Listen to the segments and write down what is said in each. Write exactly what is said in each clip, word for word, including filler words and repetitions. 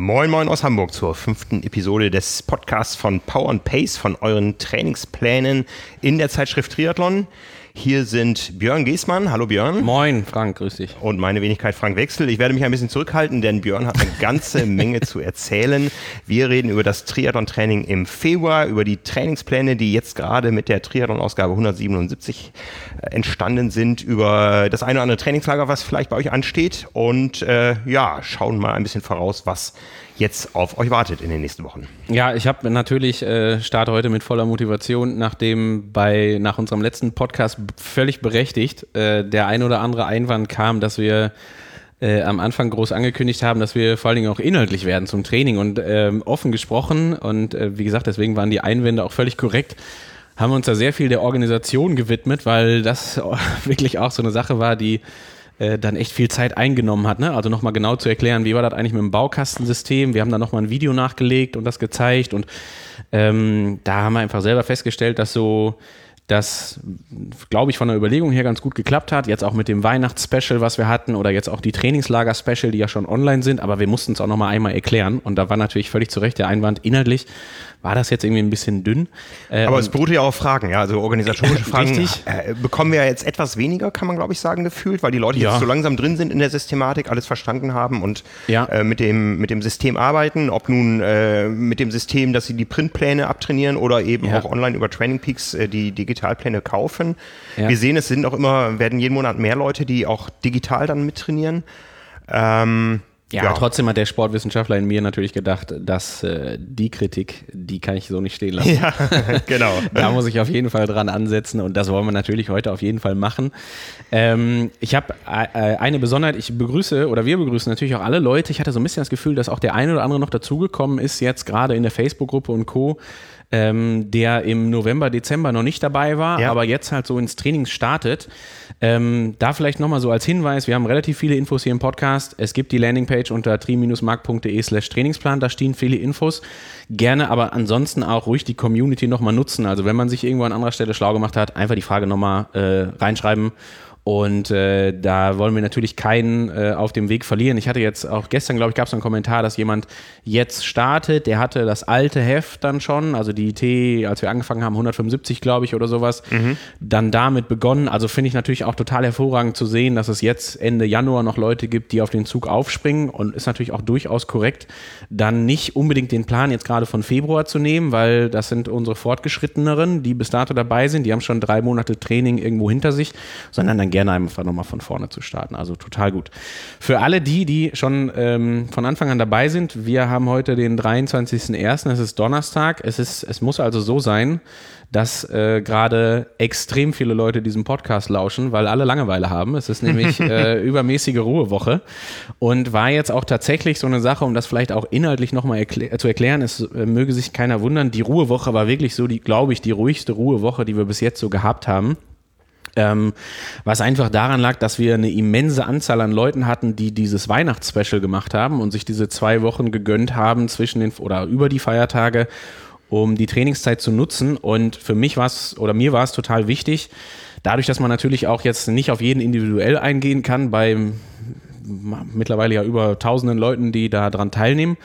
Moin Moin aus Hamburg zur fünften Episode des Podcasts von Power and Pace, von euren Trainingsplänen in der Zeitschrift Triathlon. Hier sind Björn Geßmann. Hallo Björn. Moin Frank, grüß dich. Und meine Wenigkeit Frank Wechsel. Ich werde mich ein bisschen zurückhalten, denn Björn hat eine ganze Menge zu erzählen. Wir reden über das Triathlon-Training im Februar, über die Trainingspläne, die jetzt gerade mit der Triathlon-Ausgabe hundertsiebenundsiebzig entstanden sind, über das eine oder andere Trainingslager, was vielleicht bei euch ansteht und äh, ja, schauen mal ein bisschen voraus, was jetzt auf euch wartet in den nächsten Wochen. Ja, ich habe natürlich äh, starte heute mit voller Motivation, nachdem bei nach unserem letzten Podcast völlig berechtigt äh, der ein oder andere Einwand kam, dass wir äh, am Anfang groß angekündigt haben, dass wir vor allen Dingen auch inhaltlich werden zum Training und äh, offen gesprochen und äh, wie gesagt, deswegen waren die Einwände auch völlig korrekt. Haben wir uns da sehr viel der Organisation gewidmet, weil das wirklich auch so eine Sache war, die äh, dann echt viel Zeit eingenommen hat. Ne? Also nochmal genau zu erklären, wie war das eigentlich mit dem Baukastensystem. Wir haben da nochmal ein Video nachgelegt und das gezeigt und ähm, da haben wir einfach selber festgestellt, dass so das, glaube ich, von der Überlegung her ganz gut geklappt hat. Jetzt auch mit dem Weihnachtsspecial, was wir hatten, oder jetzt auch die Trainingslager-Special, die ja schon online sind, aber wir mussten es auch nochmal einmal erklären und da war natürlich völlig zu Recht der Einwand, inhaltlich war das jetzt irgendwie ein bisschen dünn. Äh, aber es beruhte ja auf Fragen, ja, also organisatorische Fragen richtig. Äh, bekommen wir jetzt etwas weniger, kann man glaube ich sagen, gefühlt, weil die Leute ja. jetzt so langsam drin sind in der Systematik, alles verstanden haben und ja. äh, mit dem, mit dem System arbeiten, ob nun äh, mit dem System, dass sie die Printpläne abtrainieren oder eben ja. auch online über Training Peaks äh, die Digitalpläne kaufen. Ja. Wir sehen, es sind auch immer, werden jeden Monat mehr Leute, die auch digital dann mittrainieren. Ähm, Ja, ja, trotzdem hat der Sportwissenschaftler in mir natürlich gedacht, dass äh, die Kritik, die kann ich so nicht stehen lassen. Ja, genau. Da muss ich auf jeden Fall dran ansetzen und das wollen wir natürlich heute auf jeden Fall machen. Ähm, ich habe äh, eine Besonderheit, ich begrüße oder wir begrüßen natürlich auch alle Leute. Ich hatte so ein bisschen das Gefühl, dass auch der eine oder andere noch dazugekommen ist, jetzt gerade in der Facebook-Gruppe und Co., Ähm, der im November, Dezember noch nicht dabei war, ja. aber jetzt halt so ins Training startet. Ähm, da vielleicht nochmal so als Hinweis, wir haben relativ viele Infos hier im Podcast. Es gibt die Landingpage unter tri-mark.de slash Trainingsplan, da stehen viele Infos. Gerne aber ansonsten auch ruhig die Community nochmal nutzen. Also wenn man sich irgendwo an anderer Stelle schlau gemacht hat, einfach die Frage nochmal äh, reinschreiben. Und äh, da wollen wir natürlich keinen äh, auf dem Weg verlieren. Ich hatte jetzt auch gestern, glaube ich, gab es einen Kommentar, dass jemand jetzt startet, der hatte das alte Heft dann schon, also die T, als wir angefangen haben, hundertfünfundsiebzig, glaube ich, oder sowas, mhm. dann damit begonnen. Also finde ich natürlich auch total hervorragend zu sehen, dass es jetzt Ende Januar noch Leute gibt, die auf den Zug aufspringen und ist natürlich auch durchaus korrekt, dann nicht unbedingt den Plan jetzt gerade von Februar zu nehmen, weil das sind unsere Fortgeschritteneren, die bis dato dabei sind, die haben schon drei Monate Training irgendwo hinter sich, sondern dann gerne einfach nochmal von vorne zu starten. Also total gut. Für alle die, die schon ähm, von Anfang an dabei sind, wir haben heute den dreiundzwanzigsten ersten Es ist Donnerstag. Es ist, es muss also so sein, dass äh, gerade extrem viele Leute diesem Podcast lauschen, weil alle Langeweile haben. Es ist nämlich äh, übermäßige Ruhewoche und war jetzt auch tatsächlich so eine Sache, um das vielleicht auch inhaltlich nochmal erklä- zu erklären, es äh, möge sich keiner wundern, die Ruhewoche war wirklich so, die, glaube ich, die ruhigste Ruhewoche, die wir bis jetzt so gehabt haben. Ähm, was einfach daran lag, dass wir eine immense Anzahl an Leuten hatten, die dieses Weihnachtsspecial gemacht haben und sich diese zwei Wochen gegönnt haben zwischen den oder über die Feiertage, um die Trainingszeit zu nutzen. Und für mich war es oder mir war es total wichtig, dadurch, dass man natürlich auch jetzt nicht auf jeden individuell eingehen kann, bei mittlerweile ja über tausenden Leuten, die da dran teilnehmen,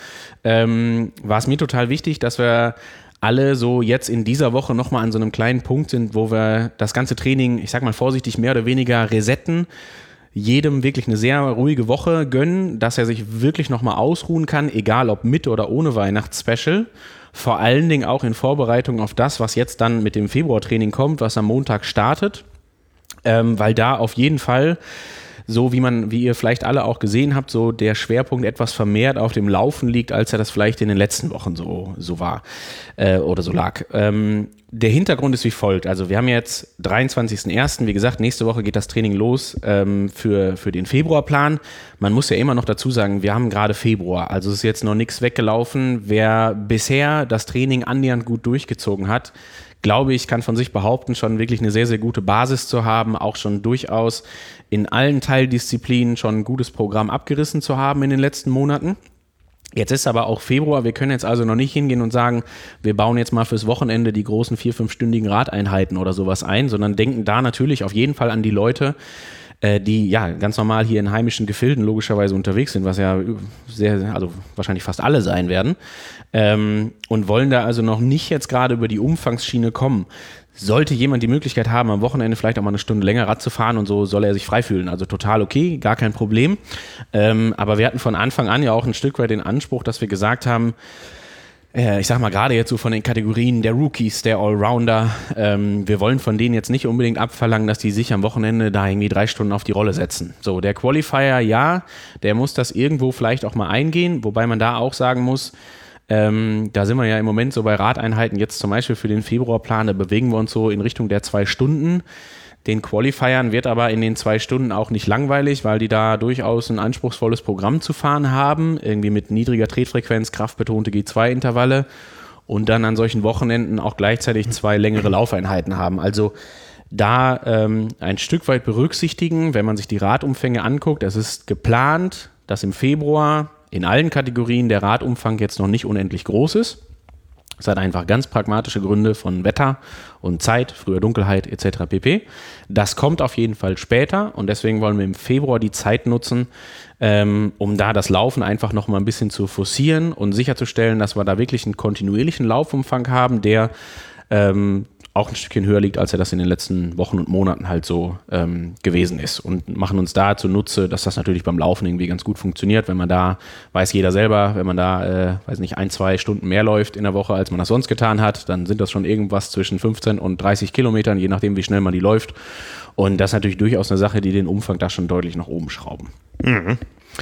ähm, war es mir total wichtig, dass wir alle so jetzt in dieser Woche nochmal an so einem kleinen Punkt sind, wo wir das ganze Training, ich sag mal vorsichtig, mehr oder weniger resetten, jedem wirklich eine sehr ruhige Woche gönnen, dass er sich wirklich nochmal ausruhen kann, egal ob mit oder ohne Weihnachtsspecial. Vor allen Dingen auch in Vorbereitung auf das, was jetzt dann mit dem Februartraining kommt, was am Montag startet, ähm, weil da auf jeden Fall so wie man, wie ihr vielleicht alle auch gesehen habt, so der Schwerpunkt etwas vermehrt auf dem Laufen liegt, als er das vielleicht in den letzten Wochen so, so war äh, oder so lag. Ähm, der Hintergrund ist wie folgt. Also wir haben jetzt dreiundzwanzigsten ersten Wie gesagt, nächste Woche geht das Training los ähm, für, für den Februarplan. Man muss ja immer noch dazu sagen, wir haben gerade Februar, also es ist jetzt noch nichts weggelaufen. Wer bisher das Training annähernd gut durchgezogen hat, glaube ich, kann von sich behaupten, schon wirklich eine sehr, sehr gute Basis zu haben, auch schon durchaus in allen Teildisziplinen schon ein gutes Programm abgerissen zu haben in den letzten Monaten. Jetzt ist aber auch Februar, wir können jetzt also noch nicht hingehen und sagen, wir bauen jetzt mal fürs Wochenende die großen vier-, fünfstündigen Radeinheiten oder sowas ein, sondern denken da natürlich auf jeden Fall an die Leute, äh, die ja ganz normal hier in heimischen Gefilden logischerweise unterwegs sind, was ja sehr, also wahrscheinlich fast alle sein werden, ähm, und wollen da also noch nicht jetzt gerade über die Umfangsschiene kommen. Sollte jemand die Möglichkeit haben, am Wochenende vielleicht auch mal eine Stunde länger Rad zu fahren und so, soll er sich frei fühlen. Also total okay, gar kein Problem. Ähm, aber wir hatten von Anfang an ja auch ein Stück weit den Anspruch, dass wir gesagt haben, äh, ich sag mal gerade jetzt so von den Kategorien der Rookies, der Allrounder, ähm, wir wollen von denen jetzt nicht unbedingt abverlangen, dass die sich am Wochenende da irgendwie drei Stunden auf die Rolle setzen. So, der Qualifier, ja, der muss das irgendwo vielleicht auch mal eingehen, wobei man da auch sagen muss, Ähm, da sind wir ja im Moment so bei Radeinheiten, jetzt zum Beispiel für den Februarplan, da bewegen wir uns so in Richtung der zwei Stunden. Den Qualifiern wird aber in den zwei Stunden auch nicht langweilig, weil die da durchaus ein anspruchsvolles Programm zu fahren haben, irgendwie mit niedriger Tretfrequenz, kraftbetonte G zwei Intervalle und dann an solchen Wochenenden auch gleichzeitig zwei längere Laufeinheiten haben. Also da ähm, ein Stück weit berücksichtigen, wenn man sich die Radumfänge anguckt, es ist geplant, dass im Februar in allen Kategorien der Radumfang jetzt noch nicht unendlich groß ist. Das hat einfach ganz pragmatische Gründe von Wetter und Zeit, früher Dunkelheit et cetera pp. Das kommt auf jeden Fall später und deswegen wollen wir im Februar die Zeit nutzen, ähm, um da das Laufen einfach noch mal ein bisschen zu forcieren und sicherzustellen, dass wir da wirklich einen kontinuierlichen Laufumfang haben, der ähm, auch ein Stückchen höher liegt, als er das in den letzten Wochen und Monaten halt so ähm, gewesen ist und machen uns da zunutze, dass das natürlich beim Laufen irgendwie ganz gut funktioniert, wenn man da, weiß jeder selber, wenn man da, äh, weiß nicht, ein, zwei Stunden mehr läuft in der Woche, als man das sonst getan hat, dann sind das schon irgendwas zwischen fünfzehn und dreißig Kilometern, je nachdem, wie schnell man die läuft, und das ist natürlich durchaus eine Sache, die den Umfang da schon deutlich nach oben schrauben. Mhm.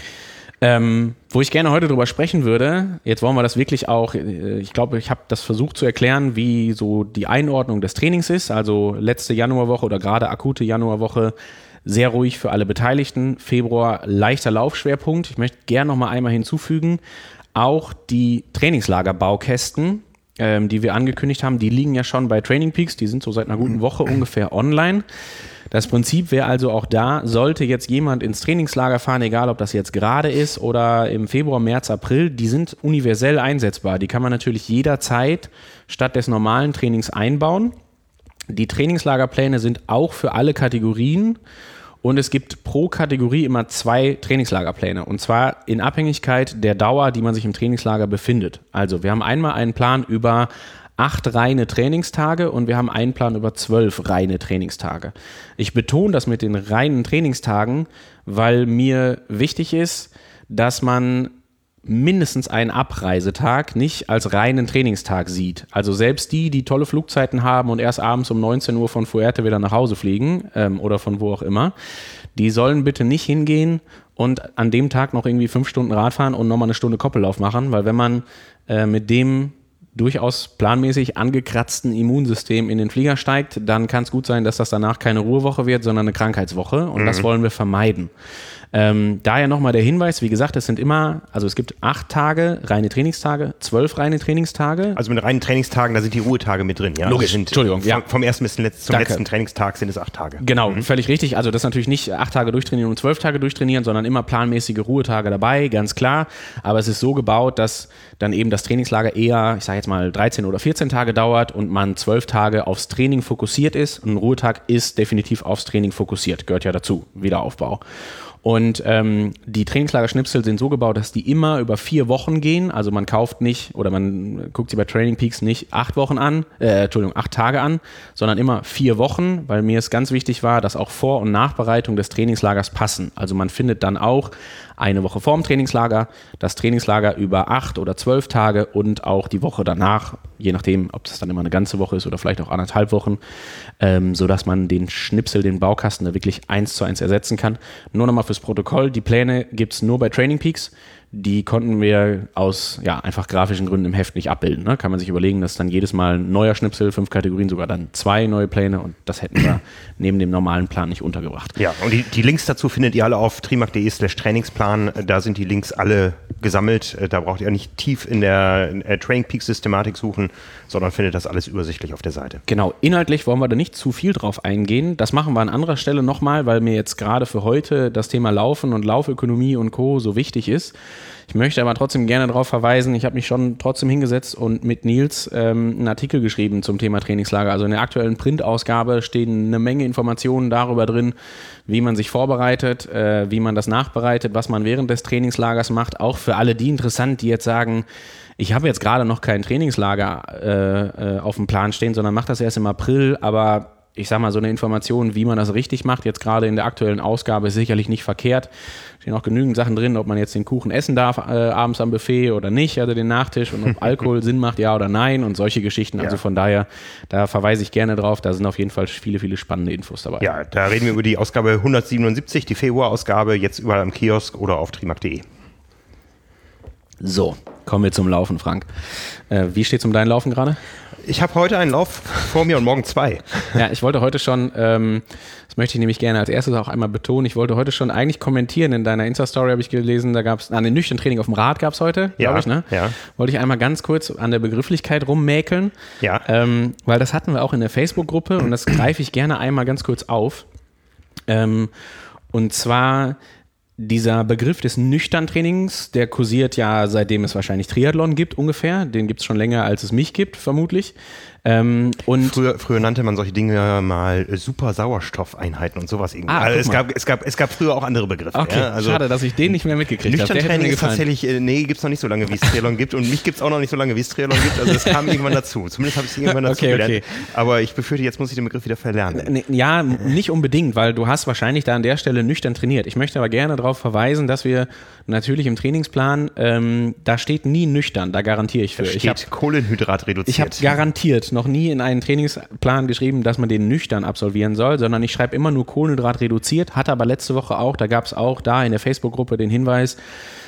Ähm, wo ich gerne heute drüber sprechen würde, jetzt wollen wir das wirklich auch, ich glaube, ich habe das versucht zu erklären, wie so die Einordnung des Trainings ist, also letzte Januarwoche oder gerade akute Januarwoche sehr ruhig für alle Beteiligten, Februar leichter Laufschwerpunkt. Ich möchte gerne noch mal einmal hinzufügen, auch die Trainingslagerbaukästen, ähm, die wir angekündigt haben, die liegen ja schon bei Training Peaks, die sind so seit einer guten Woche ungefähr online. Das Prinzip wäre also auch da, sollte jetzt jemand ins Trainingslager fahren, egal ob das jetzt gerade ist oder im Februar, März, April, die sind universell einsetzbar. Die kann man natürlich jederzeit statt des normalen Trainings einbauen. Die Trainingslagerpläne sind auch für alle Kategorien und es gibt pro Kategorie immer zwei Trainingslagerpläne und zwar in Abhängigkeit der Dauer, die man sich im Trainingslager befindet. Also wir haben einmal einen Plan über acht reine Trainingstage und wir haben einen Plan über zwölf reine Trainingstage. Ich betone das mit den reinen Trainingstagen, weil mir wichtig ist, dass man mindestens einen Abreisetag nicht als reinen Trainingstag sieht. Also selbst die, die tolle Flugzeiten haben und erst abends um neunzehn Uhr von Fuerte wieder nach Hause fliegen ähm, oder von wo auch immer, die sollen bitte nicht hingehen und an dem Tag noch irgendwie fünf Stunden Rad fahren und nochmal eine Stunde Koppellauf machen, weil wenn man äh, mit dem durchaus planmäßig angekratzten Immunsystem in den Flieger steigt, dann kann es gut sein, dass das danach keine Ruhewoche wird, sondern eine Krankheitswoche und mhm. das wollen wir vermeiden. Ähm, daher nochmal der Hinweis, wie gesagt, es sind immer, also es gibt acht Tage reine Trainingstage, zwölf reine Trainingstage. Also mit reinen Trainingstagen, da sind die Ruhetage mit drin, ja? Logisch, sind, Entschuldigung. Vom, ja. vom ersten bis zum letzten, zum Danke. letzten Trainingstag sind es acht Tage. Genau, mhm. völlig richtig. Also das ist natürlich nicht acht Tage durchtrainieren und zwölf Tage durchtrainieren, sondern immer planmäßige Ruhetage dabei, ganz klar. Aber es ist so gebaut, dass dann eben das Trainingslager eher, ich sage jetzt mal dreizehn oder vierzehn Tage dauert und man zwölf Tage aufs Training fokussiert ist. Ein Ruhetag ist definitiv aufs Training fokussiert, gehört ja dazu, Wiederaufbau. Und ähm, die Trainingslagerschnipsel sind so gebaut, dass die immer über vier Wochen gehen. Also man kauft nicht oder man guckt sie bei Training Peaks nicht acht Wochen an, äh, Entschuldigung, acht Tage an, sondern immer vier Wochen, weil mir es ganz wichtig war, dass auch Vor- und Nachbereitung des Trainingslagers passen. Also man findet dann auch eine Woche vorm Trainingslager, das Trainingslager über acht oder zwölf Tage und auch die Woche danach, je nachdem, ob das dann immer eine ganze Woche ist oder vielleicht auch anderthalb Wochen, ähm, sodass man den Schnipsel, den Baukasten da wirklich eins zu eins ersetzen kann. Nur nochmal fürs Protokoll, die Pläne gibt es nur bei Training Peaks. Die konnten wir aus ja, einfach grafischen Gründen im Heft nicht abbilden. Ne? Kann man sich überlegen, dass dann jedes Mal ein neuer Schnipsel, fünf Kategorien, sogar dann zwei neue Pläne und das hätten wir neben dem normalen Plan nicht untergebracht. Ja, und die, die Links dazu findet ihr alle auf trimark.de slash Trainingsplan. Da sind die Links alle gesammelt. Da braucht ihr nicht tief in der äh, Training Peaks Systematik suchen, sondern findet das alles übersichtlich auf der Seite. Genau, inhaltlich wollen wir da nicht zu viel drauf eingehen. Das machen wir an anderer Stelle nochmal, weil mir jetzt gerade für heute das Thema Laufen und Laufökonomie und Co. so wichtig ist. Ich möchte aber trotzdem gerne darauf verweisen, ich habe mich schon trotzdem hingesetzt und mit Nils ähm, einen Artikel geschrieben zum Thema Trainingslager. Also in der aktuellen Printausgabe stehen eine Menge Informationen darüber drin, wie man sich vorbereitet, äh, wie man das nachbereitet, was man während des Trainingslagers macht. Auch für alle die interessant, die jetzt sagen, ich habe jetzt gerade noch kein Trainingslager äh, äh, auf dem Plan stehen, sondern mache das erst im April, aber ich sag mal, so eine Information, wie man das richtig macht, jetzt gerade in der aktuellen Ausgabe, ist sicherlich nicht verkehrt. Stehen auch genügend Sachen drin, ob man jetzt den Kuchen essen darf äh, abends am Buffet oder nicht, also den Nachtisch, und ob Alkohol Sinn macht, ja oder nein, und solche Geschichten. Ja. Also von daher, da verweise ich gerne drauf, da sind auf jeden Fall viele, viele spannende Infos dabei. Ja, da reden wir über die Ausgabe hundertsiebenundsiebzig, die Februarausgabe, jetzt überall am Kiosk oder auf trimark punkt de. So, kommen wir zum Laufen, Frank. Äh, wie steht's um dein Laufen gerade? Ich habe heute einen Lauf vor mir und morgen zwei. Ja, ich wollte heute schon, ähm, das möchte ich nämlich gerne als erstes auch einmal betonen, ich wollte heute schon eigentlich kommentieren, in deiner Insta-Story habe ich gelesen, da gab es, an den nüchternen Training auf dem Rad gab es heute, ja, glaube ich, ne? Ja. Wollte ich einmal ganz kurz an der Begrifflichkeit rummäkeln, ja. ähm, weil das hatten wir auch in der Facebook-Gruppe und das greife ich gerne einmal ganz kurz auf. Ähm, und zwar dieser Begriff des Nüchtern-Trainings, der kursiert ja, seitdem es wahrscheinlich Triathlon gibt ungefähr. Den gibt es schon länger, als es mich gibt, vermutlich. Ähm, und früher, früher nannte man solche Dinge mal super Sauerstoffeinheiten und sowas irgendwie. Ah, also es, gab, es, gab, es gab früher auch andere Begriffe. Okay, ja? Also schade, dass ich den nicht mehr mitgekriegt habe. Nüchtern-Training ist tatsächlich, äh, nee, gibt es noch nicht so lange, wie es Triathlon gibt. Und mich gibt es auch noch nicht so lange, wie es Triathlon gibt. Also es kam irgendwann dazu. Zumindest habe ich es irgendwann dazu okay, gelernt. Okay. Aber ich befürchte, jetzt muss ich den Begriff wieder verlernen. Ja, nicht unbedingt, weil du hast wahrscheinlich da an der Stelle nüchtern trainiert. Ich möchte aber gerne darauf verweisen, dass wir natürlich im Trainingsplan, ähm, da steht nie nüchtern, da garantiere ich für. Da steht ich hab, Kohlenhydrat reduziert. Ich habe garantiert noch nie in einen Trainingsplan geschrieben, dass man den nüchtern absolvieren soll, sondern ich schreibe immer nur Kohlenhydrat reduziert, hatte aber letzte Woche auch, da gab es auch da in der Facebook-Gruppe den Hinweis,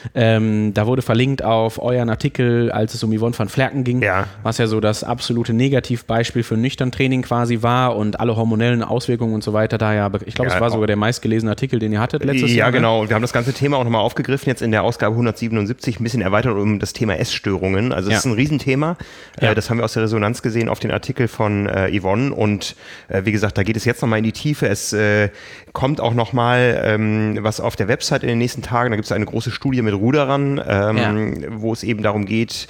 ähm, da wurde verlinkt auf euren Artikel, als es um Yvonne van Vlerken ging, ja. was ja so das absolute Negativbeispiel für nüchtern Training quasi war und alle hormonellen Auswirkungen und so weiter. Daher, ich glaube, ja, es war sogar der meistgelesene Artikel, den ihr hattet letztes ja, Jahr. Ja, genau. Und wir haben das ganze Thema auch nochmal aufgegriffen, jetzt in der Ausgabe hundertsiebenundsiebzig, ein bisschen erweitert um das Thema Essstörungen. Also es ja. ist ein Riesenthema. Ja. Äh, das haben wir aus der Resonanz gesehen auf den Artikel von äh, Yvonne. Und äh, wie gesagt, da geht es jetzt nochmal in die Tiefe. Es äh, kommt auch nochmal ähm, was auf der Website in den nächsten Tagen. Da gibt es eine große Studie mit Ruderern, ähm, ja. wo es eben darum geht,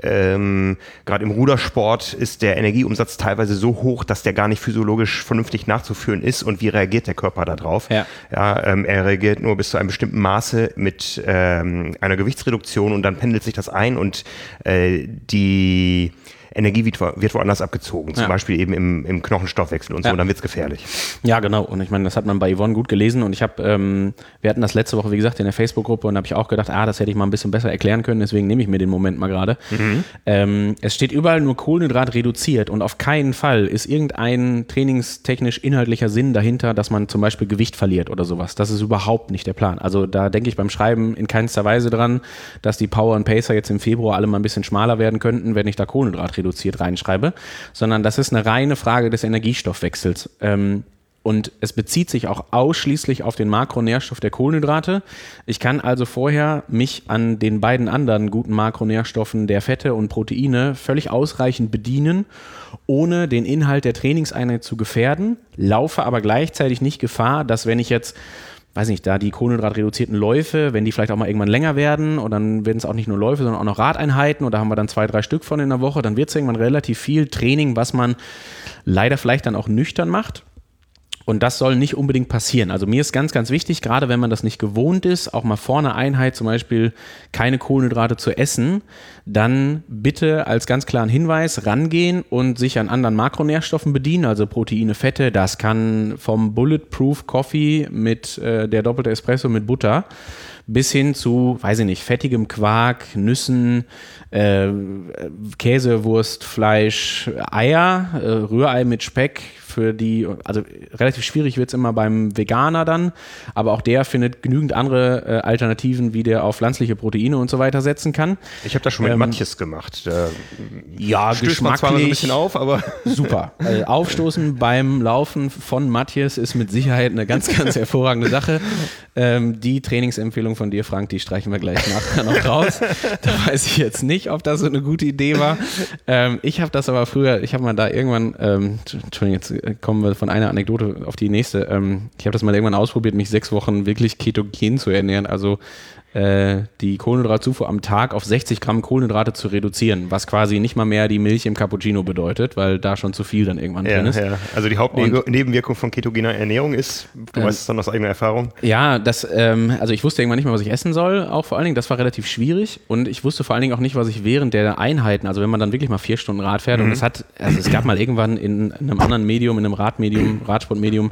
ähm, gerade im Rudersport ist der Energieumsatz teilweise so hoch, dass der gar nicht physiologisch vernünftig nachzuführen ist. Und wie reagiert der Körper darauf? Ja. Ja, ähm, er reagiert nur bis zu einem bestimmten Maße mit ähm, einer Gewichtsreduktion und dann pendelt sich das ein und äh, die Energie wird, wird woanders abgezogen, zum ja. Beispiel eben im, im Knochenstoffwechsel und so, ja. und dann wird es gefährlich. Ja, genau. Und ich meine, das hat man bei Yvonne gut gelesen und ich habe, ähm, wir hatten das letzte Woche, wie gesagt, in der Facebook-Gruppe und habe ich auch gedacht, ah, das hätte ich mal ein bisschen besser erklären können, deswegen nehme ich mir den Moment mal gerade. Mhm. Ähm, es steht überall nur Kohlenhydrat reduziert und auf keinen Fall ist irgendein trainingstechnisch inhaltlicher Sinn dahinter, dass man zum Beispiel Gewicht verliert oder sowas. Das ist überhaupt nicht der Plan. Also da denke ich beim Schreiben in keinster Weise dran, dass die Power und Pacer jetzt im Februar alle mal ein bisschen schmaler werden könnten, wenn ich da Kohlenhydrat reduziert reinschreibe, sondern das ist eine reine Frage des Energiestoffwechsels. Ähm, und es bezieht sich auch ausschließlich auf den Makronährstoff der Kohlenhydrate. Ich kann also vorher mich an den beiden anderen guten Makronährstoffen der Fette und Proteine völlig ausreichend bedienen, ohne den Inhalt der Trainingseinheit zu gefährden, laufe aber gleichzeitig nicht Gefahr, dass wenn ich jetzt weiß nicht, da die kohlenhydratreduzierten Läufe, wenn die vielleicht auch mal irgendwann länger werden und dann werden es auch nicht nur Läufe, sondern auch noch Radeinheiten und da haben wir dann zwei, drei Stück von in der Woche, dann wird es irgendwann relativ viel Training, was man leider vielleicht dann auch nüchtern macht. Und das soll nicht unbedingt passieren. Also mir ist ganz, ganz wichtig, gerade wenn man das nicht gewohnt ist, auch mal vor einer Einheit zum Beispiel keine Kohlenhydrate zu essen, dann bitte als ganz klaren Hinweis rangehen und sich an anderen Makronährstoffen bedienen, also Proteine, Fette. Das kann vom Bulletproof Coffee mit äh, der doppelte Espresso mit Butter bis hin zu, weiß ich nicht, fettigem Quark, Nüssen, äh, Käse, Wurst, Fleisch, Eier, äh, Rührei mit Speck für die, also relativ schwierig wird es immer beim Veganer dann, aber auch der findet genügend andere äh, Alternativen, wie der auf pflanzliche Proteine und so weiter setzen kann. Ich habe das schon mit ähm, Matjes gemacht. Da ja, stößt man zwar mal so ein bisschen auf, aber super. Also Aufstoßen beim Laufen von Matjes ist mit Sicherheit eine ganz, ganz hervorragende Sache. Ähm, die Trainingsempfehlung von dir, Frank, die streichen wir gleich nachher noch raus. Da weiß ich jetzt nicht, ob das so eine gute Idee war. Ähm, ich habe das aber früher, ich habe mal da irgendwann, ähm, Entschuldigung, jetzt kommen wir von einer Anekdote auf die nächste. Ähm, ich habe das mal irgendwann ausprobiert, mich sechs Wochen wirklich ketogen zu ernähren, also äh, die Kohlenhydratzufuhr am Tag auf sechzig Gramm Kohlenhydrate zu reduzieren, was quasi nicht mal mehr die Milch im Cappuccino bedeutet, weil da schon zu viel dann irgendwann ja, drin ist. Ja. Also die Hauptnebenwirkung von ketogener Ernährung ist, du ähm, weißt es dann aus eigener Erfahrung? Ja, das, ähm, also ich wusste irgendwann nicht mehr, was ich essen soll, auch vor allen Dingen, das war relativ schwierig und ich wusste vor allen Dingen auch nicht, was ich während der Einheiten, also wenn man dann wirklich mal vier Stunden Rad fährt mhm. und es hat, also es gab mal irgendwann in einem anderen Medium, in einem Radmedium, Radsportmedium,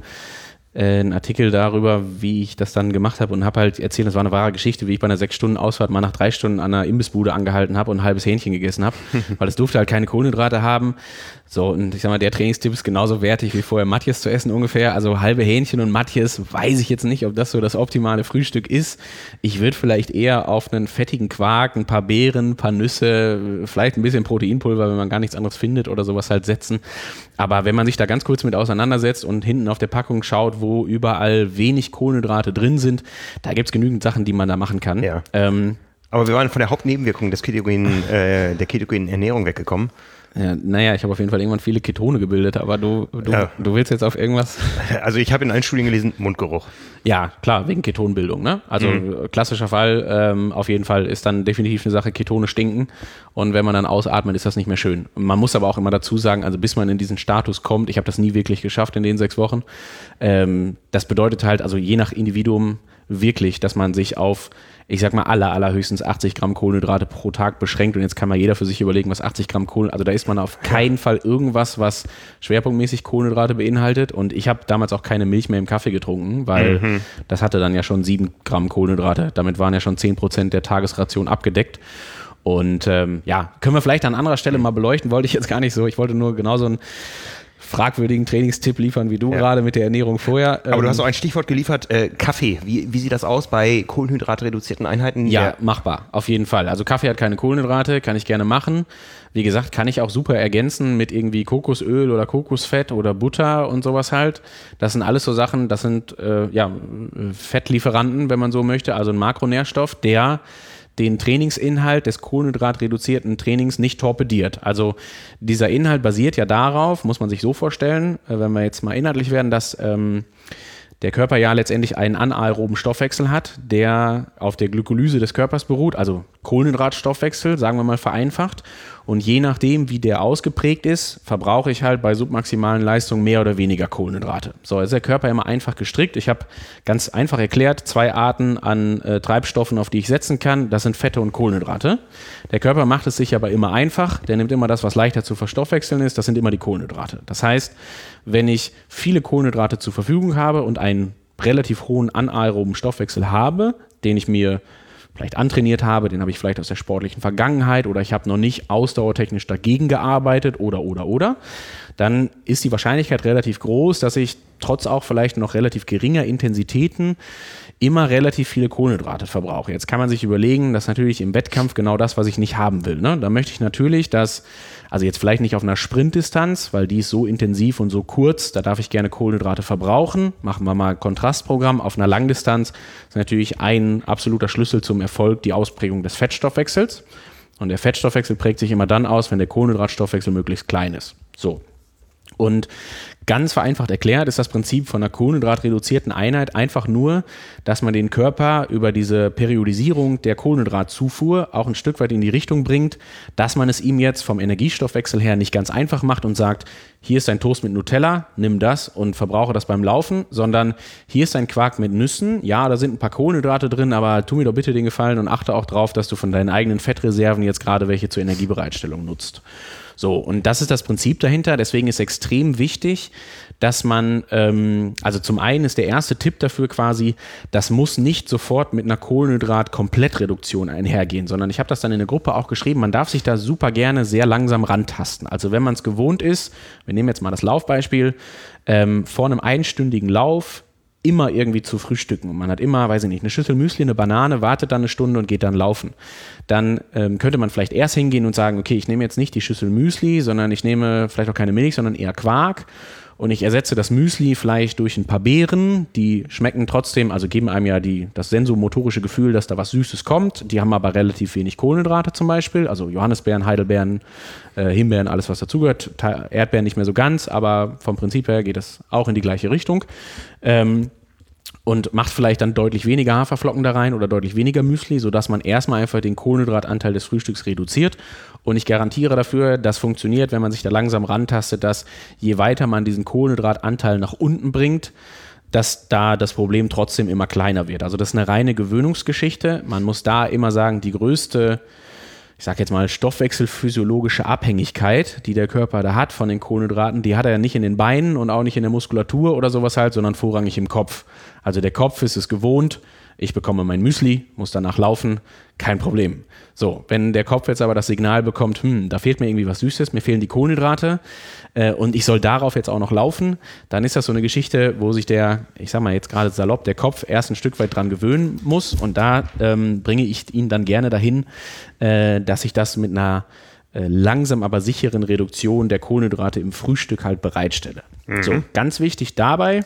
ein Artikel darüber, wie ich das dann gemacht habe und habe halt erzählt, das war eine wahre Geschichte, wie ich bei einer sechs Stunden Ausfahrt mal nach drei Stunden an einer Imbissbude angehalten habe und ein halbes Hähnchen gegessen habe, weil es durfte halt keine Kohlenhydrate haben. So, und ich sag mal, der Trainingstipp ist genauso wertig wie vorher Matjes zu essen ungefähr. Also halbe Hähnchen und Matjes, weiß ich jetzt nicht, ob das so das optimale Frühstück ist. Ich würde vielleicht eher auf einen fettigen Quark, ein paar Beeren, ein paar Nüsse, vielleicht ein bisschen Proteinpulver, wenn man gar nichts anderes findet oder sowas halt setzen. Aber wenn man sich da ganz kurz mit auseinandersetzt und hinten auf der Packung schaut, wo überall wenig Kohlenhydrate drin sind, da gibt es genügend Sachen, die man da machen kann. Ja. Ähm, Aber wir waren von der Hauptnebenwirkung des ketogenen, äh, der ketogenen Ernährung weggekommen. Ja, naja, ich habe auf jeden Fall irgendwann viele Ketone gebildet, aber du, du, ja. du willst jetzt auf irgendwas? Also ich habe in allen Studien gelesen, Mundgeruch. Ja, klar, wegen Ketonbildung, ne? Also mhm. klassischer Fall, ähm, auf jeden Fall ist dann definitiv eine Sache, Ketone stinken und wenn man dann ausatmet, ist das nicht mehr schön. Man muss aber auch immer dazu sagen, also bis man in diesen Status kommt, ich habe das nie wirklich geschafft in den sechs Wochen, ähm, das bedeutet halt, also je nach Individuum wirklich, dass man sich auf, ich sag mal, aller, allerhöchstens achtzig Gramm Kohlenhydrate pro Tag beschränkt und jetzt kann mal jeder für sich überlegen, was achtzig Gramm Kohlenhydrate, also da isst man auf keinen Fall irgendwas, was schwerpunktmäßig Kohlenhydrate beinhaltet und ich habe damals auch keine Milch mehr im Kaffee getrunken, weil mhm. das hatte dann ja schon sieben Gramm Kohlenhydrate, damit waren ja schon zehn Prozent der Tagesration abgedeckt. Und ähm, ja, können wir vielleicht an anderer Stelle mal beleuchten, wollte ich jetzt gar nicht so, ich wollte nur genauso ein fragwürdigen Trainingstipp liefern, wie du ja. gerade mit der Ernährung vorher. Aber ähm, du hast auch ein Stichwort geliefert, äh, Kaffee. Wie, wie sieht das aus bei kohlenhydratreduzierten Einheiten? Ja, machbar, auf jeden Fall. Also Kaffee hat keine Kohlenhydrate, kann ich gerne machen. Wie gesagt, kann ich auch super ergänzen mit irgendwie Kokosöl oder Kokosfett oder Butter und sowas halt. Das sind alles so Sachen, das sind äh, ja, Fettlieferanten, wenn man so möchte, also ein Makronährstoff, der den Trainingsinhalt des kohlenhydratreduzierten Trainings nicht torpediert. Also dieser Inhalt basiert ja darauf, muss man sich so vorstellen, wenn wir jetzt mal inhaltlich werden, dass ähm, der Körper ja letztendlich einen anaeroben Stoffwechsel hat, der auf der Glykolyse des Körpers beruht, also Kohlenhydratstoffwechsel, sagen wir mal vereinfacht. Und je nachdem, wie der ausgeprägt ist, verbrauche ich halt bei submaximalen Leistungen mehr oder weniger Kohlenhydrate. So, ist der Körper immer einfach gestrickt. Ich habe ganz einfach erklärt, zwei Arten an äh, Treibstoffen, auf die ich setzen kann. Das sind Fette und Kohlenhydrate. Der Körper macht es sich aber immer einfach. Der nimmt immer das, was leichter zu verstoffwechseln ist. Das sind immer die Kohlenhydrate. Das heißt, wenn ich viele Kohlenhydrate zur Verfügung habe und einen relativ hohen anaeroben Stoffwechsel habe, den ich mir vielleicht antrainiert habe, den habe ich vielleicht aus der sportlichen Vergangenheit oder ich habe noch nicht ausdauertechnisch dagegen gearbeitet oder, oder, oder, dann ist die Wahrscheinlichkeit relativ groß, dass ich trotz auch vielleicht noch relativ geringer Intensitäten immer relativ viele Kohlenhydrate verbrauche. Jetzt kann man sich überlegen, das ist natürlich im Wettkampf genau das, was ich nicht haben will. Ne? Da möchte ich natürlich, dass, also jetzt vielleicht nicht auf einer Sprintdistanz, weil die ist so intensiv und so kurz, da darf ich gerne Kohlenhydrate verbrauchen. Machen wir mal ein Kontrastprogramm. Auf einer Langdistanz ist natürlich ein absoluter Schlüssel zum Erfolg die Ausprägung des Fettstoffwechsels. Und der Fettstoffwechsel prägt sich immer dann aus, wenn der Kohlenhydratstoffwechsel möglichst klein ist. So. Und ganz vereinfacht erklärt ist das Prinzip von einer kohlenhydratreduzierten Einheit einfach nur, dass man den Körper über diese Periodisierung der Kohlenhydratzufuhr auch ein Stück weit in die Richtung bringt, dass man es ihm jetzt vom Energiestoffwechsel her nicht ganz einfach macht und sagt, hier ist ein Toast mit Nutella, nimm das und verbrauche das beim Laufen, sondern hier ist ein Quark mit Nüssen, ja, da sind ein paar Kohlenhydrate drin, aber tu mir doch bitte den Gefallen und achte auch drauf, dass du von deinen eigenen Fettreserven jetzt gerade welche zur Energiebereitstellung nutzt. So, und das ist das Prinzip dahinter, deswegen ist extrem wichtig, dass man, ähm, also zum einen ist der erste Tipp dafür quasi, das muss nicht sofort mit einer Kohlenhydrat-Komplettreduktion einhergehen, sondern ich habe das dann in der Gruppe auch geschrieben, man darf sich da super gerne sehr langsam rantasten. Also wenn man es gewohnt ist, wir nehmen jetzt mal das Laufbeispiel, ähm, vor einem einstündigen Lauf immer irgendwie zu frühstücken und man hat immer, weiß ich nicht, eine Schüssel Müsli, eine Banane, wartet dann eine Stunde und geht dann laufen. Dann ähm, könnte man vielleicht erst hingehen und sagen, okay, ich nehme jetzt nicht die Schüssel Müsli, sondern ich nehme vielleicht auch keine Milch, sondern eher Quark und ich ersetze das Müsli vielleicht durch ein paar Beeren, die schmecken trotzdem, also geben einem ja die, das sensomotorische Gefühl, dass da was Süßes kommt, die haben aber relativ wenig Kohlenhydrate zum Beispiel, also Johannisbeeren, Heidelbeeren, äh, Himbeeren, alles was dazugehört, Erdbeeren nicht mehr so ganz, aber vom Prinzip her geht das auch in die gleiche Richtung. Ähm, und macht vielleicht dann deutlich weniger Haferflocken da rein oder deutlich weniger Müsli, sodass man erstmal einfach den Kohlenhydratanteil des Frühstücks reduziert. Und ich garantiere dafür, das funktioniert, wenn man sich da langsam rantastet, dass je weiter man diesen Kohlenhydratanteil nach unten bringt, dass da das Problem trotzdem immer kleiner wird. Also das ist eine reine Gewöhnungsgeschichte. Man muss da immer sagen, die größte, ich sage jetzt mal, stoffwechselphysiologische Abhängigkeit, die der Körper da hat von den Kohlenhydraten, die hat er ja nicht in den Beinen und auch nicht in der Muskulatur oder sowas halt, sondern vorrangig im Kopf. Also der Kopf ist es gewohnt, ich bekomme mein Müsli, muss danach laufen, kein Problem. So, wenn der Kopf jetzt aber das Signal bekommt, hm, da fehlt mir irgendwie was Süßes, mir fehlen die Kohlenhydrate äh, und ich soll darauf jetzt auch noch laufen, dann ist das so eine Geschichte, wo sich der, ich sag mal jetzt gerade salopp, der Kopf erst ein Stück weit dran gewöhnen muss und da ähm, bringe ich ihn dann gerne dahin, äh, dass ich das mit einer äh, langsam aber sicheren Reduktion der Kohlenhydrate im Frühstück halt bereitstelle. Mhm. So, ganz wichtig dabei,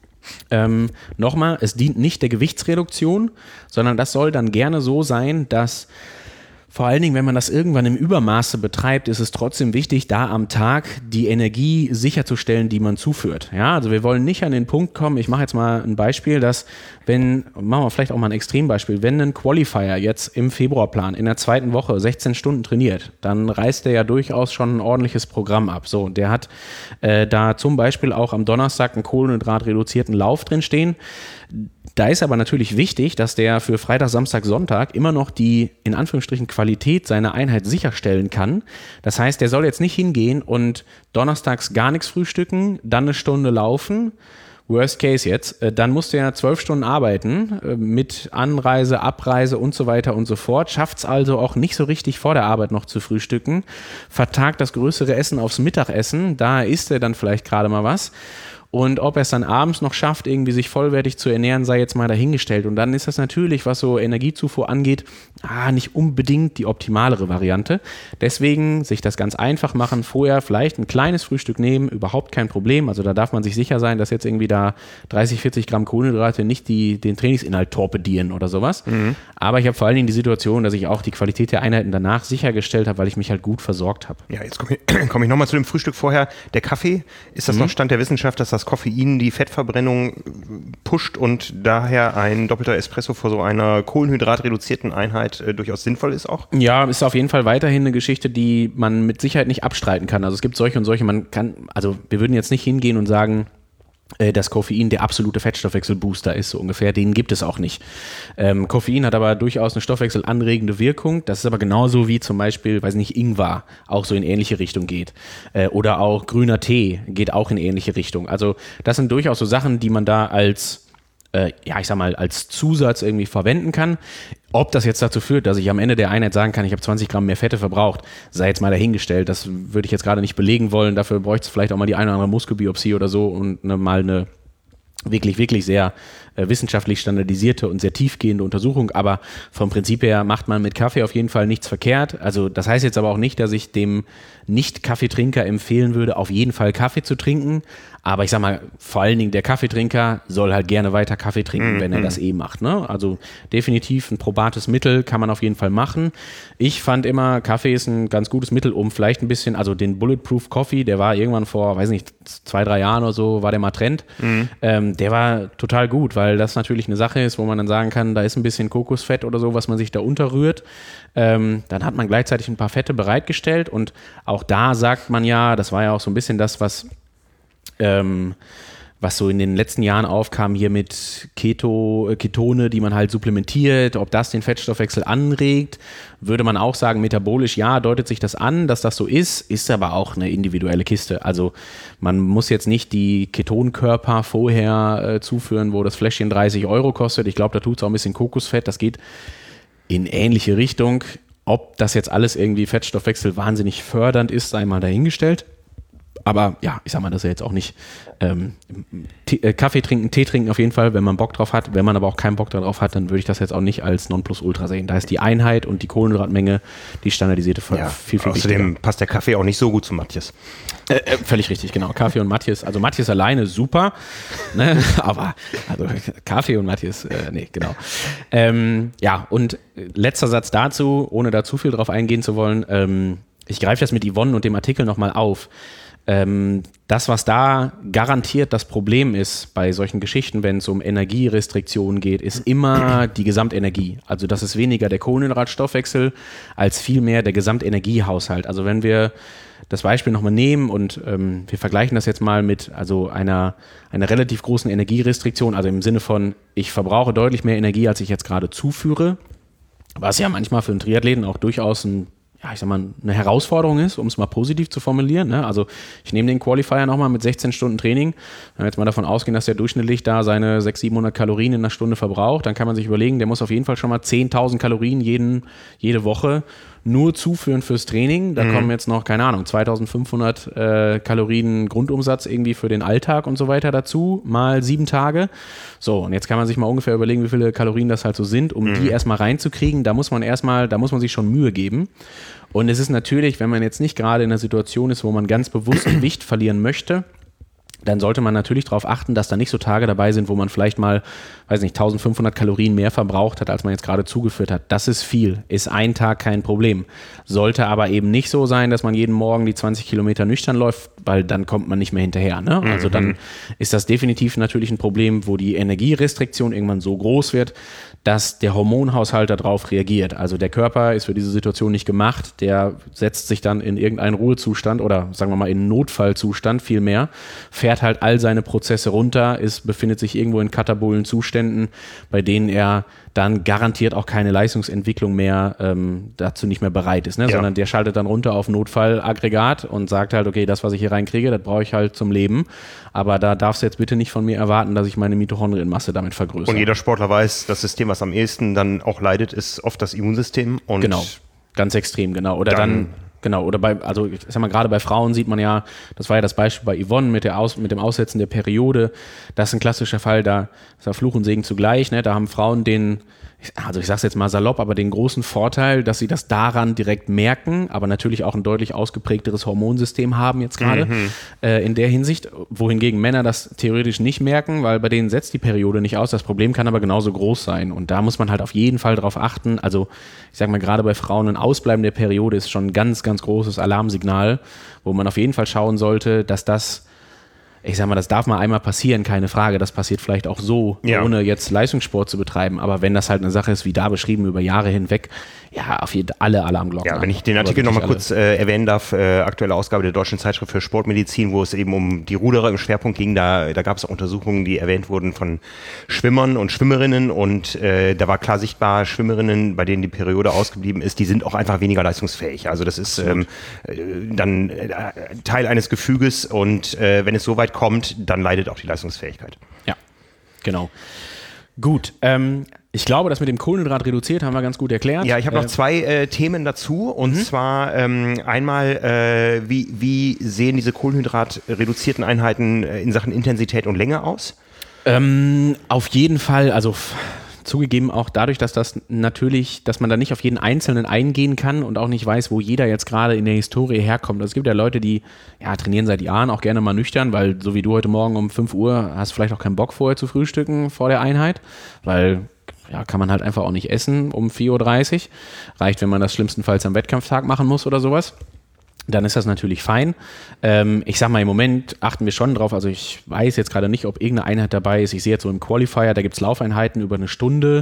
Ähm, nochmal, es dient nicht der Gewichtsreduktion, sondern das soll dann gerne so sein, dass vor allen Dingen, wenn man das irgendwann im Übermaße betreibt, ist es trotzdem wichtig, da am Tag die Energie sicherzustellen, die man zuführt. Ja, also wir wollen nicht an den Punkt kommen, ich mache jetzt mal ein Beispiel, dass wenn, machen wir vielleicht auch mal ein Extrembeispiel, wenn ein Qualifier jetzt im Februarplan in der zweiten Woche sechzehn Stunden trainiert, dann reißt der ja durchaus schon ein ordentliches Programm ab. So, der hat äh, da zum Beispiel auch am Donnerstag einen kohlenhydratreduzierten Lauf drin stehen. Da ist aber natürlich wichtig, dass der für Freitag, Samstag, Sonntag immer noch die, in Anführungsstrichen, Qualität seiner Einheit sicherstellen kann. Das heißt, der soll jetzt nicht hingehen und donnerstags gar nichts frühstücken, dann eine Stunde laufen. Worst case jetzt, dann muss der zwölf Stunden arbeiten mit Anreise, Abreise und so weiter und so fort, schafft es also auch nicht so richtig vor der Arbeit noch zu frühstücken, vertagt das größere Essen aufs Mittagessen, da isst er dann vielleicht gerade mal was. Und ob er es dann abends noch schafft, irgendwie sich vollwertig zu ernähren, sei jetzt mal dahingestellt. Und dann ist das natürlich, was so Energiezufuhr angeht, ah, nicht unbedingt die optimalere Variante. Deswegen sich das ganz einfach machen, vorher vielleicht ein kleines Frühstück nehmen, überhaupt kein Problem. Also da darf man sich sicher sein, dass jetzt irgendwie da dreißig, vierzig Gramm Kohlenhydrate nicht die, den Trainingsinhalt torpedieren oder sowas. Mhm. Aber ich habe vor allen Dingen die Situation, dass ich auch die Qualität der Einheiten danach sichergestellt habe, weil ich mich halt gut versorgt habe. Ja, jetzt komme ich, komm ich nochmal zu dem Frühstück vorher. Der Kaffee, ist das mhm. noch Stand der Wissenschaft, dass das Koffein die Fettverbrennung pusht und daher ein doppelter Espresso vor so einer kohlenhydratreduzierten Einheit äh, durchaus sinnvoll ist auch? Ja, ist auf jeden Fall weiterhin eine Geschichte, die man mit Sicherheit nicht abstreiten kann. Also es gibt solche und solche, man kann, also wir würden jetzt nicht hingehen und sagen, dass Koffein der absolute Fettstoffwechselbooster ist, so ungefähr. Den gibt es auch nicht. Ähm, Koffein hat aber durchaus eine stoffwechselanregende Wirkung. Das ist aber genauso wie zum Beispiel, weiß nicht, Ingwer auch so in ähnliche Richtung geht. Äh, oder auch grüner Tee geht auch in ähnliche Richtung. Also das sind durchaus so Sachen, die man da als, äh, ja, ich sag mal, als Zusatz irgendwie verwenden kann. Ob das jetzt dazu führt, dass ich am Ende der Einheit sagen kann, ich habe zwanzig Gramm mehr Fette verbraucht, sei jetzt mal dahingestellt. Das würde ich jetzt gerade nicht belegen wollen. Dafür bräuchte es vielleicht auch mal die eine oder andere Muskelbiopsie oder so und ne, mal eine wirklich, wirklich sehr äh, wissenschaftlich standardisierte und sehr tiefgehende Untersuchung. Aber vom Prinzip her macht man mit Kaffee auf jeden Fall nichts verkehrt. Also das heißt jetzt aber auch nicht, dass ich dem Nicht-Kaffeetrinker empfehlen würde, auf jeden Fall Kaffee zu trinken. Aber ich sag mal, vor allen Dingen der Kaffeetrinker soll halt gerne weiter Kaffee trinken, mhm. wenn er das eh macht. Ne? Also definitiv ein probates Mittel kann man auf jeden Fall machen. Ich fand immer, Kaffee ist ein ganz gutes Mittel, um vielleicht ein bisschen, also den Bulletproof Coffee, der war irgendwann vor, weiß nicht, zwei, drei Jahren oder so, war der mal Trend. Mhm. Ähm, der war total gut, weil das natürlich eine Sache ist, wo man dann sagen kann, da ist ein bisschen Kokosfett oder so, was man sich da unterrührt. Ähm, dann hat man gleichzeitig ein paar Fette bereitgestellt und auch da sagt man ja, das war ja auch so ein bisschen das, was Ähm, was so in den letzten Jahren aufkam hier mit Keto, Ketone, die man halt supplementiert, ob das den Fettstoffwechsel anregt, würde man auch sagen, metabolisch, ja, deutet sich das an, dass das so ist, ist aber auch eine individuelle Kiste. Also man muss jetzt nicht die Ketonkörper vorher äh, zuführen, wo das Fläschchen dreißig Euro kostet. Ich glaube, da tut es auch ein bisschen Kokosfett, das geht in ähnliche Richtung. Ob das jetzt alles irgendwie Fettstoffwechsel wahnsinnig fördernd ist, sei mal dahingestellt. Aber ja, ich sag mal, das ist ja jetzt auch nicht ähm, Tee, äh, Kaffee trinken, Tee trinken auf jeden Fall, wenn man Bock drauf hat. Wenn man aber auch keinen Bock darauf hat, dann würde ich das jetzt auch nicht als Nonplusultra sehen. Da ist die Einheit und die Kohlenhydratmenge, die standardisierte, ja, viel, viel wichtiger. Außerdem passt der Kaffee auch nicht so gut zu Matthias. Äh, äh, völlig richtig, genau. Kaffee und Matthias. Also Matthias alleine super, ne? Aber also Kaffee und Matthias, äh, nee, genau. Ähm, ja, und letzter Satz dazu, ohne da zu viel drauf eingehen zu wollen. Ähm, ich greife das mit Yvonne und dem Artikel nochmal auf. Ähm, das, was da garantiert das Problem ist bei solchen Geschichten, wenn es um Energierestriktionen geht, ist immer die Gesamtenergie. Also das ist weniger der Kohlenhydratstoffwechsel als vielmehr der Gesamtenergiehaushalt. Also wenn wir das Beispiel nochmal nehmen und ähm, wir vergleichen das jetzt mal mit also einer, einer relativ großen Energierestriktion, also im Sinne von, ich verbrauche deutlich mehr Energie, als ich jetzt gerade zuführe, was ja manchmal für einen Triathleten auch durchaus ein ja, ich sag mal, eine Herausforderung ist, um es mal positiv zu formulieren. Ne? Also ich nehme den Qualifier nochmal mit sechzehn Stunden Training. Wenn wir jetzt mal davon ausgehen, dass der durchschnittlich da seine sechshundert, siebenhundert Kalorien in einer Stunde verbraucht, dann kann man sich überlegen, der muss auf jeden Fall schon mal zehntausend Kalorien jeden, jede Woche nur zuführen fürs Training. Da mhm. kommen jetzt noch, keine Ahnung, zweitausendfünfhundert äh, Kalorien Grundumsatz irgendwie für den Alltag und so weiter dazu, mal sieben Tage. So, und jetzt kann man sich mal ungefähr überlegen, wie viele Kalorien das halt so sind, um mhm. die erstmal reinzukriegen. Da muss man erstmal, da muss man sich schon Mühe geben. Und es ist natürlich, wenn man jetzt nicht gerade in einer Situation ist, wo man ganz bewusst Gewicht verlieren möchte, dann sollte man natürlich darauf achten, dass da nicht so Tage dabei sind, wo man vielleicht mal, weiß nicht, eintausendfünfhundert Kalorien mehr verbraucht hat, als man jetzt gerade zugeführt hat. Das ist viel, ist ein Tag kein Problem. Sollte aber eben nicht so sein, dass man jeden Morgen die zwanzig Kilometer nüchtern läuft, weil dann kommt man nicht mehr hinterher. Ne? Also dann ist das definitiv natürlich ein Problem, wo die Energierestriktion irgendwann so groß wird, dass der Hormonhaushalt darauf reagiert. Also der Körper ist für diese Situation nicht gemacht, der setzt sich dann in irgendeinen Ruhezustand oder sagen wir mal in einen Notfallzustand vielmehr, fährt halt all seine Prozesse runter, ist, befindet sich irgendwo in katabolen Zuständen, bei denen er dann garantiert auch keine Leistungsentwicklung mehr ähm, dazu nicht mehr bereit ist, ne? Ja. Sondern der schaltet dann runter auf Notfallaggregat und sagt halt, okay, das, was ich hier reinkriege, das brauche ich halt zum Leben, aber da darfst du jetzt bitte nicht von mir erwarten, dass ich meine Mitochondrienmasse damit vergrößere. Und jeder Sportler weiß, das System, was am ehesten dann auch leidet, ist oft das Immunsystem. Und genau, ganz extrem, genau. Oder dann, dann Genau, oder bei, also ich sag mal, gerade bei Frauen sieht man ja, das war ja das Beispiel bei Yvonne mit, der Aus, mit dem Aussetzen der Periode, das ist ein klassischer Fall, da ist ja Fluch und Segen zugleich, ne? Da haben Frauen den, also ich sag's jetzt mal salopp, aber den großen Vorteil, dass sie das daran direkt merken, aber natürlich auch ein deutlich ausgeprägteres Hormonsystem haben jetzt gerade mhm. äh, in der Hinsicht, wohingegen Männer das theoretisch nicht merken, weil bei denen setzt die Periode nicht aus, das Problem kann aber genauso groß sein und da muss man halt auf jeden Fall drauf achten, also ich sag mal, gerade bei Frauen ein Ausbleiben der Periode ist schon ein ganz, ganz großes Alarmsignal, wo man auf jeden Fall schauen sollte, dass das, ich sag mal, das darf mal einmal passieren, keine Frage, das passiert vielleicht auch so, ja. ohne jetzt Leistungssport zu betreiben, aber wenn das halt eine Sache ist, wie da beschrieben, über Jahre hinweg, ja, auf jeden Fall alle Alarmglocken. Ja, wenn ich den Artikel nochmal kurz äh, erwähnen darf, äh, aktuelle Ausgabe der Deutschen Zeitschrift für Sportmedizin, wo es eben um die Ruderer im Schwerpunkt ging, da, da gab es auch Untersuchungen, die erwähnt wurden von Schwimmern und Schwimmerinnen und äh, da war klar sichtbar, Schwimmerinnen, bei denen die Periode ausgeblieben ist, die sind auch einfach weniger leistungsfähig. Also das ist ähm, dann äh, Teil eines Gefüges und äh, wenn es so weit kommt, dann leidet auch die Leistungsfähigkeit. Ja, genau. Gut, ähm, ich glaube, das mit dem Kohlenhydrat reduziert haben wir ganz gut erklärt. Ja, ich habe noch äh, zwei äh, Themen dazu und mhm. zwar ähm, einmal, äh, wie, wie sehen diese kohlenhydratreduzierten Einheiten äh, in Sachen Intensität und Länge aus? Ähm, auf jeden Fall, also f- zugegeben auch dadurch, dass das natürlich, dass man da nicht auf jeden Einzelnen eingehen kann und auch nicht weiß, wo jeder jetzt gerade in der Historie herkommt. Also es gibt ja Leute, die ja, trainieren seit Jahren auch gerne mal nüchtern, weil so wie du heute Morgen um fünf Uhr hast vielleicht auch keinen Bock vorher zu frühstücken vor der Einheit, weil ja, kann man halt einfach auch nicht essen um vier Uhr dreißig. Reicht, wenn man das schlimmstenfalls am Wettkampftag machen muss oder sowas. Dann ist das natürlich fein. Ähm, ich sag mal, im Moment achten wir schon drauf, also ich weiß jetzt gerade nicht, ob irgendeine Einheit dabei ist. Ich sehe jetzt so im Qualifier, da gibt es Laufeinheiten über eine Stunde.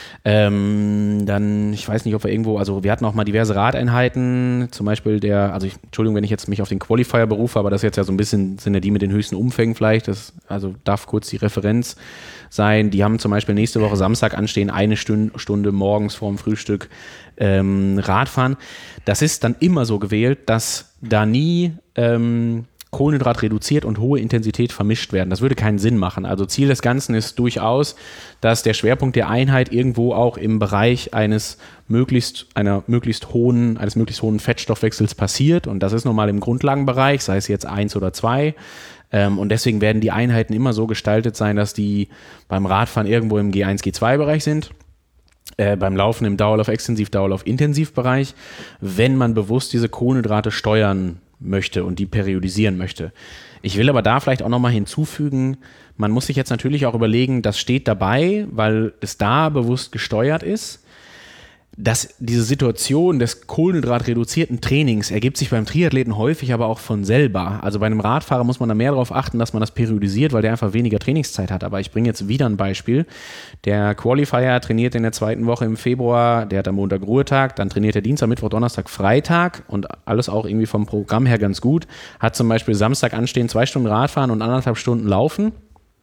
Ähm, dann, ich weiß nicht, ob wir irgendwo, also wir hatten auch mal diverse Radeinheiten, zum Beispiel der, also ich, Entschuldigung, wenn ich jetzt mich auf den Qualifier berufe, aber das ist jetzt ja so ein bisschen, sind ja die mit den höchsten Umfängen vielleicht, das also darf kurz die Referenz sein. Die haben zum Beispiel nächste Woche Samstag anstehen, eine Stunde, Stunde morgens vorm Frühstück ähm, Radfahren. Das ist dann immer so gewählt, dass da nie ähm, Kohlenhydrat reduziert und hohe Intensität vermischt werden. Das würde keinen Sinn machen. Also Ziel des Ganzen ist durchaus, dass der Schwerpunkt der Einheit irgendwo auch im Bereich eines möglichst, einer möglichst hohen, eines möglichst hohen Fettstoffwechsels passiert. Und das ist normal im Grundlagenbereich, sei es jetzt eins oder zwei. Ähm, und deswegen werden die Einheiten immer so gestaltet sein, dass die beim Radfahren irgendwo im G eins, G zwei Bereich sind. Äh, beim Laufen im Dauerlauf-Extensiv, Dauerlauf-Intensiv-Bereich, wenn man bewusst diese Kohlenhydrate steuern möchte und die periodisieren möchte. Ich will aber da vielleicht auch nochmal hinzufügen, man muss sich jetzt natürlich auch überlegen, das steht dabei, weil es da bewusst gesteuert ist. dass diese Situation des kohlenhydratreduzierten Trainings ergibt sich beim Triathleten häufig aber auch von selber. Also bei einem Radfahrer muss man da mehr darauf achten, dass man das periodisiert, weil der einfach weniger Trainingszeit hat. Aber ich bringe jetzt wieder ein Beispiel. Der Qualifier trainiert in der zweiten Woche im Februar, der hat am Montag Ruhetag, dann trainiert er Dienstag, Mittwoch, Donnerstag, Freitag und alles auch irgendwie vom Programm her ganz gut. Hat zum Beispiel Samstag anstehen, zwei Stunden Radfahren und anderthalb Stunden Laufen.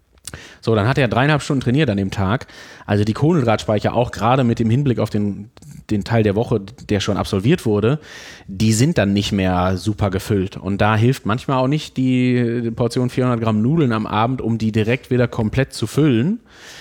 So, dann hat er dreieinhalb Stunden trainiert an dem Tag. Also die Kohlenhydratspeicher, auch gerade mit dem Hinblick auf den, den Teil der Woche, der schon absolviert wurde, die sind dann nicht mehr super gefüllt. Und da hilft manchmal auch nicht die Portion vierhundert Gramm Nudeln am Abend, um die direkt wieder komplett zu füllen.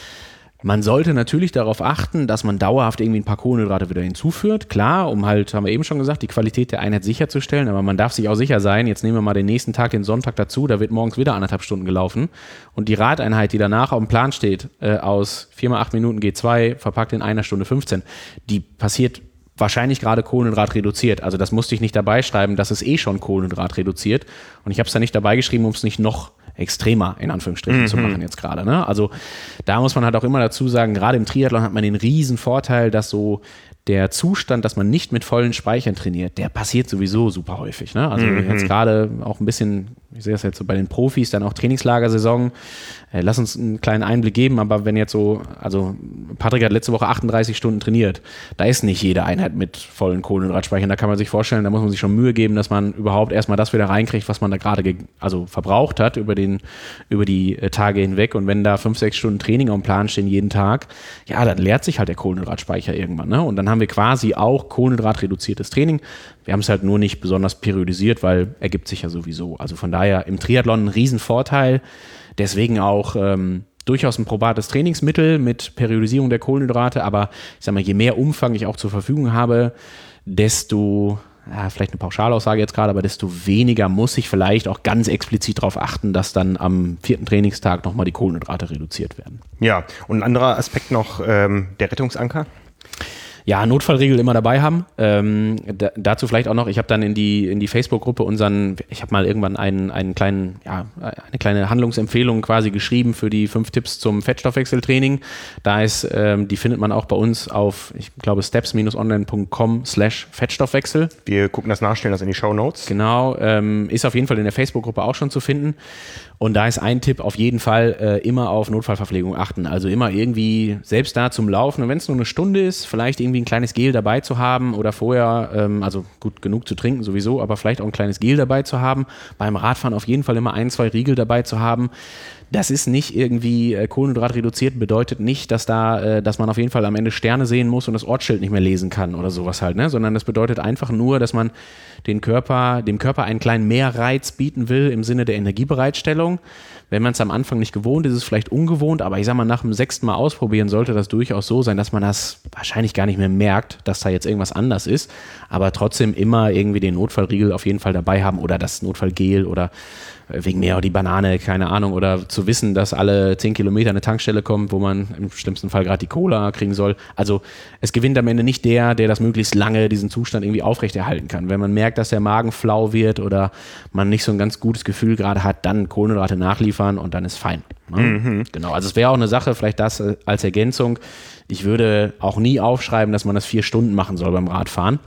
Man sollte natürlich darauf achten, dass man dauerhaft irgendwie ein paar Kohlenhydrate wieder hinzuführt. Klar, um halt, haben wir eben schon gesagt, die Qualität der Einheit sicherzustellen. Aber man darf sich auch sicher sein, jetzt nehmen wir mal den nächsten Tag, den Sonntag dazu, da wird morgens wieder anderthalb Stunden gelaufen. Und die Radeinheit, die danach auf dem Plan steht, äh, aus vier mal acht Minuten G zwei, verpackt in einer Stunde fünfzehn, die passiert wahrscheinlich gerade Kohlenhydrat reduziert. Also das musste ich nicht dabei schreiben, das ist eh schon Kohlenhydrat reduziert. Und ich habe es da nicht dabei geschrieben, um es nicht noch extremer in Anführungsstrichen mhm. zu machen jetzt gerade. Ne? Also da muss man halt auch immer dazu sagen, gerade im Triathlon hat man den riesen Vorteil, dass so der Zustand, dass man nicht mit vollen Speichern trainiert, der passiert sowieso super häufig. Ne? Also mhm. jetzt gerade auch ein bisschen, ich sehe das jetzt so bei den Profis, dann auch Trainingslagersaison. Äh, lass uns einen kleinen Einblick geben, aber wenn jetzt so, also Patrick hat letzte Woche achtunddreißig Stunden trainiert, da ist nicht jede Einheit mit vollen Kohlenhydratspeichern. Da kann man sich vorstellen, da muss man sich schon Mühe geben, dass man überhaupt erstmal das wieder reinkriegt, was man da gerade ge- also verbraucht hat über, den, über die äh, Tage hinweg. Und wenn da fünf, sechs Stunden Training am Plan stehen jeden Tag, ja, dann leert sich halt der Kohlenhydratspeicher irgendwann. Ne? Und dann haben wir quasi auch kohlenhydratreduziertes Training. Wir haben es halt nur nicht besonders periodisiert, weil ergibt sich ja sowieso. Also von daher im Triathlon ein Riesenvorteil. Deswegen auch ähm, durchaus ein probates Trainingsmittel mit Periodisierung der Kohlenhydrate. Aber ich sag mal, je mehr Umfang ich auch zur Verfügung habe, desto, ja, vielleicht eine Pauschalaussage jetzt gerade, aber desto weniger muss ich vielleicht auch ganz explizit darauf achten, dass dann am vierten Trainingstag nochmal die Kohlenhydrate reduziert werden. Ja, und ein anderer Aspekt noch, ähm, der Rettungsanker. Ja, Notfallregel immer dabei haben. Ähm, da, dazu vielleicht auch noch, ich habe dann in die, in die Facebook-Gruppe unseren, ich habe mal irgendwann einen, einen kleinen, ja, eine kleine Handlungsempfehlung quasi geschrieben für die fünf Tipps zum Fettstoffwechseltraining. Da ist, ähm, die findet man auch bei uns auf, ich glaube, steps online punkt com slash Fettstoffwechsel. Wir gucken das nach, stellen das in die Shownotes. Genau, ähm, ist auf jeden Fall in der Facebook-Gruppe auch schon zu finden. Und da ist ein Tipp auf jeden Fall, äh, immer auf Notfallverpflegung achten. Also immer irgendwie selbst da zum Laufen. Und wenn es nur eine Stunde ist, vielleicht irgendwie ein kleines Gel dabei zu haben oder vorher, ähm, also gut genug zu trinken sowieso, aber vielleicht auch ein kleines Gel dabei zu haben. Beim Radfahren auf jeden Fall immer ein, zwei Riegel dabei zu haben. Das ist nicht irgendwie äh, Kohlenhydrat reduziert, bedeutet nicht, dass da, äh, dass man auf jeden Fall am Ende Sterne sehen muss und das Ortsschild nicht mehr lesen kann oder sowas halt, ne? Sondern das bedeutet einfach nur, dass man den Körper, dem Körper einen kleinen Mehrreiz bieten will im Sinne der Energiebereitstellung. Wenn man es am Anfang nicht gewohnt ist, ist es vielleicht ungewohnt, aber ich sag mal, nach dem sechsten Mal ausprobieren sollte das durchaus so sein, dass man das wahrscheinlich gar nicht mehr merkt, dass da jetzt irgendwas anders ist, aber trotzdem immer irgendwie den Notfallriegel auf jeden Fall dabei haben oder das Notfallgel oder wegen mir auch die Banane, keine Ahnung, oder zu wissen, dass alle zehn Kilometer eine Tankstelle kommt, wo man im schlimmsten Fall gerade die Cola kriegen soll. Also es gewinnt am Ende nicht der, der das möglichst lange, diesen Zustand irgendwie aufrechterhalten kann. Wenn man merkt, dass der Magen flau wird oder man nicht so ein ganz gutes Gefühl gerade hat, dann Kohlenhydrate nachliefern und dann ist fein. Ne? Mhm. Genau, also es wäre auch eine Sache, vielleicht das als Ergänzung. Ich würde auch nie aufschreiben, dass man das vier Stunden machen soll beim Radfahren.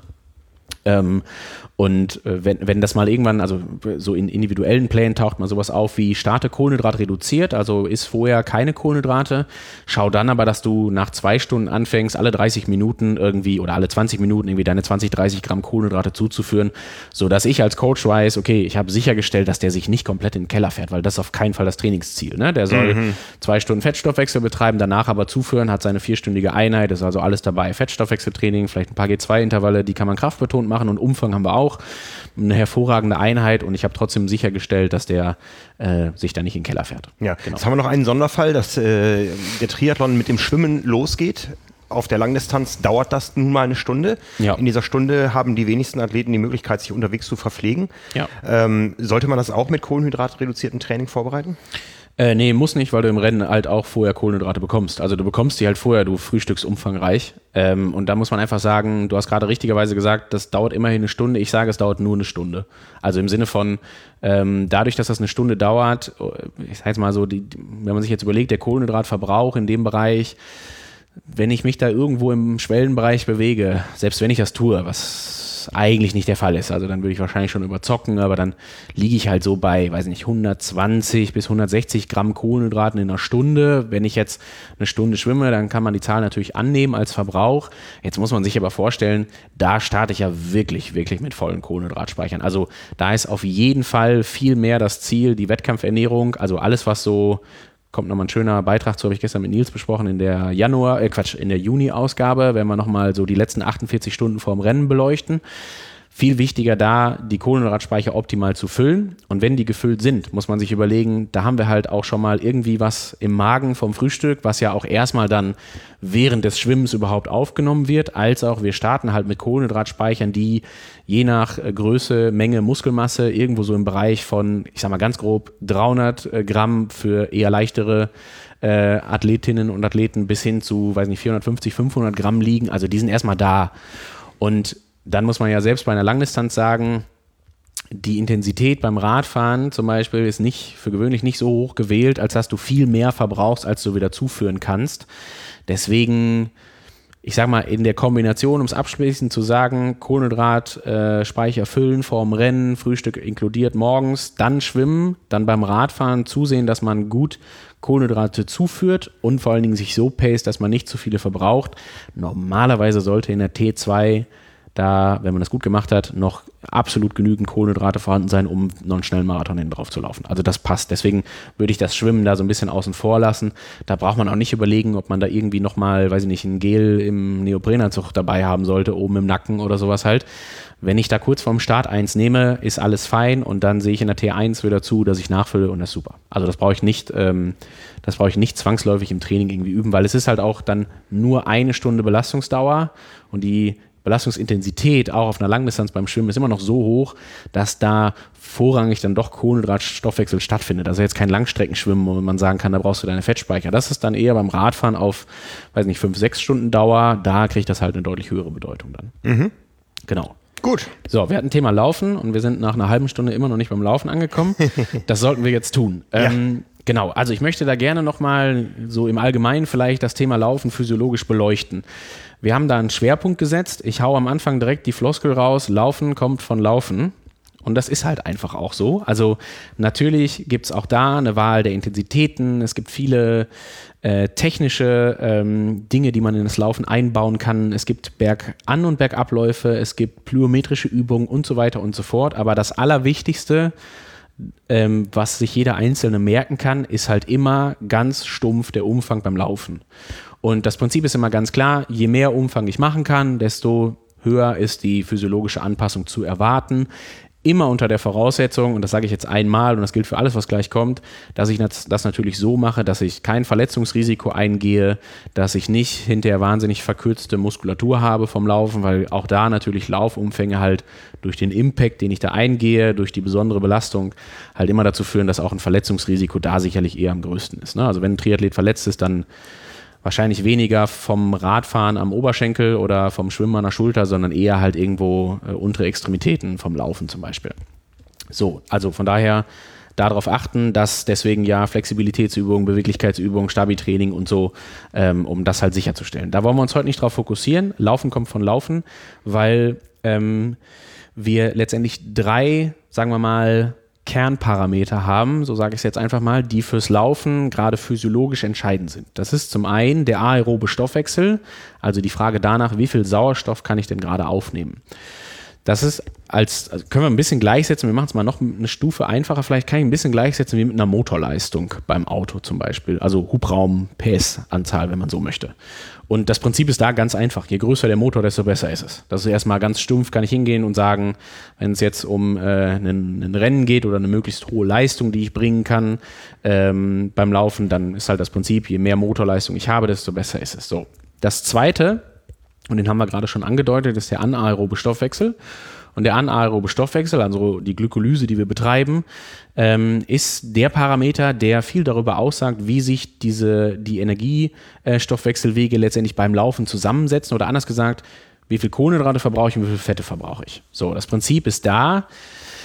Ähm, und äh, wenn, wenn das mal irgendwann, also so in individuellen Plänen taucht mal sowas auf wie starte Kohlenhydrat reduziert, also isst vorher keine Kohlenhydrate, schau dann aber, dass du nach zwei Stunden anfängst, alle dreißig Minuten irgendwie oder alle zwanzig Minuten irgendwie deine zwanzig, dreißig Gramm Kohlenhydrate zuzuführen, sodass ich als Coach weiß, okay, ich habe sichergestellt, dass der sich nicht komplett in den Keller fährt, weil das ist auf keinen Fall das Trainingsziel. Ne? Der soll mhm. zwei Stunden Fettstoffwechsel betreiben, danach aber zuführen, hat seine vierstündige Einheit, ist also alles dabei, Fettstoffwechseltraining, vielleicht ein paar G zwei Intervalle, die kann man kraftbetont machen und Umfang haben wir auch. Eine hervorragende Einheit und ich habe trotzdem sichergestellt, dass der äh, sich da nicht in den Keller fährt. Ja, genau. Jetzt haben wir noch einen Sonderfall, dass äh, der Triathlon mit dem Schwimmen losgeht. Auf der Langdistanz dauert das nun mal eine Stunde. Ja. In dieser Stunde haben die wenigsten Athleten die Möglichkeit, sich unterwegs zu verpflegen. Ja. Ähm, sollte man das auch mit kohlenhydratreduziertem Training vorbereiten? Äh, nee, muss nicht, weil du im Rennen halt auch vorher Kohlenhydrate bekommst. Also du bekommst die halt vorher, du frühstückst umfangreich. Ähm, und da muss man einfach sagen, du hast gerade richtigerweise gesagt, das dauert immerhin eine Stunde. Ich sage, es dauert nur eine Stunde. Also im Sinne von, ähm, dadurch, dass das eine Stunde dauert, ich sage jetzt mal so, die, wenn man sich jetzt überlegt, der Kohlenhydratverbrauch in dem Bereich, wenn ich mich da irgendwo im Schwellenbereich bewege, selbst wenn ich das tue, was eigentlich nicht der Fall ist, also dann würde ich wahrscheinlich schon überzocken, aber dann liege ich halt so bei, weiß nicht, hundertzwanzig bis hundertsechzig Gramm Kohlenhydraten in einer Stunde. Wenn ich jetzt eine Stunde schwimme, dann kann man die Zahl natürlich annehmen als Verbrauch. Jetzt muss man sich aber vorstellen, da starte ich ja wirklich, wirklich mit vollen Kohlenhydratspeichern. Also da ist auf jeden Fall viel mehr das Ziel, die Wettkampfernährung, also alles, was so kommt nochmal ein schöner Beitrag zu, habe ich gestern mit Nils besprochen, in der Januar, äh Quatsch, in der Juni-Ausgabe, wenn wir nochmal so die letzten achtundvierzig Stunden vorm Rennen beleuchten. Viel wichtiger da, die Kohlenhydratspeicher optimal zu füllen. Und wenn die gefüllt sind, muss man sich überlegen, da haben wir halt auch schon mal irgendwie was im Magen vom Frühstück, was ja auch erstmal dann während des Schwimmens überhaupt aufgenommen wird, als auch wir starten halt mit Kohlenhydratspeichern, die je nach Größe, Menge, Muskelmasse irgendwo so im Bereich von, ich sag mal ganz grob, dreihundert Gramm für eher leichtere äh, Athletinnen und Athleten bis hin zu, weiß nicht, vierhundertfünfzig, fünfhundert Gramm liegen. Also die sind erstmal da. Und dann muss man ja selbst bei einer Langdistanz sagen, die Intensität beim Radfahren zum Beispiel ist nicht für gewöhnlich nicht so hoch gewählt, als dass du viel mehr verbrauchst, als du wieder zuführen kannst. Deswegen, ich sag mal, in der Kombination, um es abschließend zu sagen, Kohlenhydratspeicher äh, füllen vorm Rennen, Frühstück inkludiert morgens, dann schwimmen, dann beim Radfahren zusehen, dass man gut Kohlenhydrate zuführt und vor allen Dingen sich so paced, dass man nicht zu viele verbraucht. Normalerweise sollte in der T zwei da, wenn man das gut gemacht hat, noch absolut genügend Kohlenhydrate vorhanden sein, um noch einen schnellen Marathon hinten drauf zu laufen. Also das passt. Deswegen würde ich das Schwimmen da so ein bisschen außen vor lassen. Da braucht man auch nicht überlegen, ob man da irgendwie nochmal, weiß ich nicht, ein Gel im Neoprenanzug dabei haben sollte, oben im Nacken oder sowas halt. Wenn ich da kurz vorm Start eins nehme, ist alles fein und dann sehe ich in der T eins wieder zu, dass ich nachfülle und das ist super. Also das brauche ich nicht, ähm, das brauche ich nicht zwangsläufig im Training irgendwie üben, weil es ist halt auch dann nur eine Stunde Belastungsdauer und die Belastungsintensität auch auf einer Langdistanz beim Schwimmen ist immer noch so hoch, dass da vorrangig dann doch Kohlenhydratstoffwechsel stattfindet. Also jetzt kein Langstreckenschwimmen, wo man sagen kann, da brauchst du deine Fettspeicher. Das ist dann eher beim Radfahren auf, weiß nicht, fünf, sechs Stunden Dauer. Da kriegt das halt eine deutlich höhere Bedeutung dann. Mhm. Genau. Gut. So, wir hatten Thema Laufen und wir sind nach einer halben Stunde immer noch nicht beim Laufen angekommen. Das sollten wir jetzt tun. Ja. Ähm, genau, also ich möchte da gerne nochmal so im Allgemeinen vielleicht das Thema Laufen physiologisch beleuchten. Wir haben da einen Schwerpunkt gesetzt. Ich hau am Anfang direkt die Floskel raus, Laufen kommt von Laufen. Und das ist halt einfach auch so. Also natürlich gibt es auch da eine Wahl der Intensitäten. Es gibt viele äh, technische ähm, Dinge, die man in das Laufen einbauen kann. Es gibt Bergan- und Bergabläufe, es gibt plyometrische Übungen und so weiter und so fort. Aber das Allerwichtigste, ähm, was sich jeder Einzelne merken kann, ist halt immer ganz stumpf der Umfang beim Laufen. Und das Prinzip ist immer ganz klar, je mehr Umfang ich machen kann, desto höher ist die physiologische Anpassung zu erwarten. Immer unter der Voraussetzung, und das sage ich jetzt einmal und das gilt für alles, was gleich kommt, dass ich das natürlich so mache, dass ich kein Verletzungsrisiko eingehe, dass ich nicht hinterher wahnsinnig verkürzte Muskulatur habe vom Laufen, weil auch da natürlich Laufumfänge halt durch den Impact, den ich da eingehe, durch die besondere Belastung halt immer dazu führen, dass auch ein Verletzungsrisiko da sicherlich eher am größten ist. Ne? Also wenn ein Triathlet verletzt ist, dann wahrscheinlich weniger vom Radfahren am Oberschenkel oder vom Schwimmen an der Schulter, sondern eher halt irgendwo äh, untere Extremitäten vom Laufen zum Beispiel. So, also von daher darauf achten, dass deswegen ja Flexibilitätsübungen, Beweglichkeitsübungen, Stabi-Training und so, ähm, um das halt sicherzustellen. Da wollen wir uns heute nicht drauf fokussieren. Laufen kommt von Laufen, weil ähm, wir letztendlich drei, sagen wir mal, Kernparameter haben, so sage ich es jetzt einfach mal, die fürs Laufen gerade physiologisch entscheidend sind. Das ist zum einen der aerobe Stoffwechsel, also die Frage danach, wie viel Sauerstoff kann ich denn gerade aufnehmen. Das ist als, also können wir ein bisschen gleichsetzen, wir machen es mal noch eine Stufe einfacher, vielleicht kann ich ein bisschen gleichsetzen wie mit einer Motorleistung beim Auto zum Beispiel, also Hubraum, P S-Anzahl, wenn man so möchte. Und das Prinzip ist da ganz einfach, je größer der Motor, desto besser ist es. Das ist erstmal ganz stumpf, kann ich hingehen und sagen, wenn es jetzt um äh, ein, ein Rennen geht oder eine möglichst hohe Leistung, die ich bringen kann ähm, beim Laufen, dann ist halt das Prinzip, je mehr Motorleistung ich habe, desto besser ist es. So. Das Zweite, und den haben wir gerade schon angedeutet, ist der anaerobe Stoffwechsel. Und der anaerobe Stoffwechsel, also die Glykolyse, die wir betreiben, ähm, ist der Parameter, der viel darüber aussagt, wie sich diese, die Energiestoffwechselwege letztendlich beim Laufen zusammensetzen. Oder anders gesagt, wie viel Kohlenhydrate verbrauche ich und wie viel Fette verbrauche ich. So, das Prinzip ist da,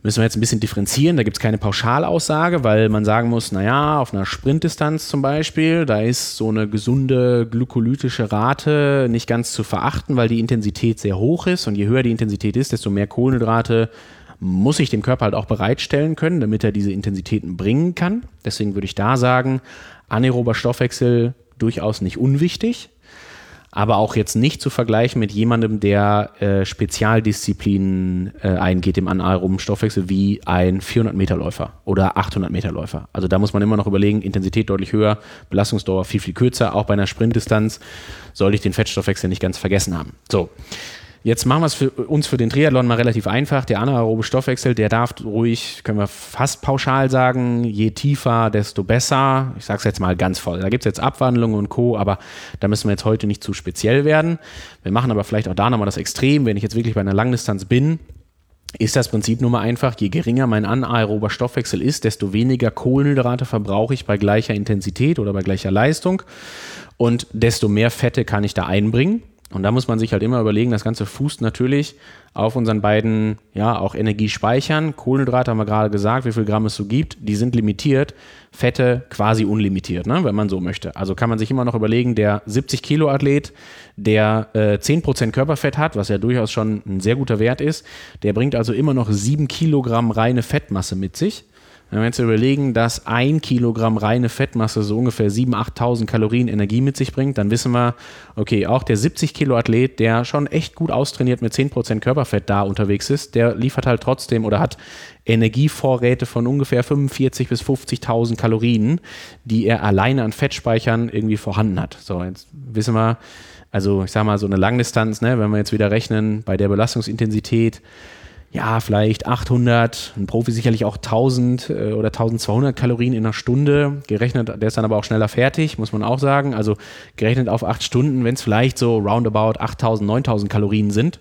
Müssen wir jetzt ein bisschen differenzieren, da gibt es keine Pauschalaussage, weil man sagen muss, naja, auf einer Sprintdistanz zum Beispiel, da ist so eine gesunde glykolytische Rate nicht ganz zu verachten, weil die Intensität sehr hoch ist und je höher die Intensität ist, desto mehr Kohlenhydrate muss ich dem Körper halt auch bereitstellen können, damit er diese Intensitäten bringen kann. Deswegen würde ich da sagen, anaerober Stoffwechsel durchaus nicht unwichtig, aber auch jetzt nicht zu vergleichen mit jemandem, der äh, Spezialdisziplinen äh, eingeht im anaeroben Stoffwechsel, wie ein vierhundert Meter Läufer oder achthundert Meter Läufer. Also da muss man immer noch überlegen, Intensität deutlich höher, Belastungsdauer viel, viel kürzer. Auch bei einer Sprintdistanz sollte ich den Fettstoffwechsel nicht ganz vergessen haben. So. Jetzt machen wir es für uns für den Triathlon mal relativ einfach. Der anaerobe Stoffwechsel, der darf ruhig, können wir fast pauschal sagen, je tiefer, desto besser. Ich sage es jetzt mal ganz voll. Da gibt es jetzt Abwandlungen und Co., aber da müssen wir jetzt heute nicht zu speziell werden. Wir machen aber vielleicht auch da nochmal das Extrem. Wenn ich jetzt wirklich bei einer Langdistanz bin, ist das Prinzip nur mal einfach, je geringer mein anaerober Stoffwechsel ist, desto weniger Kohlenhydrate verbrauche ich bei gleicher Intensität oder bei gleicher Leistung und desto mehr Fette kann ich da einbringen. Und da muss man sich halt immer überlegen, das Ganze fußt natürlich auf unseren beiden, ja, auch Energiespeichern. Kohlenhydrate haben wir gerade gesagt, wie viel Gramm es so gibt. Die sind limitiert, Fette quasi unlimitiert, ne, wenn man so möchte. Also kann man sich immer noch überlegen, der siebzig Kilo Athlet, der äh, zehn Prozent Körperfett hat, was ja durchaus schon ein sehr guter Wert ist, der bringt also immer noch sieben Kilogramm reine Fettmasse mit sich. Wenn wir jetzt überlegen, dass ein Kilogramm reine Fettmasse so ungefähr siebentausend, achttausend Kalorien Energie mit sich bringt, dann wissen wir, okay, auch der siebzig Kilo Athlet, der schon echt gut austrainiert mit zehn Prozent Körperfett da unterwegs ist, der liefert halt trotzdem oder hat Energievorräte von ungefähr fünfundvierzigtausend bis fünfzigtausend Kalorien, die er alleine an Fettspeichern irgendwie vorhanden hat. So, jetzt wissen wir, also ich sag mal so eine Langdistanz, ne, wenn wir jetzt wieder rechnen, bei der Belastungsintensität, ja, vielleicht achthundert, ein Profi sicherlich auch tausend äh, oder eintausendzweihundert Kalorien in einer Stunde. Gerechnet, der ist dann aber auch schneller fertig, muss man auch sagen. Also gerechnet auf acht Stunden, wenn es vielleicht so roundabout achttausend, neuntausend Kalorien sind,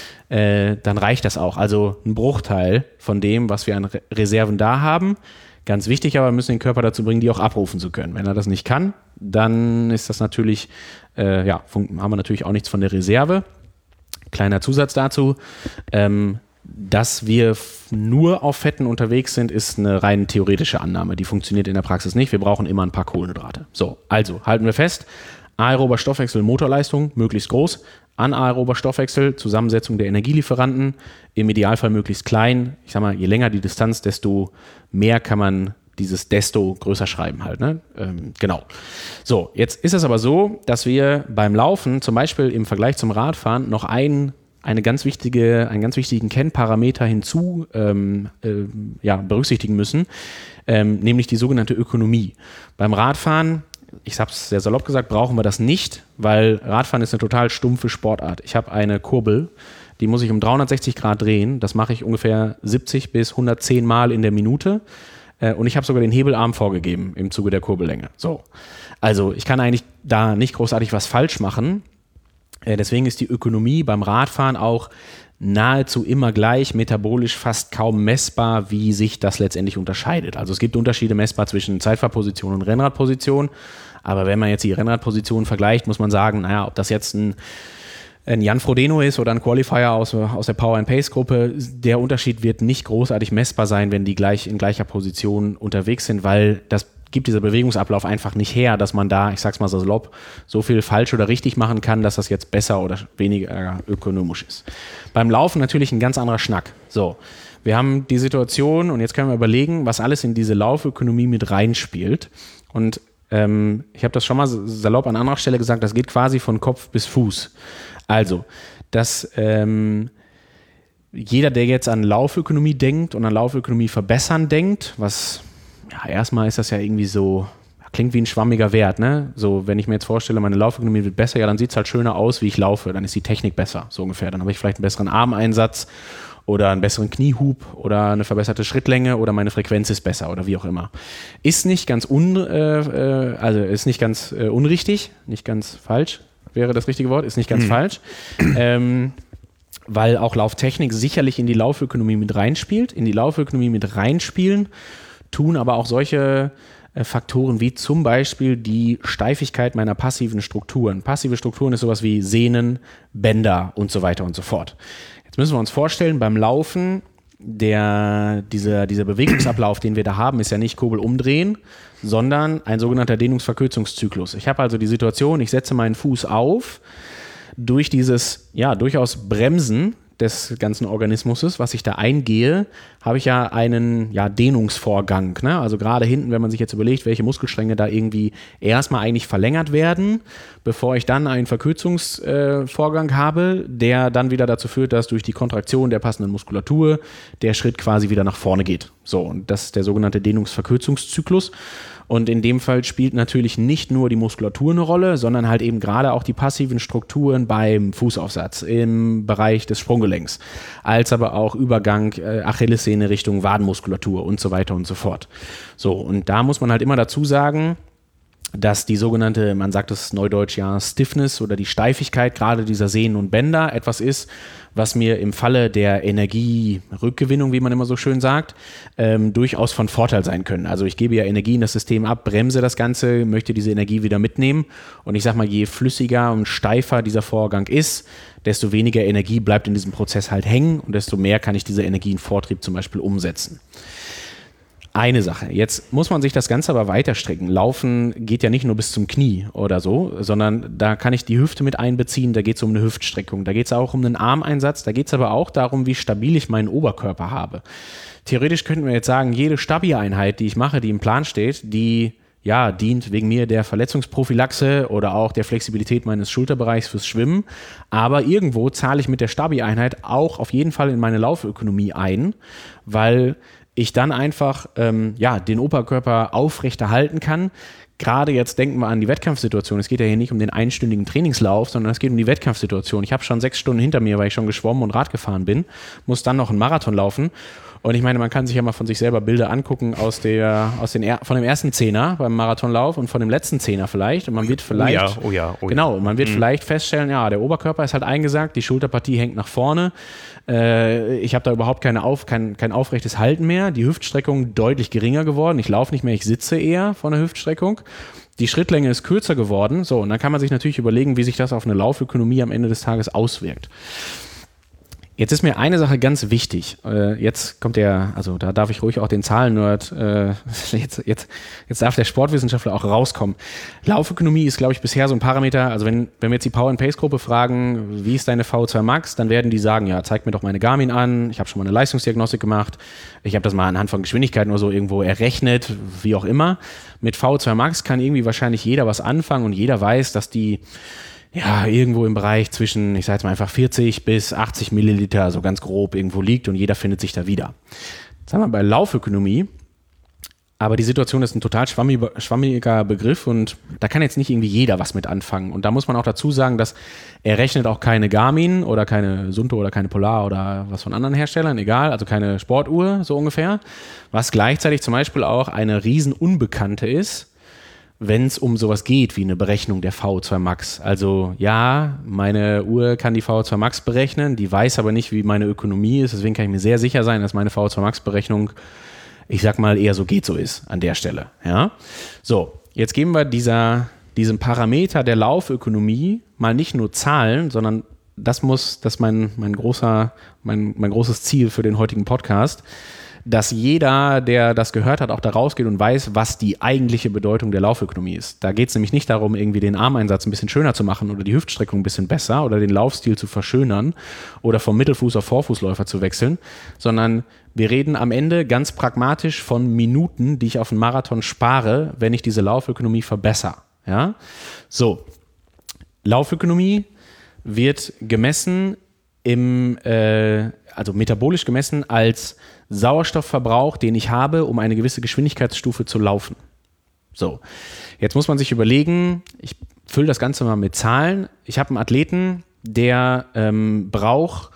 äh, dann reicht das auch. Also ein Bruchteil von dem, was wir an Re- Reserven da haben. Ganz wichtig aber, wir müssen den Körper dazu bringen, die auch abrufen zu können. Wenn er das nicht kann, dann ist das natürlich, äh, ja, haben wir natürlich auch nichts von der Reserve. Kleiner Zusatz dazu, ähm, dass wir nur auf Fetten unterwegs sind, ist eine rein theoretische Annahme. Die funktioniert in der Praxis nicht. Wir brauchen immer ein paar Kohlenhydrate. So, also halten wir fest. Aerober Stoffwechsel, Motorleistung, möglichst groß. Anaerober Stoffwechsel, Zusammensetzung der Energielieferanten, im Idealfall möglichst klein. Ich sag mal, je länger die Distanz, desto mehr kann man dieses desto größer schreiben halt. Ne? Ähm, genau. So, jetzt ist es aber so, dass wir beim Laufen, zum Beispiel im Vergleich zum Radfahren, noch einen eine ganz wichtige, einen ganz wichtigen Kennparameter hinzu ähm, äh, ja, berücksichtigen müssen, ähm, nämlich die sogenannte Ökonomie. Beim Radfahren, ich habe es sehr salopp gesagt, brauchen wir das nicht, weil Radfahren ist eine total stumpfe Sportart. Ich habe eine Kurbel, die muss ich um dreihundertsechzig Grad drehen, das mache ich ungefähr siebzig bis hundertzehn Mal in der Minute äh, und ich habe sogar den Hebelarm vorgegeben im Zuge der Kurbellänge. So, also ich kann eigentlich da nicht großartig was falsch machen. Deswegen ist die Ökonomie beim Radfahren auch nahezu immer gleich, metabolisch fast kaum messbar, wie sich das letztendlich unterscheidet. Also es gibt Unterschiede messbar zwischen Zeitfahrposition und Rennradposition, aber wenn man jetzt die Rennradposition vergleicht, muss man sagen, naja, ob das jetzt ein, ein Jan Frodeno ist oder ein Qualifier aus, aus der Power-and-Pace-Gruppe, der Unterschied wird nicht großartig messbar sein, wenn die gleich in gleicher Position unterwegs sind, weil das gibt dieser Bewegungsablauf einfach nicht her, dass man da, ich sag's mal so salopp, so viel falsch oder richtig machen kann, dass das jetzt besser oder weniger ökonomisch ist. Beim Laufen natürlich ein ganz anderer Schnack. So, wir haben die Situation und jetzt können wir überlegen, was alles in diese Laufökonomie mit reinspielt. Und ähm, ich habe das schon mal salopp an anderer Stelle gesagt, das geht quasi von Kopf bis Fuß. Also, dass ähm, jeder, der jetzt an Laufökonomie denkt und an Laufökonomie verbessern denkt, was ja, erstmal ist das ja irgendwie so, klingt wie ein schwammiger Wert, ne? So, wenn ich mir jetzt vorstelle, meine Laufökonomie wird besser, ja, dann sieht es halt schöner aus, wie ich laufe, dann ist die Technik besser, so ungefähr. Dann habe ich vielleicht einen besseren Armeinsatz oder einen besseren Kniehub oder eine verbesserte Schrittlänge oder meine Frequenz ist besser oder wie auch immer. Ist nicht ganz un, äh, also ist nicht ganz äh, unrichtig, nicht ganz falsch, wäre das richtige Wort, ist nicht ganz mhm. falsch. Ähm, weil auch Lauftechnik sicherlich in die Laufökonomie mit reinspielt, in die Laufökonomie mit reinspielen, tun aber auch solche äh, Faktoren wie zum Beispiel die Steifigkeit meiner passiven Strukturen. Passive Strukturen ist sowas wie Sehnen, Bänder und so weiter und so fort. Jetzt müssen wir uns vorstellen, beim Laufen der, dieser, dieser Bewegungsablauf, den wir da haben, ist ja nicht Kurbel umdrehen, sondern ein sogenannter Dehnungsverkürzungszyklus. Ich habe also die Situation, ich setze meinen Fuß auf, durch dieses ja durchaus Bremsen des ganzen Organismus, was ich da eingehe, habe ich ja einen ja, Dehnungsvorgang. Ne? Also gerade hinten, wenn man sich jetzt überlegt, welche Muskelstränge da irgendwie erstmal eigentlich verlängert werden, bevor ich dann einen Verkürzungsvorgang äh, habe, der dann wieder dazu führt, dass durch die Kontraktion der passenden Muskulatur der Schritt quasi wieder nach vorne geht. So, und das ist der sogenannte Dehnungsverkürzungszyklus. Und in dem Fall spielt natürlich nicht nur die Muskulatur eine Rolle, sondern halt eben gerade auch die passiven Strukturen beim Fußaufsatz, im Bereich des Sprunggelenks, als aber auch Übergang äh, Achillessehne Richtung Wadenmuskulatur und so weiter und so fort. So, und da muss man halt immer dazu sagen, dass die sogenannte, man sagt es neudeutsch ja, Stiffness oder die Steifigkeit gerade dieser Sehnen und Bänder etwas ist, was mir im Falle der Energierückgewinnung, wie man immer so schön sagt, ähm, durchaus von Vorteil sein können. Also ich gebe ja Energie in das System ab, bremse das Ganze, möchte diese Energie wieder mitnehmen und ich sag mal, je flüssiger und steifer dieser Vorgang ist, desto weniger Energie bleibt in diesem Prozess halt hängen und desto mehr kann ich diese Energie in Vortrieb zum Beispiel umsetzen. Eine Sache. Jetzt muss man sich das Ganze aber weiter strecken. Laufen geht ja nicht nur bis zum Knie oder so, sondern da kann ich die Hüfte mit einbeziehen, da geht es um eine Hüftstreckung, da geht es auch um einen Armeinsatz, da geht es aber auch darum, wie stabil ich meinen Oberkörper habe. Theoretisch könnten wir jetzt sagen, jede Stabi-Einheit, die ich mache, die im Plan steht, die ja, dient wegen mir der Verletzungsprophylaxe oder auch der Flexibilität meines Schulterbereichs fürs Schwimmen, aber irgendwo zahle ich mit der Stabi-Einheit auch auf jeden Fall in meine Laufökonomie ein, weil ich dann einfach ähm, ja, den Oberkörper aufrechterhalten kann. Gerade jetzt denken wir an die Wettkampfsituation. Es geht ja hier nicht um den einstündigen Trainingslauf, sondern es geht um die Wettkampfsituation. Ich habe schon sechs Stunden hinter mir, weil ich schon geschwommen und Rad gefahren bin, muss dann noch einen Marathon laufen. Und ich meine, man kann sich ja mal von sich selber Bilder angucken aus der, aus den, von dem ersten Zehner beim Marathonlauf und von dem letzten Zehner vielleicht. Und man wird vielleicht, oh ja, oh ja, oh ja. Genau, man wird mhm. vielleicht feststellen, ja, der Oberkörper ist halt eingesackt, die Schulterpartie hängt nach vorne. Äh, ich habe da überhaupt keine auf, kein, kein aufrechtes Halten mehr. Die Hüftstreckung deutlich geringer geworden. Ich laufe nicht mehr, ich sitze eher von der Hüftstreckung. Die Schrittlänge ist kürzer geworden. So, und dann kann man sich natürlich überlegen, wie sich das auf eine Laufökonomie am Ende des Tages auswirkt. Jetzt ist mir eine Sache ganz wichtig. Äh, jetzt kommt der, also da darf ich ruhig auch den Zahlen-Nerd, äh, jetzt, jetzt, jetzt darf der Sportwissenschaftler auch rauskommen. Laufökonomie ist, glaube ich, bisher so ein Parameter, also wenn, wenn wir jetzt die Power-and-Pace-Gruppe fragen, wie ist deine V O zwei Max, dann werden die sagen, ja, zeig mir doch meine Garmin an, ich habe schon mal eine Leistungsdiagnostik gemacht, ich habe das mal anhand von Geschwindigkeiten oder so irgendwo errechnet, wie auch immer. Mit V O zwei Max kann irgendwie wahrscheinlich jeder was anfangen und jeder weiß, dass die ja, irgendwo im Bereich zwischen, ich sage jetzt mal einfach vierzig bis achtzig Milliliter, so ganz grob irgendwo liegt und jeder findet sich da wieder. Sagen wir bei Laufökonomie, aber die Situation ist ein total schwammiger, schwammiger Begriff und da kann jetzt nicht irgendwie jeder was mit anfangen. Und da muss man auch dazu sagen, dass er rechnet auch keine Garmin oder keine Sunto oder keine Polar oder was von anderen Herstellern, egal, also keine Sportuhr so ungefähr, was gleichzeitig zum Beispiel auch eine riesen Unbekannte ist, wenn es um sowas geht wie eine Berechnung der V O zwei Max. Also ja, meine Uhr kann die V O zwei Max berechnen, die weiß aber nicht, wie meine Ökonomie ist, deswegen kann ich mir sehr sicher sein, dass meine V O zwei Max Berechnung, ich sag mal, eher so geht so ist an der Stelle. Ja? So, jetzt geben wir dieser, diesem Parameter der Laufökonomie mal nicht nur Zahlen, sondern das muss, das ist mein, mein, großer, mein, mein großes Ziel für den heutigen Podcast, dass jeder, der das gehört hat, auch da rausgeht und weiß, was die eigentliche Bedeutung der Laufökonomie ist. Da geht es nämlich nicht darum, irgendwie den Armeinsatz ein bisschen schöner zu machen oder die Hüftstreckung ein bisschen besser oder den Laufstil zu verschönern oder vom Mittelfuß auf Vorfußläufer zu wechseln, sondern wir reden am Ende ganz pragmatisch von Minuten, die ich auf einen Marathon spare, wenn ich diese Laufökonomie verbessere. Ja? So, Laufökonomie wird gemessen im, äh, also metabolisch gemessen als Sauerstoffverbrauch, den ich habe, um eine gewisse Geschwindigkeitsstufe zu laufen. So, jetzt muss man sich überlegen, ich fülle das Ganze mal mit Zahlen. Ich habe einen Athleten, der ähm, braucht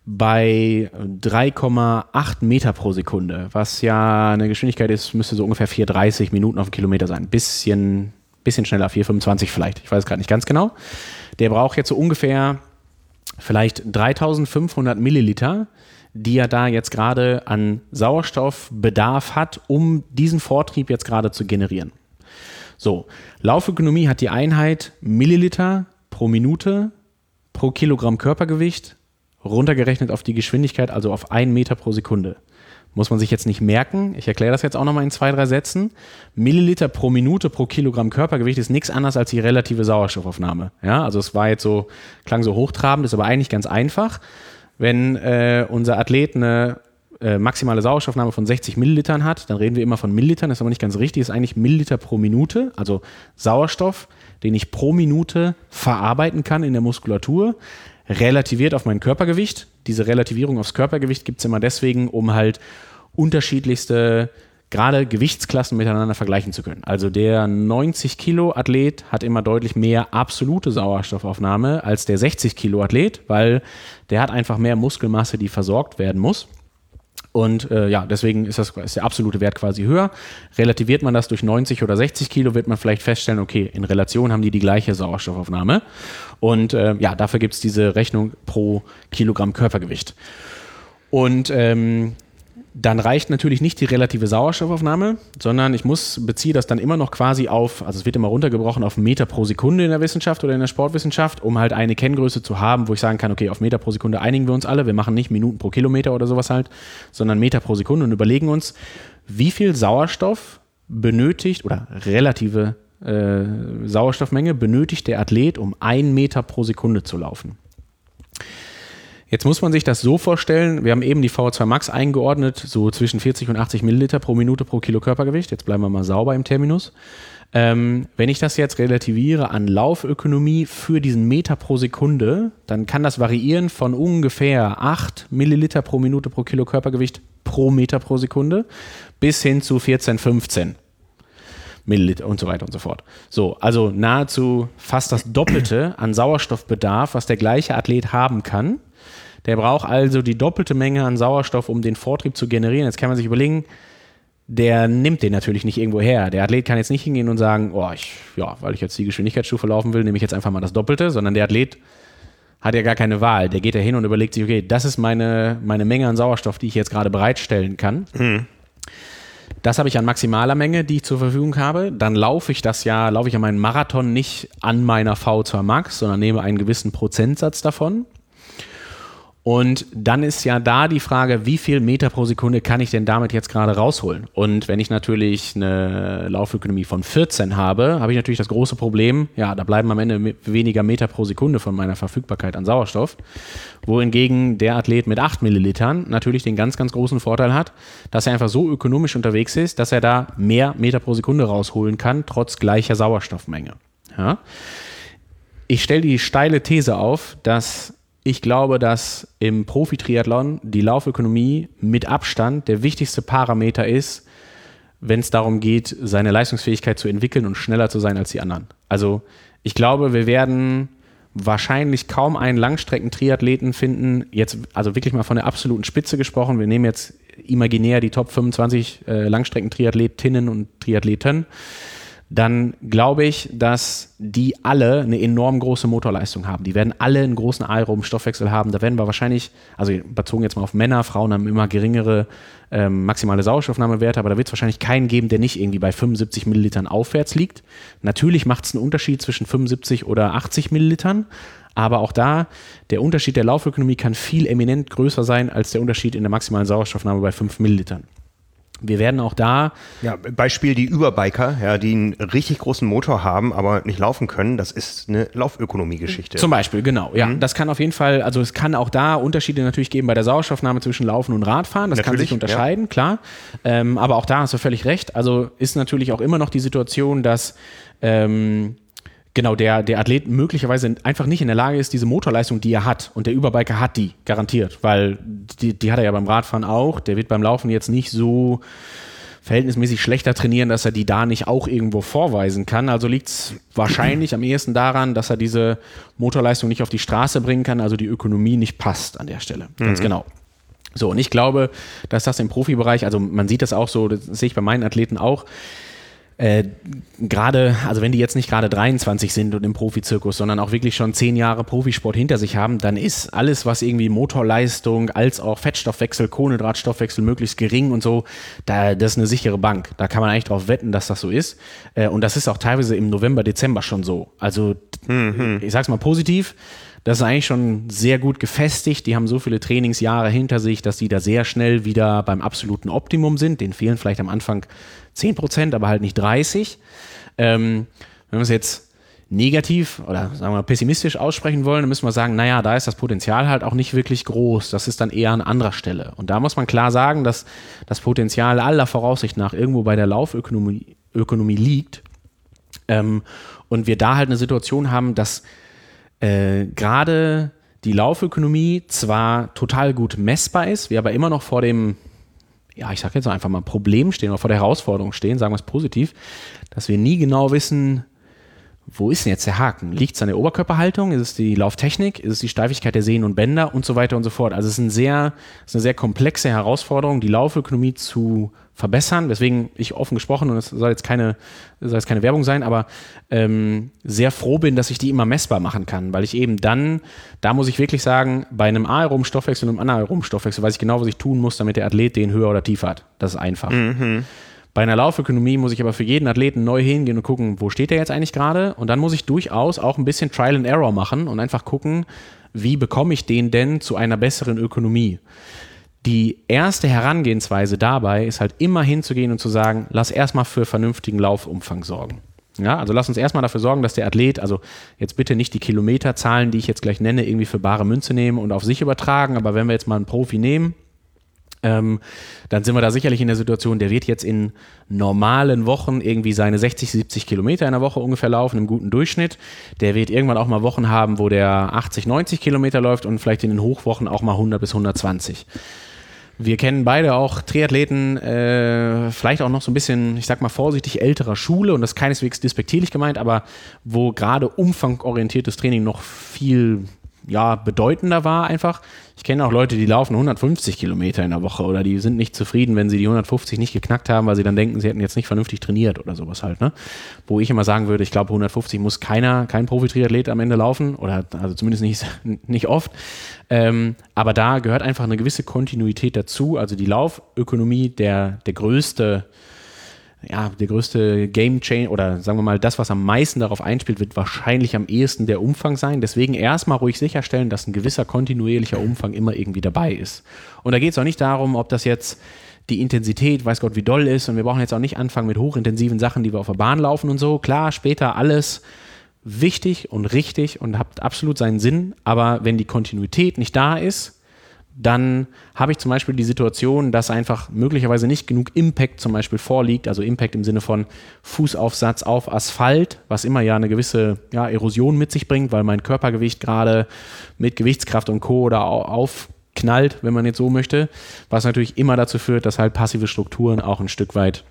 bei drei Komma acht Meter pro Sekunde, was ja eine Geschwindigkeit ist, müsste so ungefähr vier Komma dreißig Minuten auf den Kilometer sein. Bisschen, bisschen schneller, vier Komma fünfundzwanzig vielleicht, ich weiß es gerade nicht ganz genau. Der braucht jetzt so ungefähr vielleicht dreitausendfünfhundert Milliliter, die er da jetzt gerade an Sauerstoffbedarf hat, um diesen Vortrieb jetzt gerade zu generieren. So, Laufökonomie hat die Einheit Milliliter pro Minute pro Kilogramm Körpergewicht runtergerechnet auf die Geschwindigkeit, also auf einen Meter pro Sekunde. Muss man sich jetzt nicht merken. Ich erkläre das jetzt auch nochmal in zwei, drei Sätzen. Milliliter pro Minute pro Kilogramm Körpergewicht ist nichts anderes als die relative Sauerstoffaufnahme. Ja, also es war jetzt so, klang so hochtrabend, ist aber eigentlich ganz einfach. Wenn äh, unser Athlet eine äh, maximale Sauerstoffnahme von sechzig Millilitern hat, dann reden wir immer von Millilitern, das ist aber nicht ganz richtig, ist eigentlich Milliliter pro Minute, also Sauerstoff, den ich pro Minute verarbeiten kann in der Muskulatur, relativiert auf mein Körpergewicht. Diese Relativierung aufs Körpergewicht gibt es immer deswegen, um halt unterschiedlichste, gerade Gewichtsklassen miteinander vergleichen zu können. Also der neunzig Kilo Athlet hat immer deutlich mehr absolute Sauerstoffaufnahme als der sechzig Kilo Athlet, weil der hat einfach mehr Muskelmasse, die versorgt werden muss. Und äh, ja, deswegen ist, das, ist der absolute Wert quasi höher. Relativiert man das durch neunzig oder sechzig Kilo, wird man vielleicht feststellen, okay, in Relation haben die die gleiche Sauerstoffaufnahme. Und äh, ja, dafür gibt es diese Rechnung pro Kilogramm Körpergewicht. Und ähm, dann reicht natürlich nicht die relative Sauerstoffaufnahme, sondern ich muss, beziehe das dann immer noch quasi auf, also es wird immer runtergebrochen auf Meter pro Sekunde in der Wissenschaft oder in der Sportwissenschaft, um halt eine Kenngröße zu haben, wo ich sagen kann, okay, auf Meter pro Sekunde einigen wir uns alle, wir machen nicht Minuten pro Kilometer oder sowas halt, sondern Meter pro Sekunde und überlegen uns, wie viel Sauerstoff benötigt oder relative äh, Sauerstoffmenge benötigt der Athlet, um einen Meter pro Sekunde zu laufen. Jetzt muss man sich das so vorstellen, wir haben eben die V O zwei Max eingeordnet, so zwischen vierzig und achtzig Milliliter pro Minute pro Kilo Körpergewicht. Jetzt bleiben wir mal sauber im Terminus. Ähm, wenn ich das jetzt relativiere an Laufökonomie für diesen Meter pro Sekunde, dann kann das variieren von ungefähr acht Milliliter pro Minute pro Kilo Körpergewicht pro Meter pro Sekunde bis hin zu vierzehn, fünfzehn Milliliter und so weiter und so fort. So, also nahezu fast das Doppelte an Sauerstoffbedarf, was der gleiche Athlet haben kann. Der braucht also die doppelte Menge an Sauerstoff, um den Vortrieb zu generieren. Jetzt kann man sich überlegen, der nimmt den natürlich nicht irgendwo her. Der Athlet kann jetzt nicht hingehen und sagen, oh, ich, ja, weil ich jetzt die Geschwindigkeitsstufe laufen will, nehme ich jetzt einfach mal das Doppelte, sondern der Athlet hat ja gar keine Wahl. Der geht da hin und überlegt sich, okay, das ist meine, meine Menge an Sauerstoff, die ich jetzt gerade bereitstellen kann. Mhm. Das habe ich an maximaler Menge, die ich zur Verfügung habe. Dann laufe ich das ja, laufe ich ja meinen Marathon nicht an meiner V O zwei Max, sondern nehme einen gewissen Prozentsatz davon. Und dann ist ja da die Frage, wie viel Meter pro Sekunde kann ich denn damit jetzt gerade rausholen? Und wenn ich natürlich eine Laufökonomie von vierzehn habe, habe ich natürlich das große Problem, ja, da bleiben am Ende weniger Meter pro Sekunde von meiner Verfügbarkeit an Sauerstoff. Wohingegen der Athlet mit acht Millilitern natürlich den ganz, ganz großen Vorteil hat, dass er einfach so ökonomisch unterwegs ist, dass er da mehr Meter pro Sekunde rausholen kann, trotz gleicher Sauerstoffmenge. Ja? Ich stelle die steile These auf, dass ich glaube, dass im Profi-Triathlon die Laufökonomie mit Abstand der wichtigste Parameter ist, wenn es darum geht, seine Leistungsfähigkeit zu entwickeln und schneller zu sein als die anderen. Also ich glaube, wir werden wahrscheinlich kaum einen Langstrecken-Triathleten finden, jetzt also wirklich mal von der absoluten Spitze gesprochen, wir nehmen jetzt imaginär die Top fünfundzwanzig äh, Langstrecken-Triathletinnen und Triathleten, dann glaube ich, dass die alle eine enorm große Motorleistung haben. Die werden alle einen großen aeroben Stoffwechsel haben. Da werden wir wahrscheinlich, also bezogen jetzt mal auf Männer, Frauen haben immer geringere ähm, maximale Sauerstoffnahmewerte, aber da wird es wahrscheinlich keinen geben, der nicht irgendwie bei fünfundsiebzig Millilitern aufwärts liegt. Natürlich macht es einen Unterschied zwischen fünfundsiebzig oder achtzig Millilitern, aber auch da, der Unterschied der Laufökonomie kann viel eminent größer sein als der Unterschied in der maximalen Sauerstoffnahme bei fünf Millilitern. Wir werden auch da... Ja, Beispiel die Überbiker, ja, die einen richtig großen Motor haben, aber nicht laufen können, das ist eine Laufökonomie-Geschichte. Zum Beispiel, genau. Ja, mhm. Das kann auf jeden Fall, also es kann auch da Unterschiede natürlich geben bei der Sauerstoffnahme zwischen Laufen und Radfahren. Das natürlich, kann sich unterscheiden, ja. Klar. Ähm, aber auch da hast du völlig recht. Also ist natürlich auch immer noch die Situation, dass... Ähm, Genau, der, der Athlet möglicherweise einfach nicht in der Lage ist, diese Motorleistung, die er hat, und der Überbiker hat die, garantiert, weil die, die hat er ja beim Radfahren auch, der wird beim Laufen jetzt nicht so verhältnismäßig schlechter trainieren, dass er die da nicht auch irgendwo vorweisen kann, also liegt es wahrscheinlich am ehesten daran, dass er diese Motorleistung nicht auf die Straße bringen kann, also die Ökonomie nicht passt an der Stelle, ganz mhm. genau. So, und ich glaube, dass das im Profibereich, also man sieht das auch so, das sehe ich bei meinen Athleten auch, Äh, gerade, also wenn die jetzt nicht gerade dreiundzwanzig sind und im Profizirkus, sondern auch wirklich schon zehn Jahre Profisport hinter sich haben, dann ist alles, was irgendwie Motorleistung als auch Fettstoffwechsel, Kohlenhydratstoffwechsel möglichst gering und so, da, das ist eine sichere Bank. Da kann man eigentlich drauf wetten, dass das so ist. Äh, und das ist auch teilweise im November, Dezember schon so. Also mhm. ich sag's mal positiv, Das ist eigentlich schon sehr gut gefestigt. Die haben so viele Trainingsjahre hinter sich, dass die da sehr schnell wieder beim absoluten Optimum sind. Denen fehlen vielleicht am Anfang zehn Prozent, aber halt nicht dreißig. Ähm, wenn wir es jetzt negativ oder sagen wir mal pessimistisch aussprechen wollen, dann müssen wir sagen, naja, da ist das Potenzial halt auch nicht wirklich groß. Das ist dann eher an anderer Stelle. Und da muss man klar sagen, dass das Potenzial aller Voraussicht nach irgendwo bei der Laufökonomie Ökonomie liegt. Ähm, und wir da halt eine Situation haben, dass äh, gerade die Laufökonomie zwar total gut messbar ist, wir aber immer noch vor dem, ja, ich sag jetzt einfach mal Problem stehen oder vor der Herausforderung stehen, sagen wir es positiv, dass wir nie genau wissen, wo ist denn jetzt der Haken? Liegt es an der Oberkörperhaltung? Ist es die Lauftechnik? Ist es die Steifigkeit der Sehnen und Bänder und so weiter und so fort? Also es ist, ein sehr, es ist eine sehr komplexe Herausforderung, die Laufökonomie zu verbessern, weswegen ich offen gesprochen, und es soll jetzt keine, soll jetzt keine Werbung sein, aber ähm, sehr froh bin, dass ich die immer messbar machen kann, weil ich eben dann, da muss ich wirklich sagen, bei einem aeroben Stoffwechsel und einem anaeroben Stoffwechsel weiß ich genau, was ich tun muss, damit der Athlet den höher oder tiefer hat. Das ist einfach. Mhm. Bei einer Laufökonomie muss ich aber für jeden Athleten neu hingehen und gucken, wo steht der jetzt eigentlich gerade? Und dann muss ich durchaus auch ein bisschen Trial and Error machen und einfach gucken, wie bekomme ich den denn zu einer besseren Ökonomie? Die erste Herangehensweise dabei ist halt immer hinzugehen und zu sagen, lass erstmal für vernünftigen Laufumfang sorgen. Ja, also lass uns erstmal dafür sorgen, dass der Athlet, also jetzt bitte nicht die Kilometerzahlen, die ich jetzt gleich nenne, irgendwie für bare Münze nehmen und auf sich übertragen, aber wenn wir jetzt mal einen Profi nehmen, Ähm, dann sind wir da sicherlich in der Situation, der wird jetzt in normalen Wochen irgendwie seine sechzig, siebzig Kilometer in der Woche ungefähr laufen, im guten Durchschnitt. Der wird irgendwann auch mal Wochen haben, wo der achtzig, neunzig Kilometer läuft und vielleicht in den Hochwochen auch mal hundert bis hundertzwanzig. Wir kennen beide auch Triathleten, äh, vielleicht auch noch so ein bisschen, ich sag mal vorsichtig, älterer Schule und das ist keineswegs despektierlich gemeint, aber wo gerade umfangorientiertes Training noch viel ja, bedeutender war einfach. Ich kenne auch Leute, die laufen hundertfünfzig Kilometer in der Woche oder die sind nicht zufrieden, wenn sie die hundertfünfzig nicht geknackt haben, weil sie dann denken, sie hätten jetzt nicht vernünftig trainiert oder sowas halt, ne? Wo ich immer sagen würde, ich glaube, hundertfünfzig muss keiner, kein Profi-Triathlet am Ende laufen oder also zumindest nicht, nicht oft. Ähm, aber da gehört einfach eine gewisse Kontinuität dazu. Also die Laufökonomie, der, der größte Ja, der größte Game Changer oder sagen wir mal, das, was am meisten darauf einspielt, wird wahrscheinlich am ehesten der Umfang sein. Deswegen erstmal ruhig sicherstellen, dass ein gewisser kontinuierlicher Umfang immer irgendwie dabei ist. Und da geht es auch nicht darum, ob das jetzt die Intensität, weiß Gott, wie doll ist. Und wir brauchen jetzt auch nicht anfangen mit hochintensiven Sachen, die wir auf der Bahn laufen und so. Klar, später alles wichtig und richtig und hat absolut seinen Sinn. Aber wenn die Kontinuität nicht da ist, dann habe ich zum Beispiel die Situation, dass einfach möglicherweise nicht genug Impact zum Beispiel vorliegt, also Impact im Sinne von Fußaufsatz auf Asphalt, was immer ja eine gewisse ja, Erosion mit sich bringt, weil mein Körpergewicht gerade mit Gewichtskraft und Co. da aufknallt, wenn man jetzt so möchte, was natürlich immer dazu führt, dass halt passive Strukturen auch ein Stück weit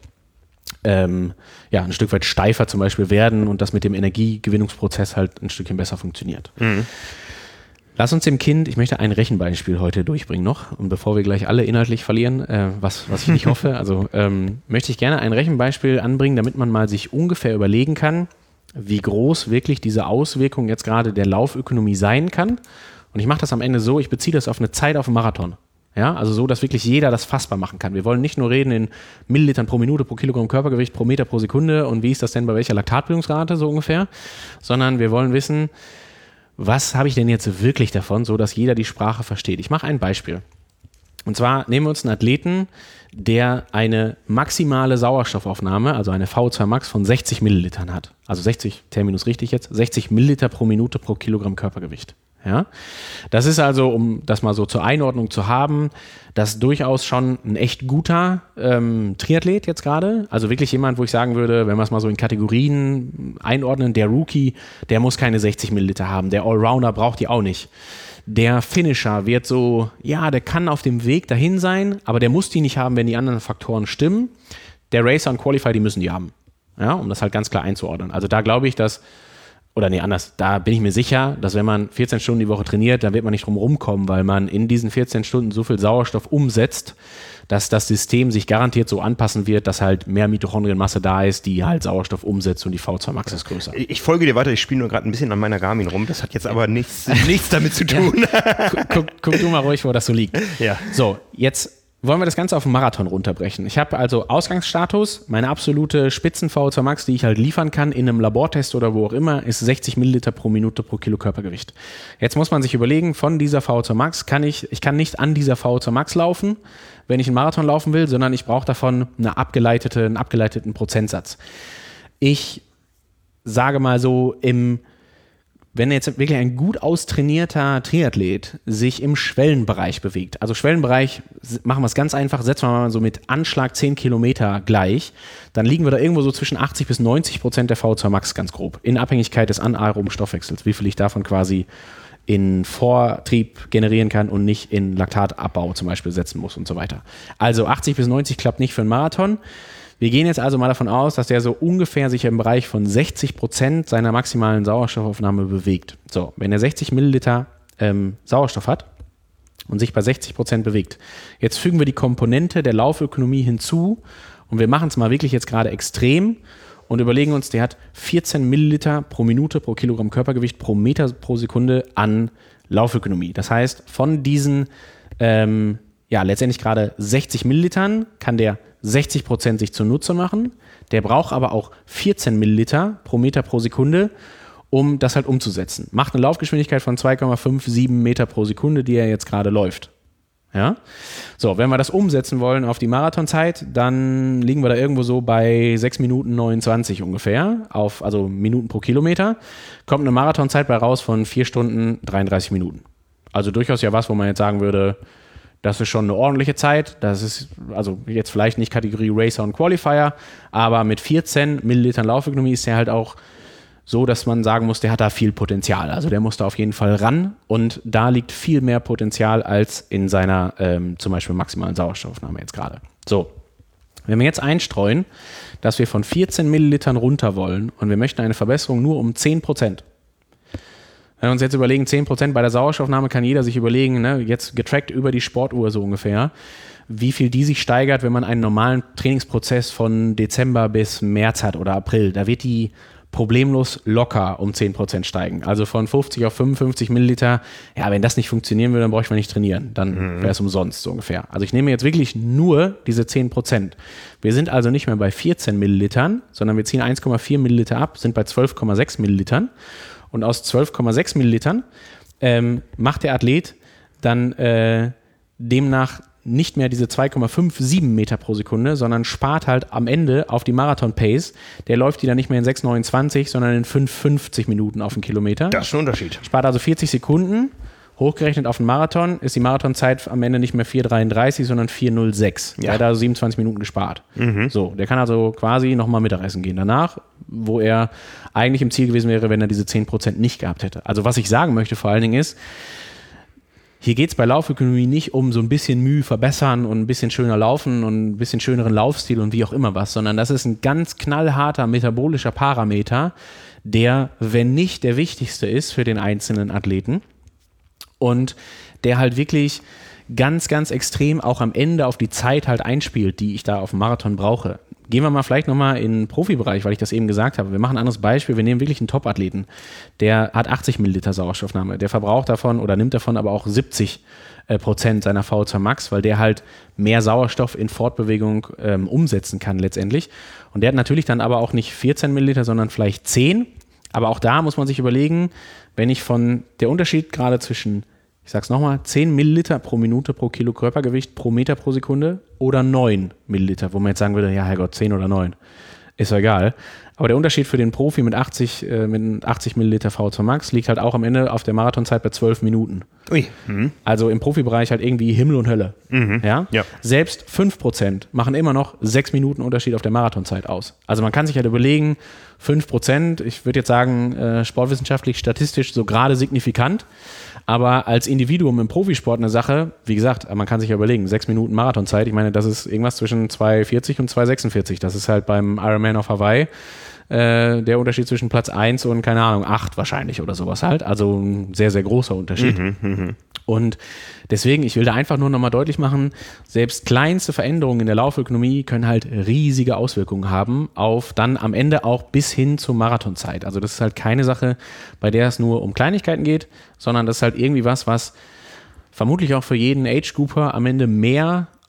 ähm, ja, ein Stück weit steifer zum Beispiel werden und das mit dem Energiegewinnungsprozess halt ein Stückchen besser funktioniert. Mhm. Lass uns dem Kind, ich möchte ein Rechenbeispiel heute durchbringen noch und bevor wir gleich alle inhaltlich verlieren, äh, was, was ich nicht hoffe, also ähm, möchte ich gerne ein Rechenbeispiel anbringen, damit man mal sich ungefähr überlegen kann, wie groß wirklich diese Auswirkung jetzt gerade der Laufökonomie sein kann. Und ich mache das am Ende so, ich beziehe das auf eine Zeit auf dem Marathon. Ja, also so, dass wirklich jeder das fassbar machen kann. Wir wollen nicht nur reden in Millilitern pro Minute, pro Kilogramm Körpergewicht, pro Meter pro Sekunde und wie ist das denn bei welcher Laktatbildungsrate so ungefähr, sondern wir wollen wissen, was habe ich denn jetzt wirklich davon, so dass jeder die Sprache versteht? Ich mache ein Beispiel. Und zwar nehmen wir uns einen Athleten, der eine maximale Sauerstoffaufnahme, also eine V O zwei Max von sechzig Millilitern hat. Also sechzig, Terminus richtig jetzt, sechzig Milliliter pro Minute pro Kilogramm Körpergewicht. Ja? Das ist also, um das mal so zur Einordnung zu haben, das ist durchaus schon ein echt guter ähm, Triathlet jetzt gerade. Also wirklich jemand, wo ich sagen würde, wenn wir es mal so in Kategorien einordnen, der Rookie, der muss keine sechzig Milliliter haben. Der Allrounder braucht die auch nicht. Der Finisher wird so, ja, der kann auf dem Weg dahin sein, aber der muss die nicht haben, wenn die anderen Faktoren stimmen. Der Racer und Qualifier, die müssen die haben. Ja, um das halt ganz klar einzuordnen. Also da glaube ich, dass Oder nee, anders, da bin ich mir sicher, dass wenn man vierzehn Stunden die Woche trainiert, dann wird man nicht drum rumkommen, weil man in diesen vierzehn Stunden so viel Sauerstoff umsetzt, dass das System sich garantiert so anpassen wird, dass halt mehr Mitochondrienmasse da ist, die halt Sauerstoff umsetzt und die V O zwei Max ist größer. Ich folge dir weiter, ich spiele nur gerade ein bisschen an meiner Garmin rum, das hat jetzt aber nichts, nichts damit zu tun. Ja. Guck, guck du mal ruhig, wo das so liegt. Ja. So, jetzt wollen wir das Ganze auf den Marathon runterbrechen. Ich habe also Ausgangsstatus, meine absolute Spitzen-V O zwei Max, die ich halt liefern kann in einem Labortest oder wo auch immer, ist sechzig Milliliter pro Minute pro Kilo Körpergewicht. Jetzt muss man sich überlegen, von dieser V O zwei Max kann ich, ich kann nicht an dieser V O zwei Max laufen, wenn ich einen Marathon laufen will, sondern ich brauche davon eine abgeleitete, einen abgeleiteten Prozentsatz. Ich sage mal so, im wenn jetzt wirklich ein gut austrainierter Triathlet sich im Schwellenbereich bewegt, also Schwellenbereich, machen wir es ganz einfach, setzen wir mal so mit Anschlag zehn Kilometer gleich, dann liegen wir da irgendwo so zwischen achtzig bis neunzig Prozent der V O zwei Max ganz grob, in Abhängigkeit des anaeroben Stoffwechsels, wie viel ich davon quasi in Vortrieb generieren kann und nicht in Laktatabbau zum Beispiel setzen muss und so weiter. Also achtzig bis neunzig klappt nicht für einen Marathon. Wir gehen jetzt also mal davon aus, dass der so ungefähr sich im Bereich von sechzig Prozent seiner maximalen Sauerstoffaufnahme bewegt. So, wenn er sechzig Milliliter ähm, Sauerstoff hat und sich bei sechzig Prozent bewegt, jetzt fügen wir die Komponente der Laufökonomie hinzu und wir machen es mal wirklich jetzt gerade extrem und überlegen uns, der hat vierzehn Milliliter pro Minute pro Kilogramm Körpergewicht pro Meter pro Sekunde an Laufökonomie. Das heißt, von diesen ähm, ja letztendlich gerade sechzig Millilitern kann der sechzig Prozent sich zunutze machen. Der braucht aber auch vierzehn Milliliter pro Meter pro Sekunde, um das halt umzusetzen. Macht eine Laufgeschwindigkeit von zwei Komma fünf sieben Meter pro Sekunde, die er jetzt gerade läuft. Ja? So, wenn wir das umsetzen wollen auf die Marathonzeit, dann liegen wir da irgendwo so bei sechs Minuten neunundzwanzig ungefähr, auf, also Minuten pro Kilometer. Kommt eine Marathonzeit bei raus von vier Stunden dreiunddreißig Minuten. Also durchaus ja was, wo man jetzt sagen würde, das ist schon eine ordentliche Zeit. Das ist also jetzt vielleicht nicht Kategorie Racer und Qualifier, aber mit vierzehn Millilitern Laufökonomie ist der halt auch so, dass man sagen muss, der hat da viel Potenzial. Also der muss da auf jeden Fall ran und da liegt viel mehr Potenzial als in seiner ähm, zum Beispiel maximalen Sauerstoffaufnahme jetzt gerade. So, wenn wir jetzt einstreuen, dass wir von vierzehn Millilitern runter wollen und wir möchten eine Verbesserung nur um zehn Prozent. Wenn wir uns jetzt überlegen, zehn Prozent bei der Sauerstoffnahme, kann jeder sich überlegen, ne, jetzt getrackt über die Sportuhr so ungefähr, wie viel die sich steigert, wenn man einen normalen Trainingsprozess von Dezember bis März hat oder April. Da wird die problemlos locker um zehn Prozent steigen. Also von fünfzig auf fünfundfünfzig Milliliter. Ja, wenn das nicht funktionieren würde, dann bräuchte man nicht trainieren. Dann wäre es umsonst so ungefähr. Also ich nehme jetzt wirklich nur diese zehn Prozent. Wir sind also nicht mehr bei vierzehn Millilitern, sondern wir ziehen eins Komma vier Milliliter ab, sind bei zwölf Komma sechs Millilitern. Und aus zwölf Komma sechs Millilitern ähm, macht der Athlet dann äh, demnach nicht mehr diese zwei Komma fünf sieben Meter pro Sekunde, sondern spart halt am Ende auf die Marathon-Pace. Der läuft die dann nicht mehr in sechs Komma neunundzwanzig, sondern in fünf Komma fünfzig Minuten auf den Kilometer. Das ist ein Unterschied. Spart also vierzig Sekunden. Hochgerechnet auf den Marathon ist die Marathonzeit am Ende nicht mehr vier Komma dreiunddreißig, sondern vier Komma null sechs. Ja. Der hat also siebenundzwanzig Minuten gespart. Mhm. So, der kann also quasi nochmal Mittagessen gehen danach, wo er eigentlich im Ziel gewesen wäre, wenn er diese zehn Prozent nicht gehabt hätte. Also was ich sagen möchte vor allen Dingen ist, hier geht es bei Laufökonomie nicht um so ein bisschen Mühe verbessern und ein bisschen schöner laufen und ein bisschen schöneren Laufstil und wie auch immer was, sondern das ist ein ganz knallharter metabolischer Parameter, der, wenn nicht der wichtigste ist für den einzelnen Athleten und der halt wirklich ganz, ganz extrem auch am Ende auf die Zeit halt einspielt, die ich da auf dem Marathon brauche. Gehen wir mal vielleicht nochmal in den Profibereich, weil ich das eben gesagt habe. Wir machen ein anderes Beispiel. Wir nehmen wirklich einen Top-Athleten. Der hat achtzig Milliliter Sauerstoffnahme. Der verbraucht davon oder nimmt davon aber auch siebzig Prozent seiner V O zwei Max, weil der halt mehr Sauerstoff in Fortbewegung ähm, umsetzen kann letztendlich. Und der hat natürlich dann aber auch nicht vierzehn Milliliter, sondern vielleicht zehn. Aber auch da muss man sich überlegen, wenn ich von der Unterschied gerade zwischen, ich sag's nochmal, zehn Milliliter pro Minute pro Kilo Körpergewicht pro Meter pro Sekunde oder neun Milliliter, wo man jetzt sagen würde, ja Herrgott, zehn oder neun, ist ja egal. Aber der Unterschied für den Profi mit achtzig, äh, mit achtzig Milliliter V O zwei Max liegt halt auch am Ende auf der Marathonzeit bei zwölf Minuten. Ui. Mhm. Also im Profibereich halt irgendwie Himmel und Hölle. Mhm. Ja? Ja. Selbst fünf Prozent machen immer noch sechs Minuten Unterschied auf der Marathonzeit aus. Also man kann sich halt überlegen, fünf Prozent, ich würde jetzt sagen, äh, sportwissenschaftlich, statistisch so gerade signifikant. Aber als Individuum im Profisport eine Sache, wie gesagt, man kann sich ja überlegen, sechs Minuten Marathonzeit, ich meine, das ist irgendwas zwischen zwei vierzig und zwei sechsundvierzig. Das ist halt beim Ironman auf Hawaii äh, der Unterschied zwischen Platz eins und, keine Ahnung, acht wahrscheinlich oder sowas halt. Also ein sehr, sehr großer Unterschied. Mhm, mh. Und deswegen, ich will da einfach nur nochmal deutlich machen, selbst kleinste Veränderungen in der Laufökonomie können halt riesige Auswirkungen haben auf dann am Ende auch bis hin zur Marathonzeit. Also das ist halt keine Sache, bei der es nur um Kleinigkeiten geht, sondern das ist halt irgendwie was, was vermutlich auch für jeden Age-Grouper am Ende mehr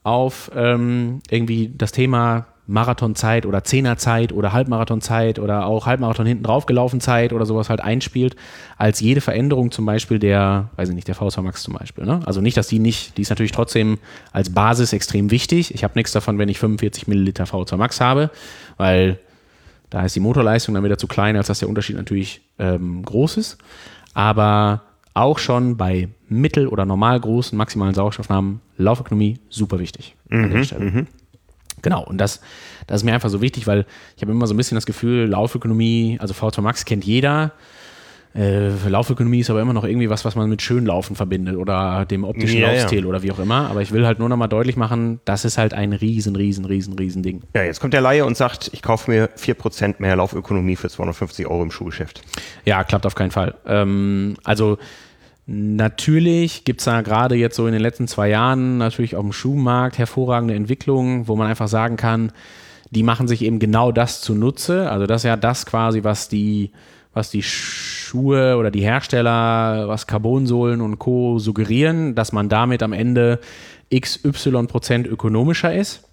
auf ähm, irgendwie das Thema Marathonzeit oder Zehnerzeit oder Halbmarathonzeit oder auch Halbmarathon hinten drauf gelaufen Zeit oder sowas halt einspielt, als jede Veränderung zum Beispiel der, weiß ich nicht, der V S V Max zum Beispiel. Ne? Also nicht, dass die nicht, die ist natürlich trotzdem als Basis extrem wichtig. Ich habe nichts davon, wenn ich fünfundvierzig Milliliter V S V Max habe, weil da ist die Motorleistung dann wieder zu klein, als dass der Unterschied natürlich ähm, groß ist. Aber auch schon bei mittel- oder normal großen maximalen Sauerstoffnahmen, Laufökonomie, super wichtig mhm, an der Stelle. Mhm. Genau, und das, das ist mir einfach so wichtig, weil ich habe immer so ein bisschen das Gefühl, Laufökonomie, also V S V Max kennt jeder. Äh, Laufökonomie ist aber immer noch irgendwie was, was man mit Schönlaufen verbindet oder dem optischen ja, Laufstil ja. oder wie auch immer. Aber ich will halt nur noch mal deutlich machen, das ist halt ein riesen, riesen, riesen, riesen Ding. Ja, jetzt kommt der Laie und sagt, ich kaufe mir vier Prozent mehr Laufökonomie für zweihundertfünfzig Euro im Schuhgeschäft. Ja, klappt auf keinen Fall. Ähm, also natürlich gibt es da gerade jetzt so in den letzten zwei Jahren natürlich auf dem Schuhmarkt hervorragende Entwicklungen, wo man einfach sagen kann, die machen sich eben genau das zunutze. Also das ist ja das quasi, was die, was die Schuhe oder die Hersteller, was Carbonsohlen und Co. suggerieren, dass man damit am Ende X Y Prozent ökonomischer ist.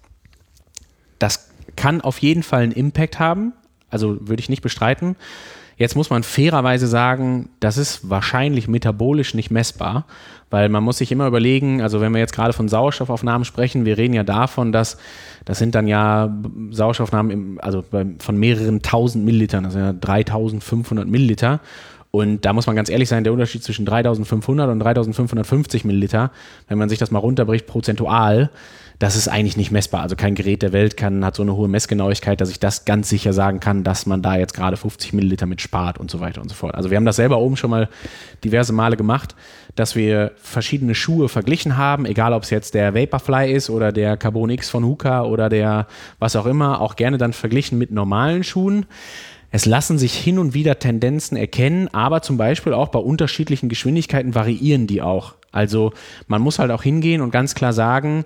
Das kann auf jeden Fall einen Impact haben, also würde ich nicht bestreiten. Jetzt muss man fairerweise sagen, das ist wahrscheinlich metabolisch nicht messbar, weil man muss sich immer überlegen, also wenn wir jetzt gerade von Sauerstoffaufnahmen sprechen, wir reden ja davon, dass das sind dann ja Sauerstoffaufnahmen im, also von mehreren tausend Millilitern, also ja dreitausendfünfhundert Milliliter. Und da muss man ganz ehrlich sein, der Unterschied zwischen dreitausendfünfhundert und dreitausendfünfhundertfünfzig Milliliter, wenn man sich das mal runterbricht prozentual, das ist eigentlich nicht messbar. Also kein Gerät der Welt kann, hat so eine hohe Messgenauigkeit, dass ich das ganz sicher sagen kann, dass man da jetzt gerade fünfzig Milliliter mit spart und so weiter und so fort. Also wir haben das selber oben schon mal diverse Male gemacht, dass wir verschiedene Schuhe verglichen haben, egal ob es jetzt der Vaporfly ist oder der Carbon X von Hoka oder der was auch immer, auch gerne dann verglichen mit normalen Schuhen. Es lassen sich hin und wieder Tendenzen erkennen, aber zum Beispiel auch bei unterschiedlichen Geschwindigkeiten variieren die auch. Also man muss halt auch hingehen und ganz klar sagen,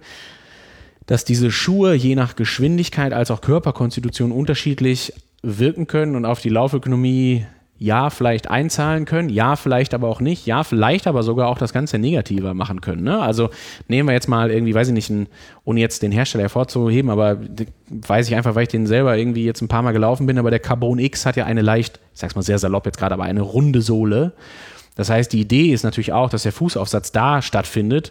dass diese Schuhe je nach Geschwindigkeit als auch Körperkonstitution unterschiedlich wirken können und auf die Laufökonomie ja vielleicht einzahlen können, ja vielleicht aber auch nicht, ja vielleicht aber sogar auch das Ganze negativer machen können. Ne? Also nehmen wir jetzt mal irgendwie, weiß ich nicht, ein, ohne jetzt den Hersteller hervorzuheben, aber weiß ich einfach, weil ich den selber irgendwie jetzt ein paar Mal gelaufen bin, aber der Carbon X hat ja eine leicht, ich sag's mal sehr salopp jetzt gerade, aber eine runde Sohle. Das heißt, die Idee ist natürlich auch, dass der Fußaufsatz da stattfindet,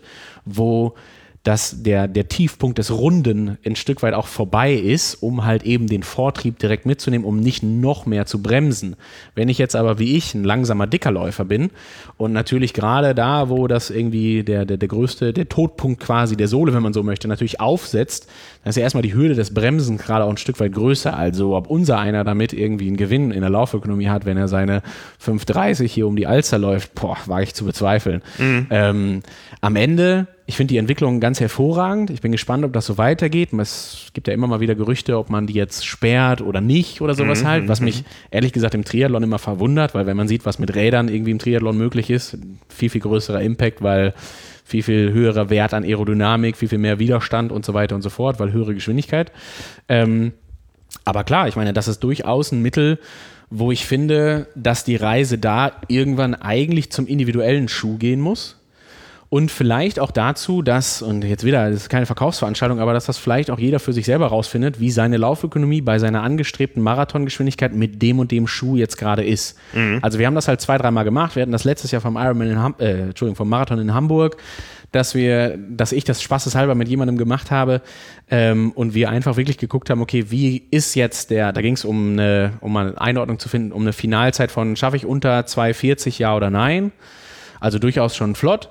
wo dass der, der Tiefpunkt des Runden ein Stück weit auch vorbei ist, um halt eben den Vortrieb direkt mitzunehmen, um nicht noch mehr zu bremsen. Wenn ich jetzt aber wie ich ein langsamer, dicker Läufer bin und natürlich gerade da, wo das irgendwie der, der, der größte, der Todpunkt quasi der Sohle, wenn man so möchte, natürlich aufsetzt, dann ist ja erstmal die Hürde des Bremsens gerade auch ein Stück weit größer. Also ob unser einer damit irgendwie einen Gewinn in der Laufökonomie hat, wenn er seine fünf dreißig hier um die Alster läuft, boah, wage ich zu bezweifeln. Mhm. Ähm, am Ende ich finde die Entwicklung ganz hervorragend. Ich bin gespannt, ob das so weitergeht. Es gibt ja immer mal wieder Gerüchte, ob man die jetzt sperrt oder nicht oder sowas mhm, halt, was mich ehrlich gesagt im Triathlon immer verwundert, weil wenn man sieht, was mit Rädern irgendwie im Triathlon möglich ist, viel, viel größerer Impact, weil viel, viel höherer Wert an Aerodynamik, viel, viel mehr Widerstand und so weiter und so fort, weil höhere Geschwindigkeit. Ähm, aber klar, ich meine, das ist durchaus ein Mittel, wo ich finde, dass die Reise da irgendwann eigentlich zum individuellen Schuh gehen muss. Und vielleicht auch dazu, dass, und jetzt wieder, das ist keine Verkaufsveranstaltung, aber dass das vielleicht auch jeder für sich selber rausfindet, wie seine Laufökonomie bei seiner angestrebten Marathongeschwindigkeit mit dem und dem Schuh jetzt gerade ist. Mhm. Also wir haben das halt zwei, dreimal gemacht. Wir hatten das letztes Jahr vom Ironman in Ham- äh, Entschuldigung, vom Marathon in Hamburg, dass wir, dass ich das spaßeshalber mit jemandem gemacht habe ähm, und wir einfach wirklich geguckt haben, okay, wie ist jetzt der, da ging es um eine, um mal eine Einordnung zu finden, um eine Finalzeit von, schaffe ich unter zwei vierzig, ja oder nein? Also durchaus schon flott.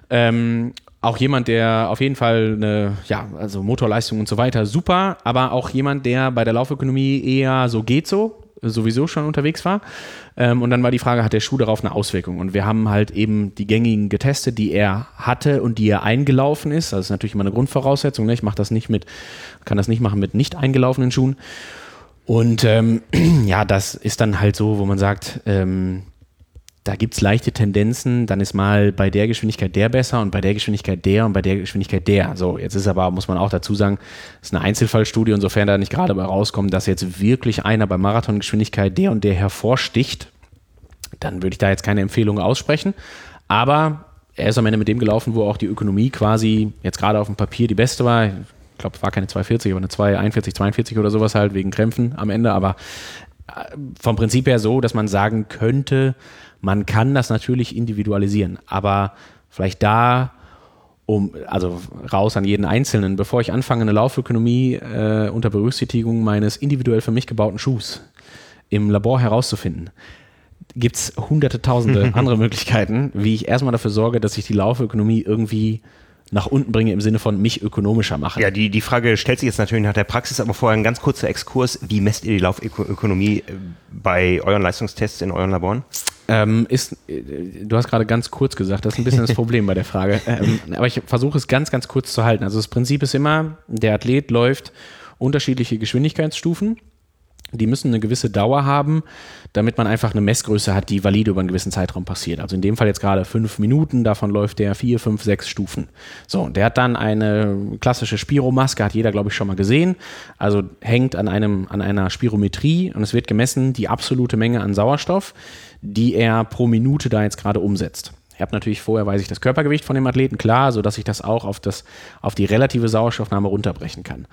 Ähm, auch jemand, der auf jeden Fall eine, ja, also Motorleistung und so weiter, super, aber auch jemand, der bei der Laufökonomie eher so geht so, sowieso schon unterwegs war. Ähm, und dann war die Frage, hat der Schuh darauf eine Auswirkung? Und wir haben halt eben die gängigen getestet, die er hatte und die er eingelaufen ist. Das ist natürlich immer eine Grundvoraussetzung. Ne? Ich mache das nicht mit, kann das nicht machen mit nicht eingelaufenen Schuhen. Und ähm, ja, das ist dann halt so, wo man sagt, ähm, da gibt es leichte Tendenzen, dann ist mal bei der Geschwindigkeit der besser und bei der Geschwindigkeit der und bei der Geschwindigkeit der. So, jetzt ist aber, muss man auch dazu sagen, es ist eine Einzelfallstudie, insofern da nicht gerade bei rauskommt, dass jetzt wirklich einer bei Marathongeschwindigkeit der und der hervorsticht, dann würde ich da jetzt keine Empfehlung aussprechen. Aber er ist am Ende mit dem gelaufen, wo auch die Ökonomie quasi jetzt gerade auf dem Papier die beste war. Ich glaube, es war keine zwei vierzig, aber eine zwei einundvierzig, zweiundvierzig oder sowas halt wegen Krämpfen am Ende. Aber vom Prinzip her so, dass man sagen könnte, man kann das natürlich individualisieren. Aber vielleicht da, um, also raus an jeden Einzelnen, bevor ich anfange, eine Laufökonomie äh, unter Berücksichtigung meines individuell für mich gebauten Schuhs im Labor herauszufinden, gibt es hunderte, tausende andere Möglichkeiten, wie ich erstmal dafür sorge, dass ich die Laufökonomie irgendwie nach unten bringe im Sinne von mich ökonomischer machen. Ja, die, die Frage stellt sich jetzt natürlich nach der Praxis, aber vorher ein ganz kurzer Exkurs. Wie messt ihr die Laufökonomie bei euren Leistungstests in euren Laboren? Ähm, ist, du hast gerade ganz kurz gesagt, das ist ein bisschen das Problem bei der Frage. Ähm, aber ich versuche es ganz, ganz kurz zu halten. Also das Prinzip ist immer, der Athlet läuft unterschiedliche Geschwindigkeitsstufen. Die müssen eine gewisse Dauer haben, damit man einfach eine Messgröße hat, die valide über einen gewissen Zeitraum passiert. Also in dem Fall jetzt gerade fünf Minuten, davon läuft der vier, fünf, sechs Stufen. So, und der hat dann eine klassische Spiromaske, hat jeder, glaube ich, schon mal gesehen. Also hängt an einem, an einer Spirometrie und es wird gemessen die absolute Menge an Sauerstoff, die er pro Minute da jetzt gerade umsetzt. Ich habe natürlich vorher, weiß ich, das Körpergewicht von dem Athleten, klar, sodass ich das auch auf, das, auf die relative Sauerstoffnahme runterbrechen kann.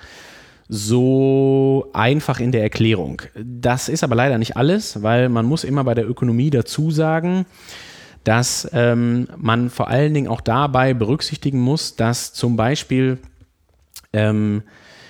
So einfach in der Erklärung. Das ist aber leider nicht alles, weil man muss immer bei der Ökonomie dazu sagen, dass ähm, man vor allen Dingen auch dabei berücksichtigen muss, dass zum Beispiel ähm,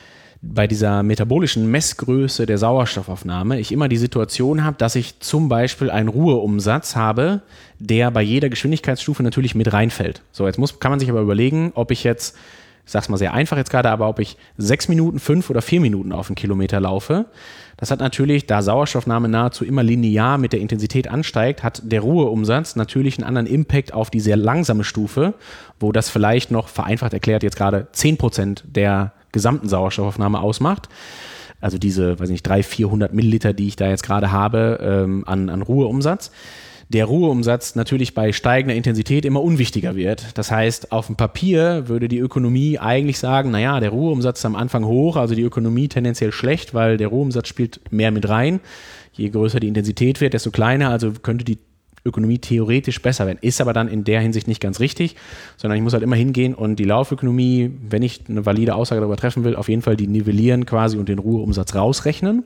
bei dieser metabolischen Messgröße der Sauerstoffaufnahme ich immer die Situation habe, dass ich zum Beispiel einen Ruheumsatz habe, der bei jeder Geschwindigkeitsstufe natürlich mit reinfällt. So, jetzt muss, kann man sich aber überlegen, ob ich jetzt, ich sag's mal sehr einfach jetzt gerade, aber ob ich sechs Minuten, fünf oder vier Minuten auf einen Kilometer laufe, das hat natürlich, da Sauerstoffnahme nahezu immer linear mit der Intensität ansteigt, hat der Ruheumsatz natürlich einen anderen Impact auf die sehr langsame Stufe, wo das vielleicht noch vereinfacht erklärt jetzt gerade zehn Prozent der gesamten Sauerstoffaufnahme ausmacht. Also diese, weiß nicht, dreihundert, vierhundert Milliliter, die ich da jetzt gerade habe, ähm, an, an Ruheumsatz. Der Ruheumsatz natürlich bei steigender Intensität immer unwichtiger wird. Das heißt, auf dem Papier würde die Ökonomie eigentlich sagen, naja, der Ruheumsatz ist am Anfang hoch, also die Ökonomie tendenziell schlecht, weil der Ruheumsatz spielt mehr mit rein. Je größer die Intensität wird, desto kleiner, also könnte die Ökonomie theoretisch besser werden. Ist aber dann in der Hinsicht nicht ganz richtig, sondern ich muss halt immer hingehen und die Laufökonomie, wenn ich eine valide Aussage darüber treffen will, auf jeden Fall die nivellieren quasi und den Ruheumsatz rausrechnen.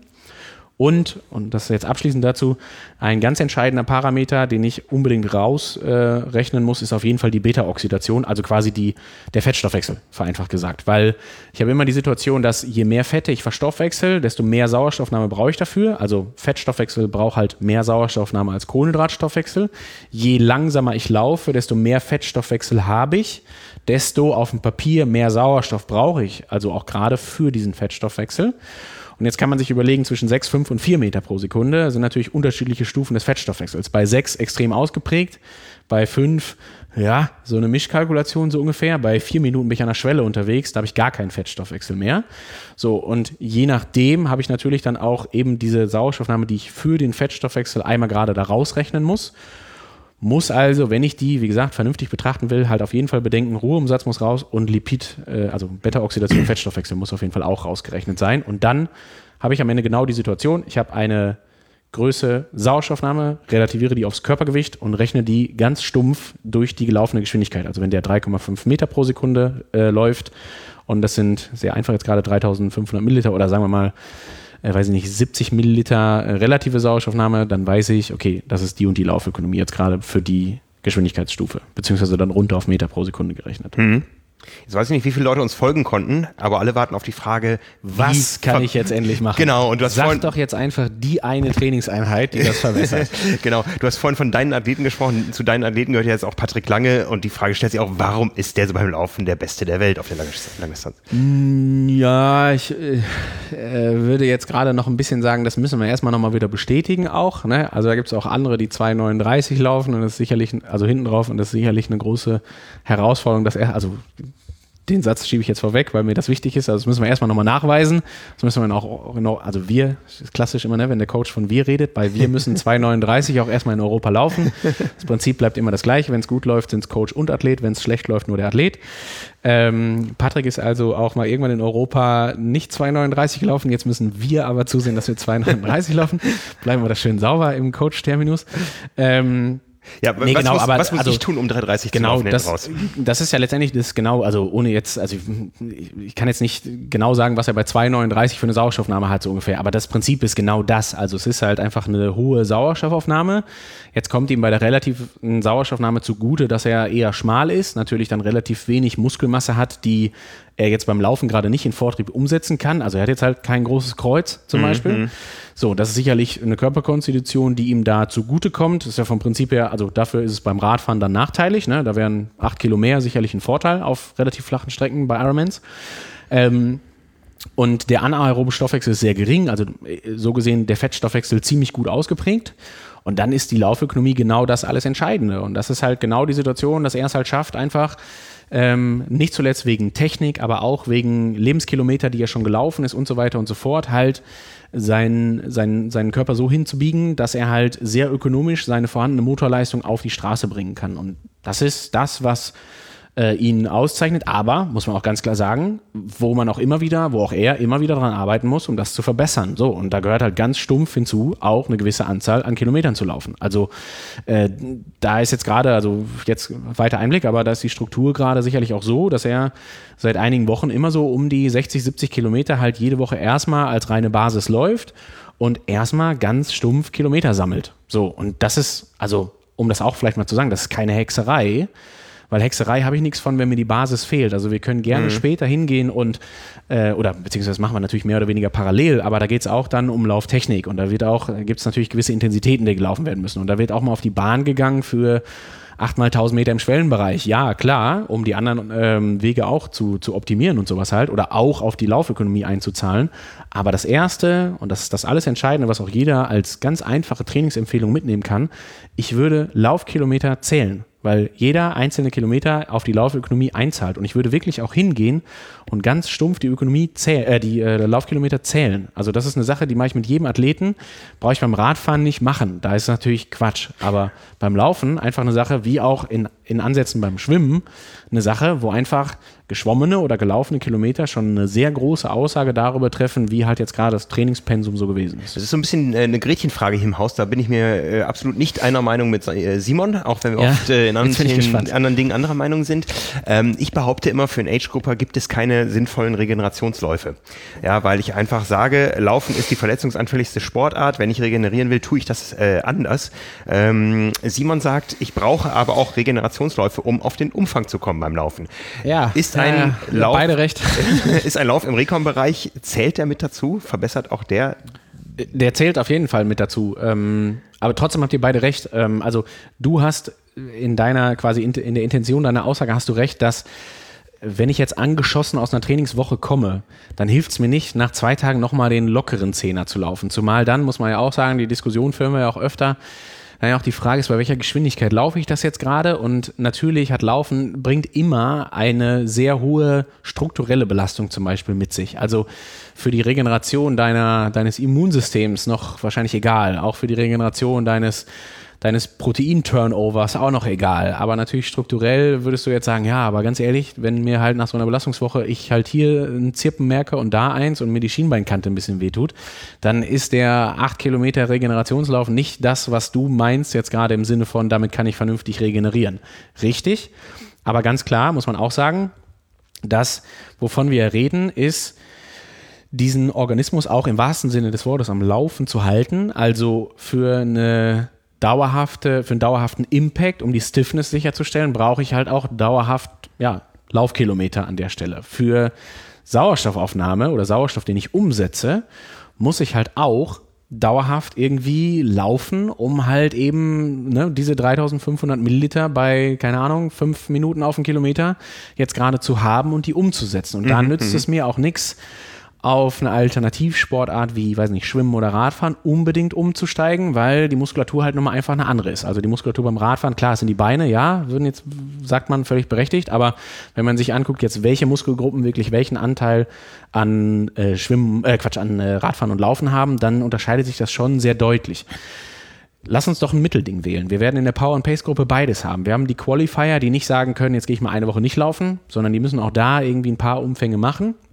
Und, und das ist jetzt abschließend dazu, ein ganz entscheidender Parameter, den ich unbedingt rausrechnen äh, muss, ist auf jeden Fall die Beta-Oxidation, also quasi die, der Fettstoffwechsel, vereinfacht gesagt. Weil ich habe immer die Situation, dass je mehr Fette ich verstoffwechsel, desto mehr Sauerstoffnahme brauche ich dafür. Also Fettstoffwechsel braucht halt mehr Sauerstoffnahme als Kohlenhydratstoffwechsel. Je langsamer ich laufe, desto mehr Fettstoffwechsel habe ich, desto auf dem Papier mehr Sauerstoff brauche ich, also auch gerade für diesen Fettstoffwechsel. Und jetzt kann man sich überlegen, zwischen sechs, fünf und vier Meter pro Sekunde sind natürlich unterschiedliche Stufen des Fettstoffwechsels. Bei sechs extrem ausgeprägt, bei fünf, ja, so eine Mischkalkulation so ungefähr. Bei vier Minuten bin ich an der Schwelle unterwegs, da habe ich gar keinen Fettstoffwechsel mehr. So, und je nachdem habe ich natürlich dann auch eben diese Sauerstoffnahme, die ich für den Fettstoffwechsel einmal gerade da rausrechnen muss. Muss also, wenn ich die, wie gesagt, vernünftig betrachten will, halt auf jeden Fall bedenken, Ruheumsatz muss raus und Lipid, äh, also Beta-Oxidation, Fettstoffwechsel muss auf jeden Fall auch rausgerechnet sein. Und dann habe ich am Ende genau die Situation, ich habe eine Größe Sauerstoffnahme, relativiere die aufs Körpergewicht und rechne die ganz stumpf durch die gelaufene Geschwindigkeit. Also wenn der drei Komma fünf Meter pro Sekunde äh, läuft und das sind sehr einfach jetzt gerade dreitausendfünfhundert Milliliter oder sagen wir mal, Äh, weiß ich nicht, siebzig Milliliter äh, relative Sauerstoffnahme, dann weiß ich, okay, das ist die und die Laufökonomie jetzt gerade für die Geschwindigkeitsstufe, beziehungsweise dann runter auf Meter pro Sekunde gerechnet. Mhm. Jetzt weiß ich nicht, wie viele Leute uns folgen konnten, aber alle warten auf die Frage, was kann ich jetzt endlich machen? Genau. Und du hast Sag vorhin, doch jetzt einfach die eine Trainingseinheit, die das verbessert. Genau. Du hast vorhin von deinen Athleten gesprochen. Zu deinen Athleten gehört ja jetzt auch Patrick Lange und die Frage stellt sich auch, warum ist der so beim Laufen der Beste der Welt auf der Langdistanz? Ja, ich äh, würde jetzt gerade noch ein bisschen sagen, das müssen wir erstmal nochmal wieder bestätigen auch. Ne? Also da gibt es auch andere, die zwei neununddreißig laufen und das ist sicherlich, also hinten drauf und das ist sicherlich eine große Herausforderung, dass er, also den Satz schiebe ich jetzt vorweg, weil mir das wichtig ist. Also das müssen wir erstmal nochmal nachweisen. Das müssen wir auch genau, also wir, das ist klassisch immer, ne, wenn der Coach von wir redet, bei wir müssen zwei neununddreißig auch erstmal in Europa laufen. Das Prinzip bleibt immer das gleiche. Wenn es gut läuft, sind es Coach und Athlet. Wenn es schlecht läuft, nur der Athlet. Ähm, Patrick ist also auch mal irgendwann in Europa nicht zwei neununddreißig gelaufen. Jetzt müssen wir aber zusehen, dass wir zwei neununddreißig laufen. Bleiben wir da schön sauber im Coach-Terminus. Ähm, Ja, nee, was, genau, muss, aber, was muss also, ich tun, um drei dreißig genau, zu laufen? Das, raus? das ist ja letztendlich das genau, also ohne jetzt, also ich, ich kann jetzt nicht genau sagen, was er bei zwei neununddreißig für eine Sauerstoffnahme hat, so ungefähr, aber das Prinzip ist genau das. Also es ist halt einfach eine hohe Sauerstoffaufnahme. Jetzt kommt ihm bei der relativen Sauerstoffnahme zugute, dass er eher schmal ist, natürlich dann relativ wenig Muskelmasse hat, die er jetzt beim Laufen gerade nicht in Vortrieb umsetzen kann. Also er hat jetzt halt kein großes Kreuz zum mhm. Beispiel. So, das ist sicherlich eine Körperkonstitution, die ihm da zugutekommt. Das ist ja vom Prinzip her, also dafür ist es beim Radfahren dann nachteilig. Ne? Da wären acht Kilo mehr sicherlich ein Vorteil auf relativ flachen Strecken bei Ironmans. Ähm, und der anaerobe Stoffwechsel ist sehr gering, also so gesehen der Fettstoffwechsel ziemlich gut ausgeprägt. Und dann ist die Laufökonomie genau das alles Entscheidende. Und das ist halt genau die Situation, dass er es halt schafft, einfach ähm, nicht zuletzt wegen Technik, aber auch wegen Lebenskilometer, die er schon gelaufen ist und so weiter und so fort, halt sein, sein, seinen Körper so hinzubiegen, dass er halt sehr ökonomisch seine vorhandene Motorleistung auf die Straße bringen kann. Und das ist das, was äh, ihn auszeichnet, aber, muss man auch ganz klar sagen, wo man auch immer wieder, wo auch er immer wieder dran arbeiten muss, um das zu verbessern. So, und da gehört halt ganz stumpf hinzu, auch eine gewisse Anzahl an Kilometern zu laufen. Also äh, da ist jetzt gerade, also jetzt weiter Einblick, aber da ist die Struktur gerade sicherlich auch so, dass er seit einigen Wochen immer so um die sechzig, siebzig Kilometer halt jede Woche erstmal als reine Basis läuft und erstmal ganz stumpf Kilometer sammelt. So, und das ist, also um das auch vielleicht mal zu sagen, das ist keine Hexerei, weil Hexerei habe ich nichts von, wenn mir die Basis fehlt. Also wir können gerne mhm. später hingehen und, äh, oder beziehungsweise das machen wir natürlich mehr oder weniger parallel, aber da geht es auch dann um Lauftechnik und da wird auch, gibt es natürlich gewisse Intensitäten, die gelaufen werden müssen und da wird auch mal auf die Bahn gegangen für acht mal tausend Meter im Schwellenbereich. Ja, klar, um die anderen ähm, Wege auch zu, zu optimieren und sowas halt oder auch auf die Laufökonomie einzuzahlen. Aber das Erste, und das ist das alles Entscheidende, was auch jeder als ganz einfache Trainingsempfehlung mitnehmen kann, ich würde Laufkilometer zählen, weil jeder einzelne Kilometer auf die Laufökonomie einzahlt. Und ich würde wirklich auch hingehen und ganz stumpf die Ökonomie zäh- äh, die äh, Laufkilometer zählen. Also das ist eine Sache, die mache ich mit jedem Athleten, brauche ich beim Radfahren nicht machen. Da ist natürlich Quatsch. Aber beim Laufen einfach eine Sache, wie auch in, in Ansätzen beim Schwimmen, eine Sache, wo einfach geschwommene oder gelaufene Kilometer schon eine sehr große Aussage darüber treffen, wie halt jetzt gerade das Trainingspensum so gewesen ist. Das ist so ein bisschen eine Gretchenfrage hier im Haus, da bin ich mir äh, absolut nicht einer Meinung mit äh, Simon, auch wenn wir ja, oft äh, in anderen, anderen Dingen anderer Meinung sind. Ähm, ich behaupte immer, für einen Age-Grupper gibt es keine sinnvollen Regenerationsläufe. Ja, weil ich einfach sage, Laufen ist die verletzungsanfälligste Sportart, wenn ich regenerieren will, tue ich das äh, anders. Ähm, Simon sagt, ich brauche aber auch Regenerationsläufe, um auf den Umfang zu kommen beim Laufen. Ja, ist ein ja, Lauf, beide recht. Ist ein Lauf im Recon-Bereich, zählt der mit dazu? Verbessert auch der? Der zählt auf jeden Fall mit dazu. Ähm, aber trotzdem habt ihr beide recht. Ähm, also du hast in deiner, quasi in, in der Intention deiner Aussage hast du recht, dass wenn ich jetzt angeschossen aus einer Trainingswoche komme, dann hilft es mir nicht, nach zwei Tagen nochmal den lockeren Zehner zu laufen. Zumal dann, muss man ja auch sagen, die Diskussion führen wir ja auch öfter, naja, auch die Frage ist, bei welcher Geschwindigkeit laufe ich das jetzt gerade? Und natürlich hat Laufen, bringt immer eine sehr hohe strukturelle Belastung zum Beispiel mit sich. Also für die Regeneration deiner, deines Immunsystems noch wahrscheinlich egal. Auch für die Regeneration deines deines Protein-Turnovers auch noch egal. Aber natürlich strukturell würdest du jetzt sagen, ja, aber ganz ehrlich, wenn mir halt nach so einer Belastungswoche ich halt hier ein Zirpen merke und da eins und mir die Schienbeinkante ein bisschen wehtut, dann ist der acht Kilometer Regenerationslauf nicht das, was du meinst jetzt gerade im Sinne von, damit kann ich vernünftig regenerieren. Richtig, aber ganz klar muss man auch sagen, das, wovon wir reden, ist, diesen Organismus auch im wahrsten Sinne des Wortes am Laufen zu halten, also für eine dauerhafte, für einen dauerhaften Impact, um die Stiffness sicherzustellen, brauche ich halt auch dauerhaft, ja, Laufkilometer an der Stelle. Für Sauerstoffaufnahme oder Sauerstoff, den ich umsetze, muss ich halt auch dauerhaft irgendwie laufen, um halt eben ne, diese dreitausendfünfhundert Milliliter bei, keine Ahnung, fünf Minuten auf einen Kilometer jetzt gerade zu haben und die umzusetzen. Und da mhm, nützt es mir auch nichts, auf eine Alternativsportart wie, weiß nicht, Schwimmen oder Radfahren unbedingt umzusteigen, weil die Muskulatur halt nochmal einfach eine andere ist. Also die Muskulatur beim Radfahren, klar, es sind die Beine, ja, würden jetzt, sagt man, völlig berechtigt, aber wenn man sich anguckt, jetzt welche Muskelgruppen wirklich welchen Anteil an äh, Schwimmen, äh, Quatsch, an äh, Radfahren und Laufen haben, dann unterscheidet sich das schon sehr deutlich. Lass uns doch ein Mittelding wählen. Wir werden in der Power- und Pace-Gruppe beides haben. Wir haben die Qualifier, die nicht sagen können, jetzt gehe ich mal eine Woche nicht laufen, sondern die müssen auch da irgendwie ein paar Umfänge machen.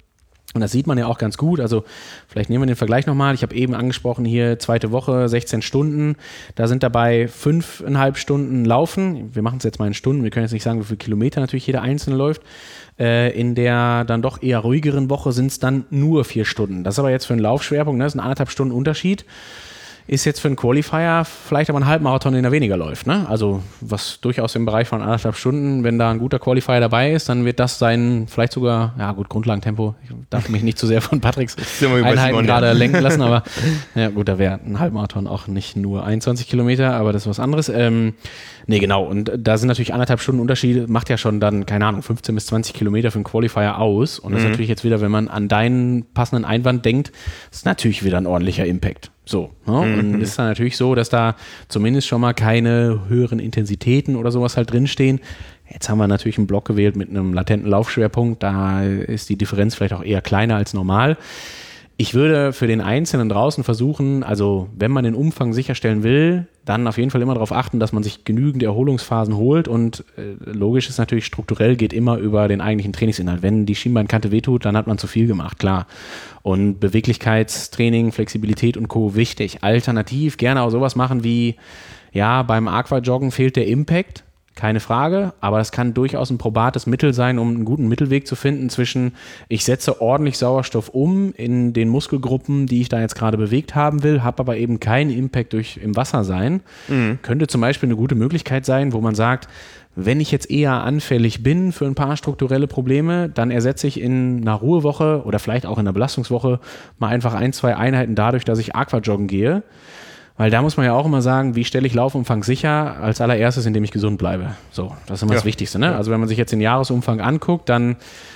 Und das sieht man ja auch ganz gut. Also vielleicht nehmen wir den Vergleich nochmal. Ich habe eben angesprochen hier zweite Woche, sechzehn Stunden. Da sind dabei fünfeinhalb Stunden Laufen. Wir machen es jetzt mal in Stunden. Wir können jetzt nicht sagen, wie viele Kilometer natürlich jeder Einzelne läuft. Äh, in der dann doch eher ruhigeren Woche sind es dann nur vier Stunden. Das ist aber jetzt für einen Laufschwerpunkt, ne? Das ist ein anderthalb Stunden Unterschied. Ist jetzt für einen Qualifier vielleicht aber ein Halbmarathon, den er weniger läuft. Ne? Also was durchaus im Bereich von anderthalb Stunden, wenn da ein guter Qualifier dabei ist, dann wird das sein, vielleicht sogar, ja gut, Grundlagentempo. Ich darf mich nicht zu sehr von Patricks Einheiten gerade lenken lassen, aber ja gut, da wäre ein Halbmarathon auch nicht nur einundzwanzig Kilometer, aber das ist was anderes. Ähm, nee, genau, und da sind natürlich anderthalb Stunden Unterschiede, macht ja schon dann, keine Ahnung, fünfzehn bis zwanzig Kilometer für einen Qualifier aus. Und das mhm. ist natürlich jetzt wieder, wenn man an deinen passenden Einwand denkt, ist natürlich wieder ein ordentlicher Impact. So, ne? Mhm. Und es ist dann natürlich so, dass da zumindest schon mal keine höheren Intensitäten oder sowas halt drinstehen. Jetzt haben wir natürlich einen Block gewählt mit einem latenten Laufschwerpunkt, da ist die Differenz vielleicht auch eher kleiner als normal. Ich würde für den Einzelnen draußen versuchen, also wenn man den Umfang sicherstellen will, dann auf jeden Fall immer darauf achten, dass man sich genügend Erholungsphasen holt und äh, logisch ist natürlich, strukturell geht immer über den eigentlichen Trainingsinhalt. Wenn die Schienbeinkante wehtut, dann hat man zu viel gemacht, klar. Und Beweglichkeitstraining, Flexibilität und Co. wichtig. Alternativ gerne auch sowas machen wie, ja, beim Aquajoggen fehlt der Impact. Keine Frage, aber das kann durchaus ein probates Mittel sein, um einen guten Mittelweg zu finden zwischen, ich setze ordentlich Sauerstoff um in den Muskelgruppen, die ich da jetzt gerade bewegt haben will, habe aber eben keinen Impact durch im Wasser sein. Mhm. Könnte zum Beispiel eine gute Möglichkeit sein, wo man sagt, wenn ich jetzt eher anfällig bin für ein paar strukturelle Probleme, dann ersetze ich in einer Ruhewoche oder vielleicht auch in einer Belastungswoche mal einfach ein, zwei Einheiten dadurch, dass ich Aquajoggen gehe. Weil da muss man ja auch immer sagen, wie stelle ich Laufumfang sicher? Als allererstes, indem ich gesund bleibe. So, das ist immer ja. das Wichtigste. Ne? Ja. Also wenn man sich jetzt den Jahresumfang anguckt, dann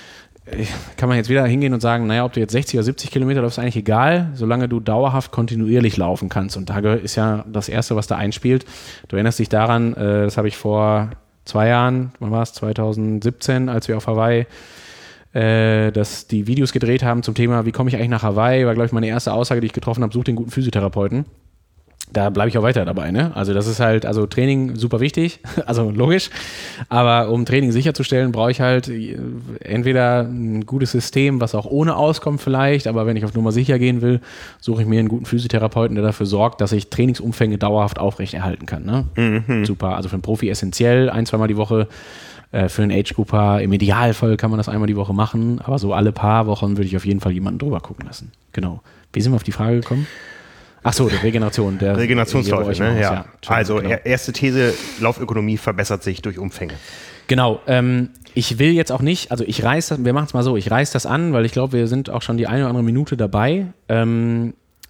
kann man jetzt wieder hingehen und sagen, naja, ob du jetzt sechzig oder siebzig Kilometer läufst, ist eigentlich egal, solange du dauerhaft kontinuierlich laufen kannst. Und da ist ja das Erste, was da einspielt. Du erinnerst dich daran, das habe ich vor zwei Jahren, wann war es, zwanzig siebzehn, als wir auf Hawaii dass die Videos gedreht haben zum Thema, wie komme ich eigentlich nach Hawaii, war, glaube ich, meine erste Aussage, die ich getroffen habe, such den guten Physiotherapeuten. Da bleibe ich auch weiter dabei, ne? Also das ist halt, also Training super wichtig, also logisch, aber um Training sicherzustellen, brauche ich halt entweder ein gutes System, was auch ohne auskommt vielleicht, aber wenn ich auf Nummer sicher gehen will, suche ich mir einen guten Physiotherapeuten, der dafür sorgt, dass ich Trainingsumfänge dauerhaft aufrechterhalten kann, ne? Mhm. Super, also für einen Profi essentiell, ein, zweimal die Woche, äh, für einen Age-Grupper, im Idealfall kann man das einmal die Woche machen, aber so alle paar Wochen würde ich auf jeden Fall jemanden drüber gucken lassen. Genau. Wie sind wir auf die Frage gekommen? Ach so, der Regeneration. Der Regenerationsläufe, ne? Ja. ja. Also genau. Erste These, Laufökonomie verbessert sich durch Umfänge. Genau. Ähm, ich will jetzt auch nicht, also ich reiß das, wir machen es mal so, ich reiß das an, weil ich glaube, wir sind auch schon die eine oder andere Minute dabei. Ähm,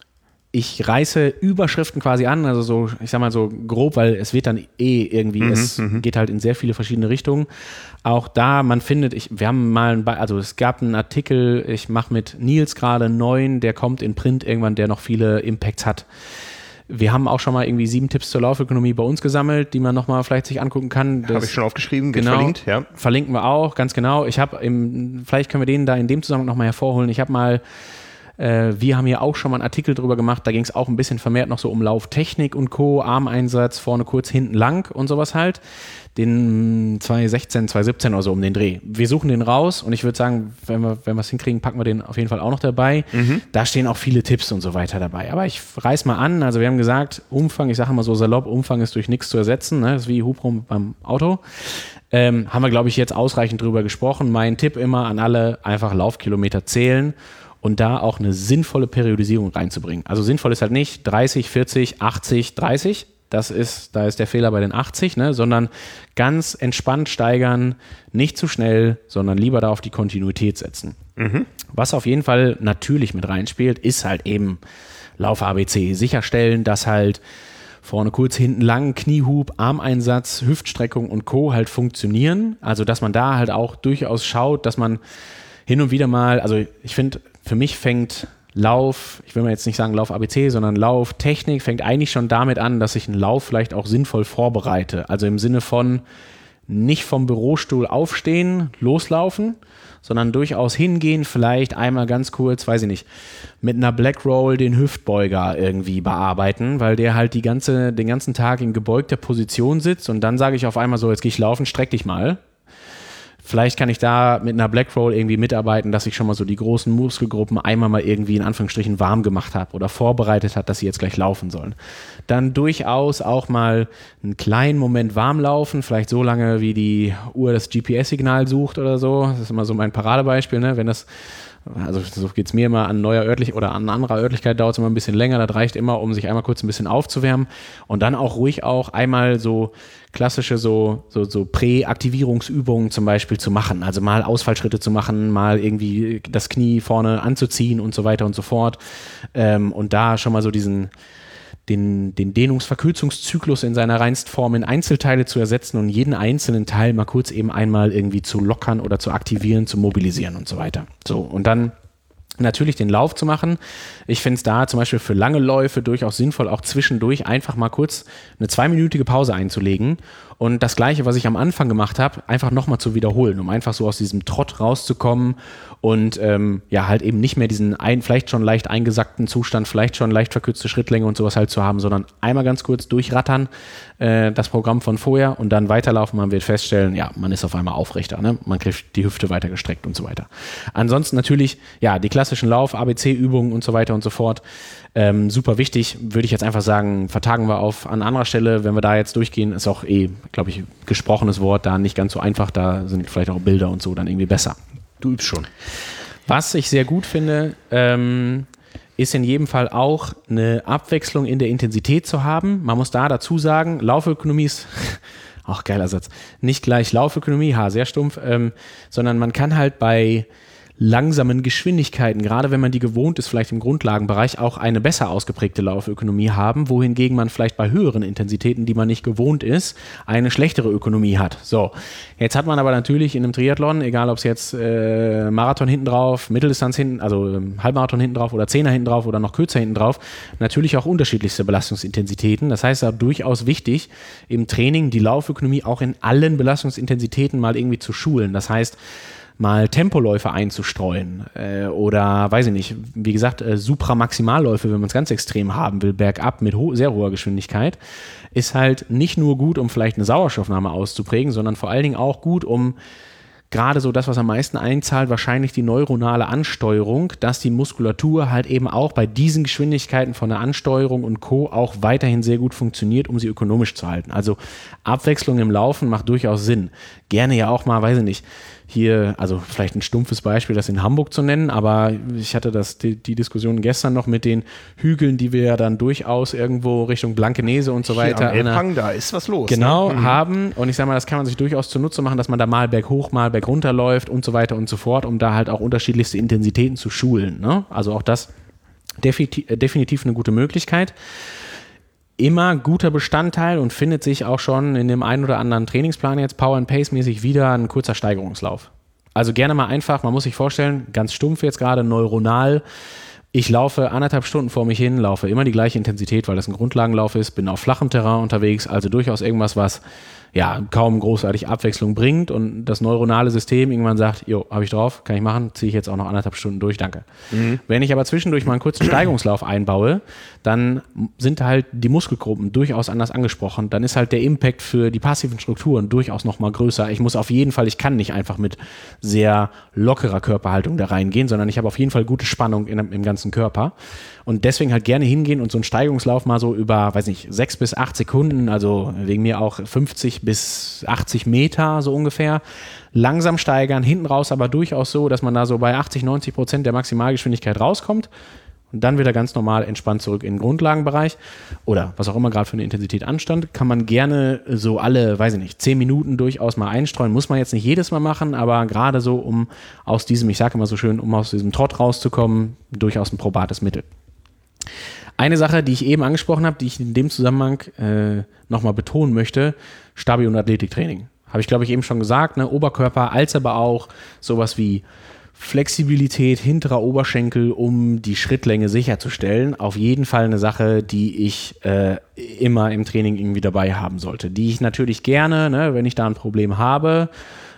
ich reiße Überschriften quasi an, also so, ich sag mal so grob, weil es wird dann eh irgendwie, mhm, es m- geht halt in sehr viele verschiedene Richtungen. Auch da, man findet, ich, wir haben mal, ein, also es gab einen Artikel, ich mache mit Nils gerade einen neuen, der kommt in Print irgendwann, der noch viele Impacts hat. Wir haben auch schon mal irgendwie sieben Tipps zur Laufökonomie bei uns gesammelt, die man nochmal vielleicht sich angucken kann. Habe ich schon aufgeschrieben, wird genau, verlinkt. Ja. Verlinken wir auch, ganz genau. Ich habe, vielleicht können wir den da in dem Zusammenhang nochmal hervorholen. Ich habe mal Wir haben hier auch schon mal einen Artikel drüber gemacht, da ging es auch ein bisschen vermehrt noch so um Lauftechnik und Co., Armeinsatz, vorne kurz, hinten lang und sowas halt. Den zwanzig sechzehn, zwanzig siebzehn oder so um den Dreh. Wir suchen den raus und ich würde sagen, wenn wir wenn wir es hinkriegen, packen wir den auf jeden Fall auch noch dabei. Mhm. Da stehen auch viele Tipps und so weiter dabei. Aber ich reiß mal an, also wir haben gesagt, Umfang, ich sage immer so salopp, Umfang ist durch nichts zu ersetzen, ne? Das ist wie Hubraum beim Auto. Ähm, haben wir, glaube ich, jetzt ausreichend drüber gesprochen. Mein Tipp immer an alle, einfach Laufkilometer zählen und da auch eine sinnvolle Periodisierung reinzubringen. Also sinnvoll ist halt nicht dreißig, vierzig, achtzig, dreißig. Das ist, da ist der Fehler bei den achtzig, ne? Sondern ganz entspannt steigern, nicht zu schnell, sondern lieber da auf die Kontinuität setzen. Mhm. Was auf jeden Fall natürlich mit reinspielt, ist halt eben Lauf-A B C. Sicherstellen, dass halt vorne kurz, hinten lang, Kniehub, Armeinsatz, Hüftstreckung und Co. halt funktionieren. Also dass man da halt auch durchaus schaut, dass man hin und wieder mal, also ich finde, für mich fängt Lauf, ich will mal jetzt nicht sagen Lauf A B C, sondern Lauftechnik fängt eigentlich schon damit an, dass ich einen Lauf vielleicht auch sinnvoll vorbereite. Also im Sinne von nicht vom Bürostuhl aufstehen, loslaufen, sondern durchaus hingehen, vielleicht einmal ganz kurz, weiß ich nicht, mit einer Black Roll den Hüftbeuger irgendwie bearbeiten, weil der halt die ganze, den ganzen Tag in gebeugter Position sitzt und dann sage ich auf einmal so, jetzt gehe ich laufen, streck dich mal. Vielleicht kann ich da mit einer Black Roll irgendwie mitarbeiten, dass ich schon mal so die großen Muskelgruppen einmal mal irgendwie in Anführungsstrichen warm gemacht habe oder vorbereitet hat, dass sie jetzt gleich laufen sollen. Dann durchaus auch mal einen kleinen Moment warm laufen, vielleicht so lange, wie die Uhr das G P S-Signal sucht oder so. Das ist immer so mein Paradebeispiel, ne? Wenn das, also so geht es mir immer, an neuer Örtlich oder an anderer Örtlichkeit dauert es immer ein bisschen länger. Das reicht immer, um sich einmal kurz ein bisschen aufzuwärmen und dann auch ruhig auch einmal so klassische so, so, so Prä-Aktivierungsübungen zum Beispiel zu machen. Also mal Ausfallschritte zu machen, mal irgendwie das Knie vorne anzuziehen und so weiter und so fort. Ähm, und da schon mal so diesen den, den Dehnungsverkürzungszyklus in seiner reinsten Form in Einzelteile zu ersetzen und jeden einzelnen Teil mal kurz eben einmal irgendwie zu lockern oder zu aktivieren, zu mobilisieren und so weiter. So, und dann natürlich den Lauf zu machen. Ich finde es da zum Beispiel für lange Läufe durchaus sinnvoll, auch zwischendurch einfach mal kurz eine zweiminütige Pause einzulegen und das Gleiche, was ich am Anfang gemacht habe, einfach nochmal zu wiederholen, um einfach so aus diesem Trott rauszukommen und ähm, ja halt eben nicht mehr diesen ein, vielleicht schon leicht eingesackten Zustand, vielleicht schon leicht verkürzte Schrittlänge und sowas halt zu haben, sondern einmal ganz kurz durchrattern, äh, das Programm von vorher und dann weiterlaufen. Man wird feststellen, ja, man ist auf einmal aufrechter, ne? Man kriegt die Hüfte weiter gestreckt und so weiter. Ansonsten natürlich, ja, die klassischen Lauf-, A B C-Übungen und so weiter und so fort. Ähm, super wichtig, würde ich jetzt einfach sagen, vertagen wir auf an anderer Stelle, wenn wir da jetzt durchgehen, ist auch eh, glaube ich, gesprochenes Wort, da nicht ganz so einfach, da sind vielleicht auch Bilder und so dann irgendwie besser. Du übst schon. Was ich sehr gut finde, ähm, ist in jedem Fall auch eine Abwechslung in der Intensität zu haben. Man muss da dazu sagen, Laufökonomie ist, auch geiler Satz, nicht gleich Laufökonomie, ha, sehr stumpf, ähm, sondern man kann halt bei langsamen Geschwindigkeiten, gerade wenn man die gewohnt ist, vielleicht im Grundlagenbereich auch eine besser ausgeprägte Laufökonomie haben, wohingegen man vielleicht bei höheren Intensitäten, die man nicht gewohnt ist, eine schlechtere Ökonomie hat. So, jetzt hat man aber natürlich in einem Triathlon, egal ob es jetzt äh, Marathon hinten drauf, Mitteldistanz hinten, also ähm, Halbmarathon hinten drauf oder Zehner hinten drauf oder noch kürzer hinten drauf, natürlich auch unterschiedlichste Belastungsintensitäten. Das heißt, es ist durchaus wichtig, im Training die Laufökonomie auch in allen Belastungsintensitäten mal irgendwie zu schulen. Das heißt, mal Tempoläufe einzustreuen äh, oder, weiß ich nicht, wie gesagt, äh, Supramaximalläufe, wenn man es ganz extrem haben will, bergab mit ho- sehr hoher Geschwindigkeit, ist halt nicht nur gut, um vielleicht eine Sauerstoffnahme auszuprägen, sondern vor allen Dingen auch gut, um gerade so das, was am meisten einzahlt, wahrscheinlich die neuronale Ansteuerung, dass die Muskulatur halt eben auch bei diesen Geschwindigkeiten von der Ansteuerung und Co. auch weiterhin sehr gut funktioniert, um sie ökonomisch zu halten. Also Abwechslung im Laufen macht durchaus Sinn. Gerne ja auch mal, weiß ich nicht, hier, also vielleicht ein stumpfes Beispiel, das in Hamburg zu nennen, aber ich hatte das, die, die Diskussion gestern noch mit den Hügeln, die wir ja dann durchaus irgendwo Richtung Blankenese und so weiter. Hier am Elbhang, da ist was los. Genau, ne? haben. Und ich sag mal, das kann man sich durchaus zunutze machen, dass man da mal berghoch, mal bergunter läuft und so weiter und so fort, um da halt auch unterschiedlichste Intensitäten zu schulen. Ne? Also auch das definitiv, definitiv eine gute Möglichkeit. Immer guter Bestandteil und findet sich auch schon in dem einen oder anderen Trainingsplan jetzt Power and Pace mäßig wieder ein kurzer Steigerungslauf. Also gerne mal einfach, man muss sich vorstellen, ganz stumpf jetzt gerade neuronal, ich laufe anderthalb Stunden vor mich hin, laufe immer die gleiche Intensität, weil das ein Grundlagenlauf ist, bin auf flachem Terrain unterwegs, also durchaus irgendwas, was ja kaum großartig Abwechslung bringt und das neuronale System irgendwann sagt, jo, habe ich drauf, kann ich machen, ziehe ich jetzt auch noch anderthalb Stunden durch, danke. Mhm. Wenn ich aber zwischendurch mal einen kurzen Steigungslauf einbaue, dann sind halt die Muskelgruppen durchaus anders angesprochen, dann ist halt der Impact für die passiven Strukturen durchaus nochmal größer. Ich muss auf jeden Fall, ich kann nicht einfach mit sehr lockerer Körperhaltung da reingehen, sondern ich habe auf jeden Fall gute Spannung in, im ganzen Körper und deswegen halt gerne hingehen und so einen Steigungslauf mal so über, weiß nicht, sechs bis acht Sekunden, also wegen mir auch fünfzig bis achtzig Meter so ungefähr, langsam steigern, hinten raus aber durchaus so, dass man da so bei achtzig, neunzig Prozent der Maximalgeschwindigkeit rauskommt und dann wieder ganz normal entspannt zurück in den Grundlagenbereich oder was auch immer gerade für eine Intensität anstand, kann man gerne so alle, weiß ich nicht, zehn Minuten durchaus mal einstreuen, muss man jetzt nicht jedes Mal machen, aber gerade so, um aus diesem, ich sage immer so schön, um aus diesem Trott rauszukommen, durchaus ein probates Mittel. Eine Sache, die ich eben angesprochen habe, die ich in dem Zusammenhang äh, nochmal betonen möchte, Stabi- und Athletiktraining. Habe ich, glaube ich, eben schon gesagt, ne? Oberkörper, als aber auch sowas wie Flexibilität hinterer Oberschenkel, um die Schrittlänge sicherzustellen. Auf jeden Fall eine Sache, die ich äh, immer im Training irgendwie dabei haben sollte. Die ich natürlich gerne, ne, wenn ich da ein Problem habe,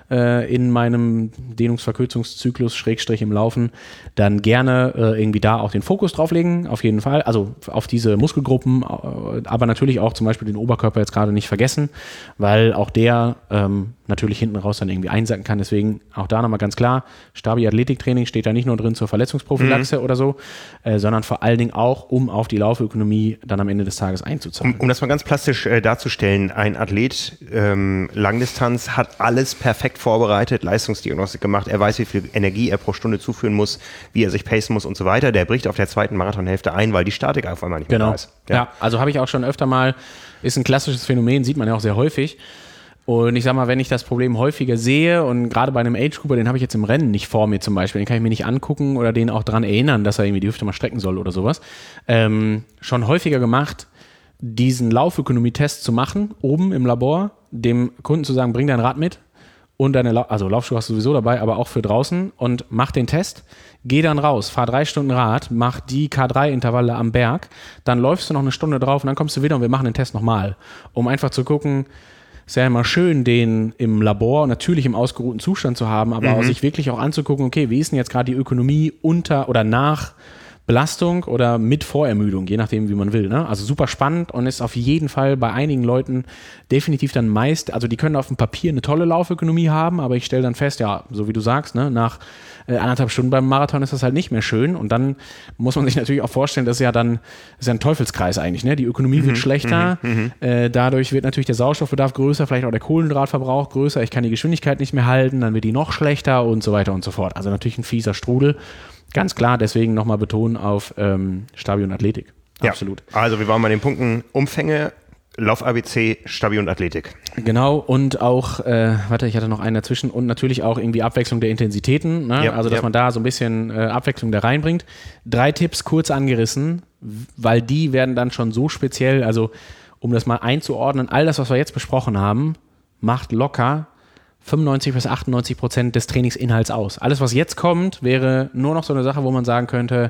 äh, in meinem Dehnungsverkürzungszyklus, Schrägstrich im Laufen, dann gerne äh, irgendwie da auch den Fokus drauflegen, auf jeden Fall. Also auf diese Muskelgruppen, äh, aber natürlich auch zum Beispiel den Oberkörper jetzt gerade nicht vergessen, weil auch der ähm, natürlich hinten raus dann irgendwie einsacken kann. Deswegen auch da nochmal ganz klar, Stabi-Athletiktraining steht da nicht nur drin zur Verletzungsprophylaxe mhm. oder so, äh, sondern vor allen Dingen auch, um auf die Laufökonomie dann am Ende des Tages einzuzahlen. Um, um das mal ganz plastisch äh, darzustellen, ein Athlet ähm, Langdistanz hat alles perfekt vorbereitet, Leistungsdiagnostik gemacht, er weiß, wie viel Energie er pro Stunde zuführen muss, wie er sich pacen muss und so weiter. Der bricht auf der zweiten Marathonhälfte ein, weil die Statik auf einmal nicht mehr genau. da ist. Ja, ja, also habe ich auch schon öfter mal, ist ein klassisches Phänomen, sieht man ja auch sehr häufig. Und ich sag mal, wenn ich das Problem häufiger sehe und gerade bei einem Age-Grouper, den habe ich jetzt im Rennen nicht vor mir zum Beispiel, den kann ich mir nicht angucken oder den auch daran erinnern, dass er irgendwie die Hüfte mal strecken soll oder sowas, ähm, schon häufiger gemacht, diesen Laufökonomie-Test zu machen, oben im Labor, dem Kunden zu sagen, bring dein Rad mit und deine, La- also Laufschuhe hast du sowieso dabei, aber auch für draußen und mach den Test, geh dann raus, fahr drei Stunden Rad, mach die K drei Intervalle am Berg, dann läufst du noch eine Stunde drauf und dann kommst du wieder und wir machen den Test nochmal, um einfach zu gucken, ist ja immer schön, den im Labor natürlich im ausgeruhten Zustand zu haben, aber mhm. auch sich wirklich auch anzugucken, okay, wie ist denn jetzt gerade die Ökonomie unter oder nach Belastung oder mit Vorermüdung, je nachdem, wie man will. Ne? Also super spannend und ist auf jeden Fall bei einigen Leuten definitiv dann meist, also die können auf dem Papier eine tolle Laufökonomie haben, aber ich stelle dann fest, ja, so wie du sagst, ne, nach äh, anderthalb Stunden beim Marathon ist das halt nicht mehr schön und dann muss man sich natürlich auch vorstellen, das ist ja dann das ist ja ein Teufelskreis eigentlich. Ne? Die Ökonomie mhm. wird schlechter, mhm. äh, dadurch wird natürlich der Sauerstoffbedarf größer, vielleicht auch der Kohlenhydratverbrauch größer, ich kann die Geschwindigkeit nicht mehr halten, dann wird die noch schlechter und so weiter und so fort. Also natürlich ein fieser Strudel. Ganz klar, deswegen nochmal betonen auf ähm, Stabi und Athletik. Absolut. Ja, also wir waren bei den Punkten Umfänge, Lauf-A B C, Stabi und Athletik. Genau, und auch, äh, warte, ich hatte noch einen dazwischen, und natürlich auch irgendwie Abwechslung der Intensitäten, ne? Ja, also dass ja. man da so ein bisschen äh, Abwechslung da reinbringt. Drei Tipps kurz angerissen, weil die werden dann schon so speziell, also um das mal einzuordnen, all das, was wir jetzt besprochen haben, macht locker fünfundneunzig bis achtundneunzig Prozent des Trainingsinhalts aus. Alles, was jetzt kommt, wäre nur noch so eine Sache, wo man sagen könnte,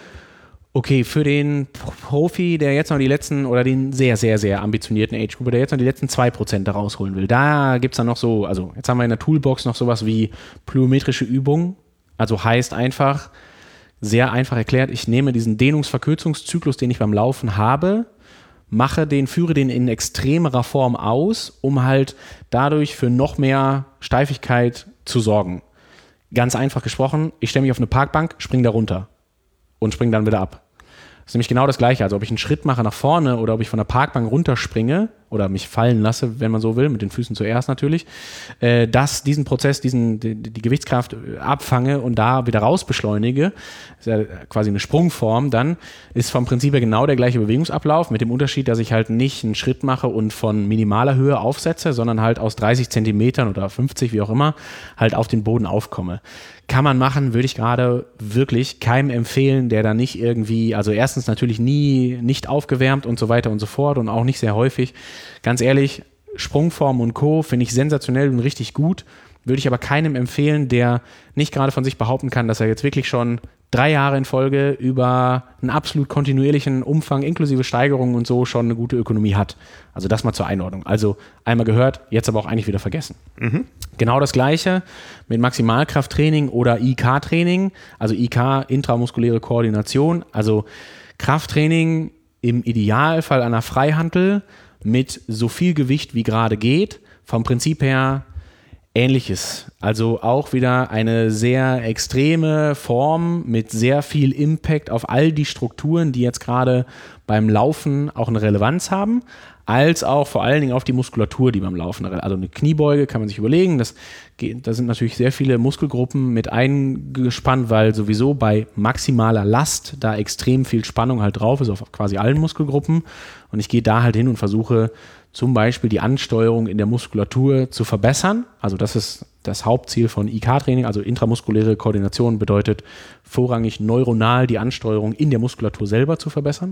okay, für den Profi, der jetzt noch die letzten, oder den sehr, sehr, sehr ambitionierten Age-Grouper, der jetzt noch die letzten zwei Prozent da rausholen will, da gibt es dann noch so, also jetzt haben wir in der Toolbox noch sowas wie plyometrische Übungen, also heißt einfach, sehr einfach erklärt, ich nehme diesen Dehnungsverkürzungszyklus, den ich beim Laufen habe, mache den, führe den in extremerer Form aus, um halt dadurch für noch mehr Steifigkeit zu sorgen. Ganz einfach gesprochen, ich stelle mich auf eine Parkbank, springe da runter und springe dann wieder ab. Das ist nämlich genau das Gleiche. Also ob ich einen Schritt mache nach vorne oder ob ich von der Parkbank runterspringe oder mich fallen lasse, wenn man so will, mit den Füßen zuerst natürlich, äh, dass diesen Prozess, diesen, die, die Gewichtskraft abfange und da wieder raus beschleunige, ist ja quasi eine Sprungform, dann ist vom Prinzip her genau der gleiche Bewegungsablauf, mit dem Unterschied, dass ich halt nicht einen Schritt mache und von minimaler Höhe aufsetze, sondern halt aus dreißig Zentimetern oder fünfzig, wie auch immer, halt auf den Boden aufkomme. Kann man machen, würde ich gerade wirklich keinem empfehlen, der da nicht irgendwie, also erstens natürlich nie nicht aufgewärmt und so weiter und so fort und auch nicht sehr häufig. Ganz ehrlich, Sprungform und Co. finde ich sensationell und richtig gut, würde ich aber keinem empfehlen, der nicht gerade von sich behaupten kann, dass er jetzt wirklich schon drei Jahre in Folge über einen absolut kontinuierlichen Umfang inklusive Steigerungen und so schon eine gute Ökonomie hat. Also das mal zur Einordnung. Also einmal gehört, jetzt aber auch eigentlich wieder vergessen. Mhm. Genau das Gleiche mit Maximalkrafttraining oder I K-Training, also I K, intramuskuläre Koordination, also Krafttraining im Idealfall an der Freihantel mit so viel Gewicht wie gerade geht, vom Prinzip her Ähnliches. Also auch wieder eine sehr extreme Form mit sehr viel Impact auf all die Strukturen, die jetzt gerade beim Laufen auch eine Relevanz haben, als auch vor allen Dingen auf die Muskulatur, die beim Laufen, also eine Kniebeuge kann man sich überlegen, das geht, da sind natürlich sehr viele Muskelgruppen mit eingespannt, weil sowieso bei maximaler Last da extrem viel Spannung halt drauf ist, auf quasi allen Muskelgruppen, und ich gehe da halt hin und versuche zum Beispiel die Ansteuerung in der Muskulatur zu verbessern, also das ist das Hauptziel von I K-Training, also intramuskuläre Koordination bedeutet vorrangig neuronal die Ansteuerung in der Muskulatur selber zu verbessern,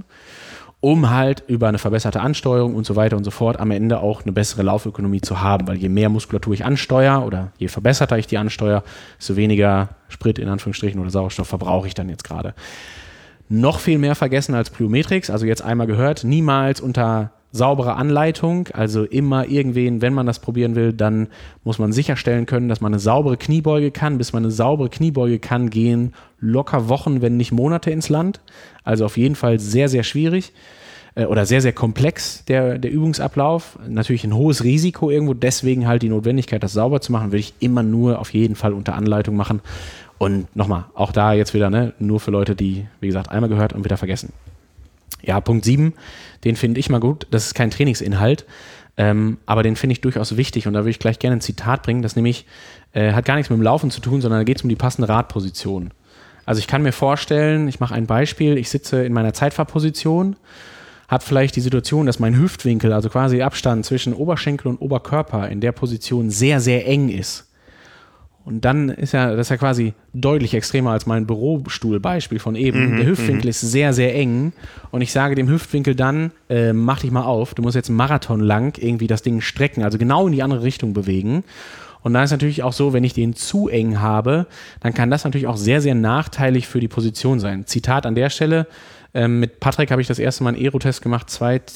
um halt über eine verbesserte Ansteuerung und so weiter und so fort am Ende auch eine bessere Laufökonomie zu haben, weil je mehr Muskulatur ich ansteuere oder je verbesserter ich die ansteuere, desto weniger Sprit in Anführungsstrichen oder Sauerstoff verbrauche ich dann jetzt gerade. Noch viel mehr vergessen als Plyometrics, also jetzt einmal gehört, niemals unter saubere Anleitung, also immer irgendwen, wenn man das probieren will, dann muss man sicherstellen können, dass man eine saubere Kniebeuge kann. Bis man eine saubere Kniebeuge kann, gehen locker Wochen, wenn nicht Monate ins Land. Also auf jeden Fall sehr, sehr schwierig äh, oder sehr, sehr komplex der, der Übungsablauf. Natürlich ein hohes Risiko irgendwo, deswegen halt die Notwendigkeit, das sauber zu machen, würde ich immer nur auf jeden Fall unter Anleitung machen. Und nochmal, auch da jetzt wieder, ne, nur für Leute, die, wie gesagt, einmal gehört und wieder vergessen. Ja, Punkt sieben, den finde ich mal gut. Das ist kein Trainingsinhalt, ähm, aber den finde ich durchaus wichtig und da würde ich gleich gerne ein Zitat bringen. Das nämlich äh, hat gar nichts mit dem Laufen zu tun, sondern da geht es um die passende Radposition. Also ich kann mir vorstellen, ich mache ein Beispiel, ich sitze in meiner Zeitfahrposition, habe vielleicht die Situation, dass mein Hüftwinkel, also quasi Abstand zwischen Oberschenkel und Oberkörper in der Position sehr, sehr eng ist. Und dann ist ja, das ist ja quasi deutlich extremer als mein Bürostuhlbeispiel von eben. Mhm, der Hüftwinkel m- ist sehr, sehr eng und ich sage dem Hüftwinkel dann, äh, mach dich mal auf, du musst jetzt einen Marathon lang irgendwie das Ding strecken, also genau in die andere Richtung bewegen. Und dann ist natürlich auch so, wenn ich den zu eng habe, dann kann das natürlich auch sehr, sehr nachteilig für die Position sein. Zitat an der Stelle, ähm, mit Patrick habe ich das erste Mal einen Aerotest gemacht,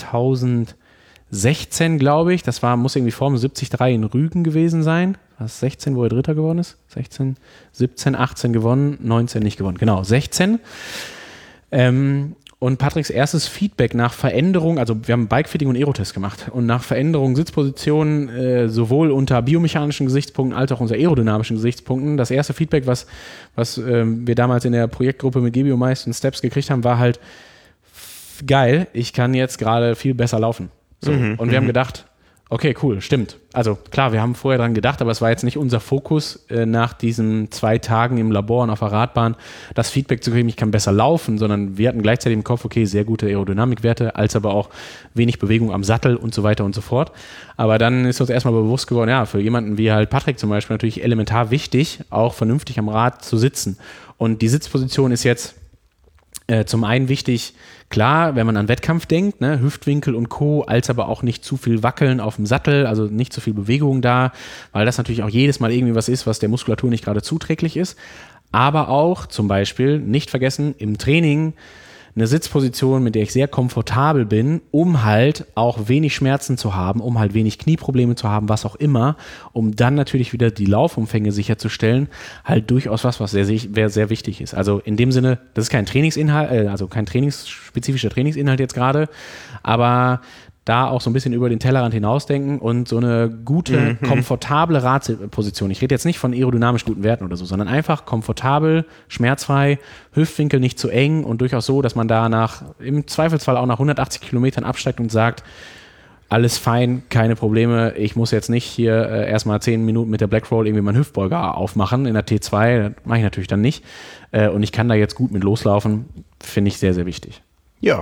zweitausendsechzehn, glaube ich. Das war, muss irgendwie Form siebzig Komma drei in Rügen gewesen sein. Was, sechzehn, wo er Dritter geworden ist? sechzehn, siebzehn, achtzehn gewonnen, neunzehn nicht gewonnen. Genau, sechzehn. Ähm, und Patricks erstes Feedback nach Veränderung, also wir haben Bikefitting und Aerotest gemacht und nach Veränderung Sitzpositionen, äh, sowohl unter biomechanischen Gesichtspunkten als auch unter aerodynamischen Gesichtspunkten, das erste Feedback, was, was ähm, wir damals in der Projektgruppe mit Gebiomeister und Steps gekriegt haben, war halt f- geil, ich kann jetzt gerade viel besser laufen. So. Mhm, und wir haben gedacht, okay, cool, stimmt. Also klar, wir haben vorher dran gedacht, aber es war jetzt nicht unser Fokus, äh, nach diesen zwei Tagen im Labor und auf der Radbahn das Feedback zu kriegen, ich kann besser laufen, sondern wir hatten gleichzeitig im Kopf, okay, sehr gute Aerodynamikwerte, als aber auch wenig Bewegung am Sattel und so weiter und so fort. Aber dann ist uns erstmal bewusst geworden, ja, für jemanden wie halt Patrick zum Beispiel natürlich elementar wichtig, auch vernünftig am Rad zu sitzen. Und die Sitzposition ist jetzt Äh, zum einen wichtig, klar, wenn man an Wettkampf denkt, ne, Hüftwinkel und Co., als aber auch nicht zu viel Wackeln auf dem Sattel, also nicht zu viel Bewegung da, weil das natürlich auch jedes Mal irgendwie was ist, was der Muskulatur nicht gerade zuträglich ist. Aber auch zum Beispiel, nicht vergessen, im Training eine Sitzposition, mit der ich sehr komfortabel bin, um halt auch wenig Schmerzen zu haben, um halt wenig Knieprobleme zu haben, was auch immer, um dann natürlich wieder die Laufumfänge sicherzustellen, halt durchaus was, was sehr, sehr, sehr wichtig ist. Also in dem Sinne, das ist kein Trainingsinhalt, äh, also kein trainingsspezifischer Trainingsinhalt jetzt gerade, aber da auch so ein bisschen über den Tellerrand hinausdenken und so eine gute, mhm. komfortable Radposition. Ich rede jetzt nicht von aerodynamisch guten Werten oder so, sondern einfach komfortabel, schmerzfrei, Hüftwinkel nicht zu eng und durchaus so, dass man da nach, im Zweifelsfall auch nach hundertachtzig Kilometern absteigt und sagt, alles fein, keine Probleme, ich muss jetzt nicht hier äh, erstmal zehn Minuten mit der Blackroll irgendwie meinen Hüftbeuger aufmachen in der T zwei, das mache ich natürlich dann nicht. Äh, und ich kann da jetzt gut mit loslaufen, finde ich sehr, sehr wichtig. Ja.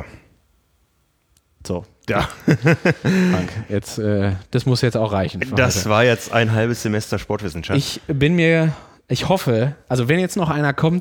So. Ja. Frank, jetzt, äh, das muss jetzt auch reichen. Das heute. war jetzt ein halbes Semester Sportwissenschaft. Ich bin mir, ich hoffe, also wenn jetzt noch einer kommt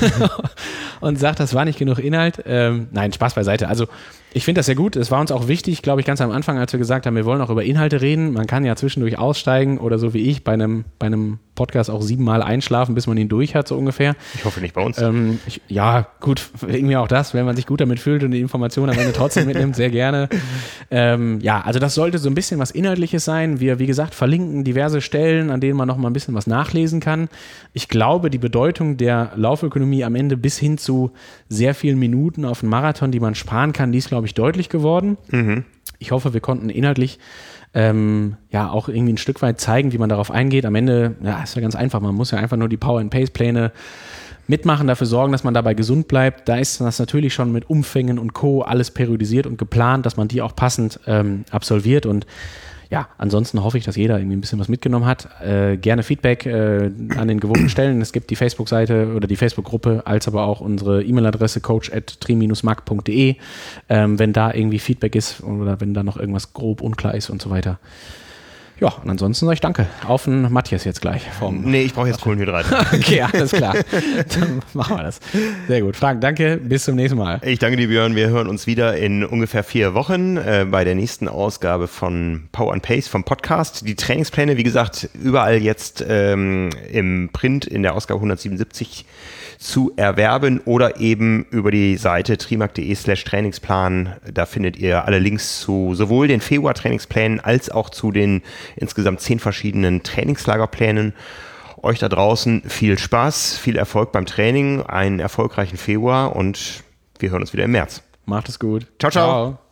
und sagt, das war nicht genug Inhalt, ähm, nein, Spaß beiseite. Also ich finde das sehr gut. Es war uns auch wichtig, glaube ich, ganz am Anfang, als wir gesagt haben, wir wollen auch über Inhalte reden. Man kann ja zwischendurch aussteigen oder so wie ich bei einem, bei einem Podcast auch siebenmal einschlafen, bis man ihn durch hat, so ungefähr. Ich hoffe nicht bei uns. Ähm, ich, ja, gut, irgendwie auch das, wenn man sich gut damit fühlt und die Informationen am Ende trotzdem mitnimmt, sehr gerne. Ähm, ja, also das sollte so ein bisschen was Inhaltliches sein. Wir, wie gesagt, verlinken diverse Stellen, an denen man noch mal ein bisschen was nachlesen kann. Ich glaube, die Bedeutung der Laufökonomie am Ende bis hin zu sehr vielen Minuten auf einen Marathon, die man sparen kann, die ist, glaube ich, deutlich geworden. Mhm. Ich hoffe, wir konnten inhaltlich Ähm, ja, auch irgendwie ein Stück weit zeigen, wie man darauf eingeht. Am Ende, ja, ist ja ganz einfach. Man muss ja einfach nur die Power-and-Pace-Pläne mitmachen, dafür sorgen, dass man dabei gesund bleibt. Da ist das natürlich schon mit Umfängen und Co. alles periodisiert und geplant, dass man die auch passend ähm, absolviert. Und ja, ansonsten hoffe ich, dass jeder irgendwie ein bisschen was mitgenommen hat. Äh, gerne Feedback äh, an den gewohnten Stellen. Es gibt die Facebook-Seite oder die Facebook-Gruppe, als aber auch unsere E-Mail-Adresse coach at tri dash mag punkt de. Ähm, wenn da irgendwie Feedback ist oder wenn da noch irgendwas grob unklar ist und so weiter. Ja, und ansonsten sage ich danke. Auf den Matthias jetzt gleich. Vom nee, ich brauche jetzt Kohlenhydrate. Okay, alles klar. Dann machen wir das. Sehr gut. Frank, danke. Bis zum nächsten Mal. Ich danke dir, Björn. Wir hören uns wieder in ungefähr vier Wochen äh, bei der nächsten Ausgabe von Power and Pace vom Podcast. Die Trainingspläne, wie gesagt, überall jetzt ähm, im Print in der Ausgabe hundertsiebenundsiebzig zu erwerben oder eben über die Seite trimark.de slash Trainingsplan. Da findet ihr alle Links zu sowohl den Februar-Trainingsplänen als auch zu den insgesamt zehn verschiedenen Trainingslagerplänen. Euch da draußen viel Spaß, viel Erfolg beim Training, einen erfolgreichen Februar und wir hören uns wieder im März. Macht es gut. Ciao, ciao. ciao.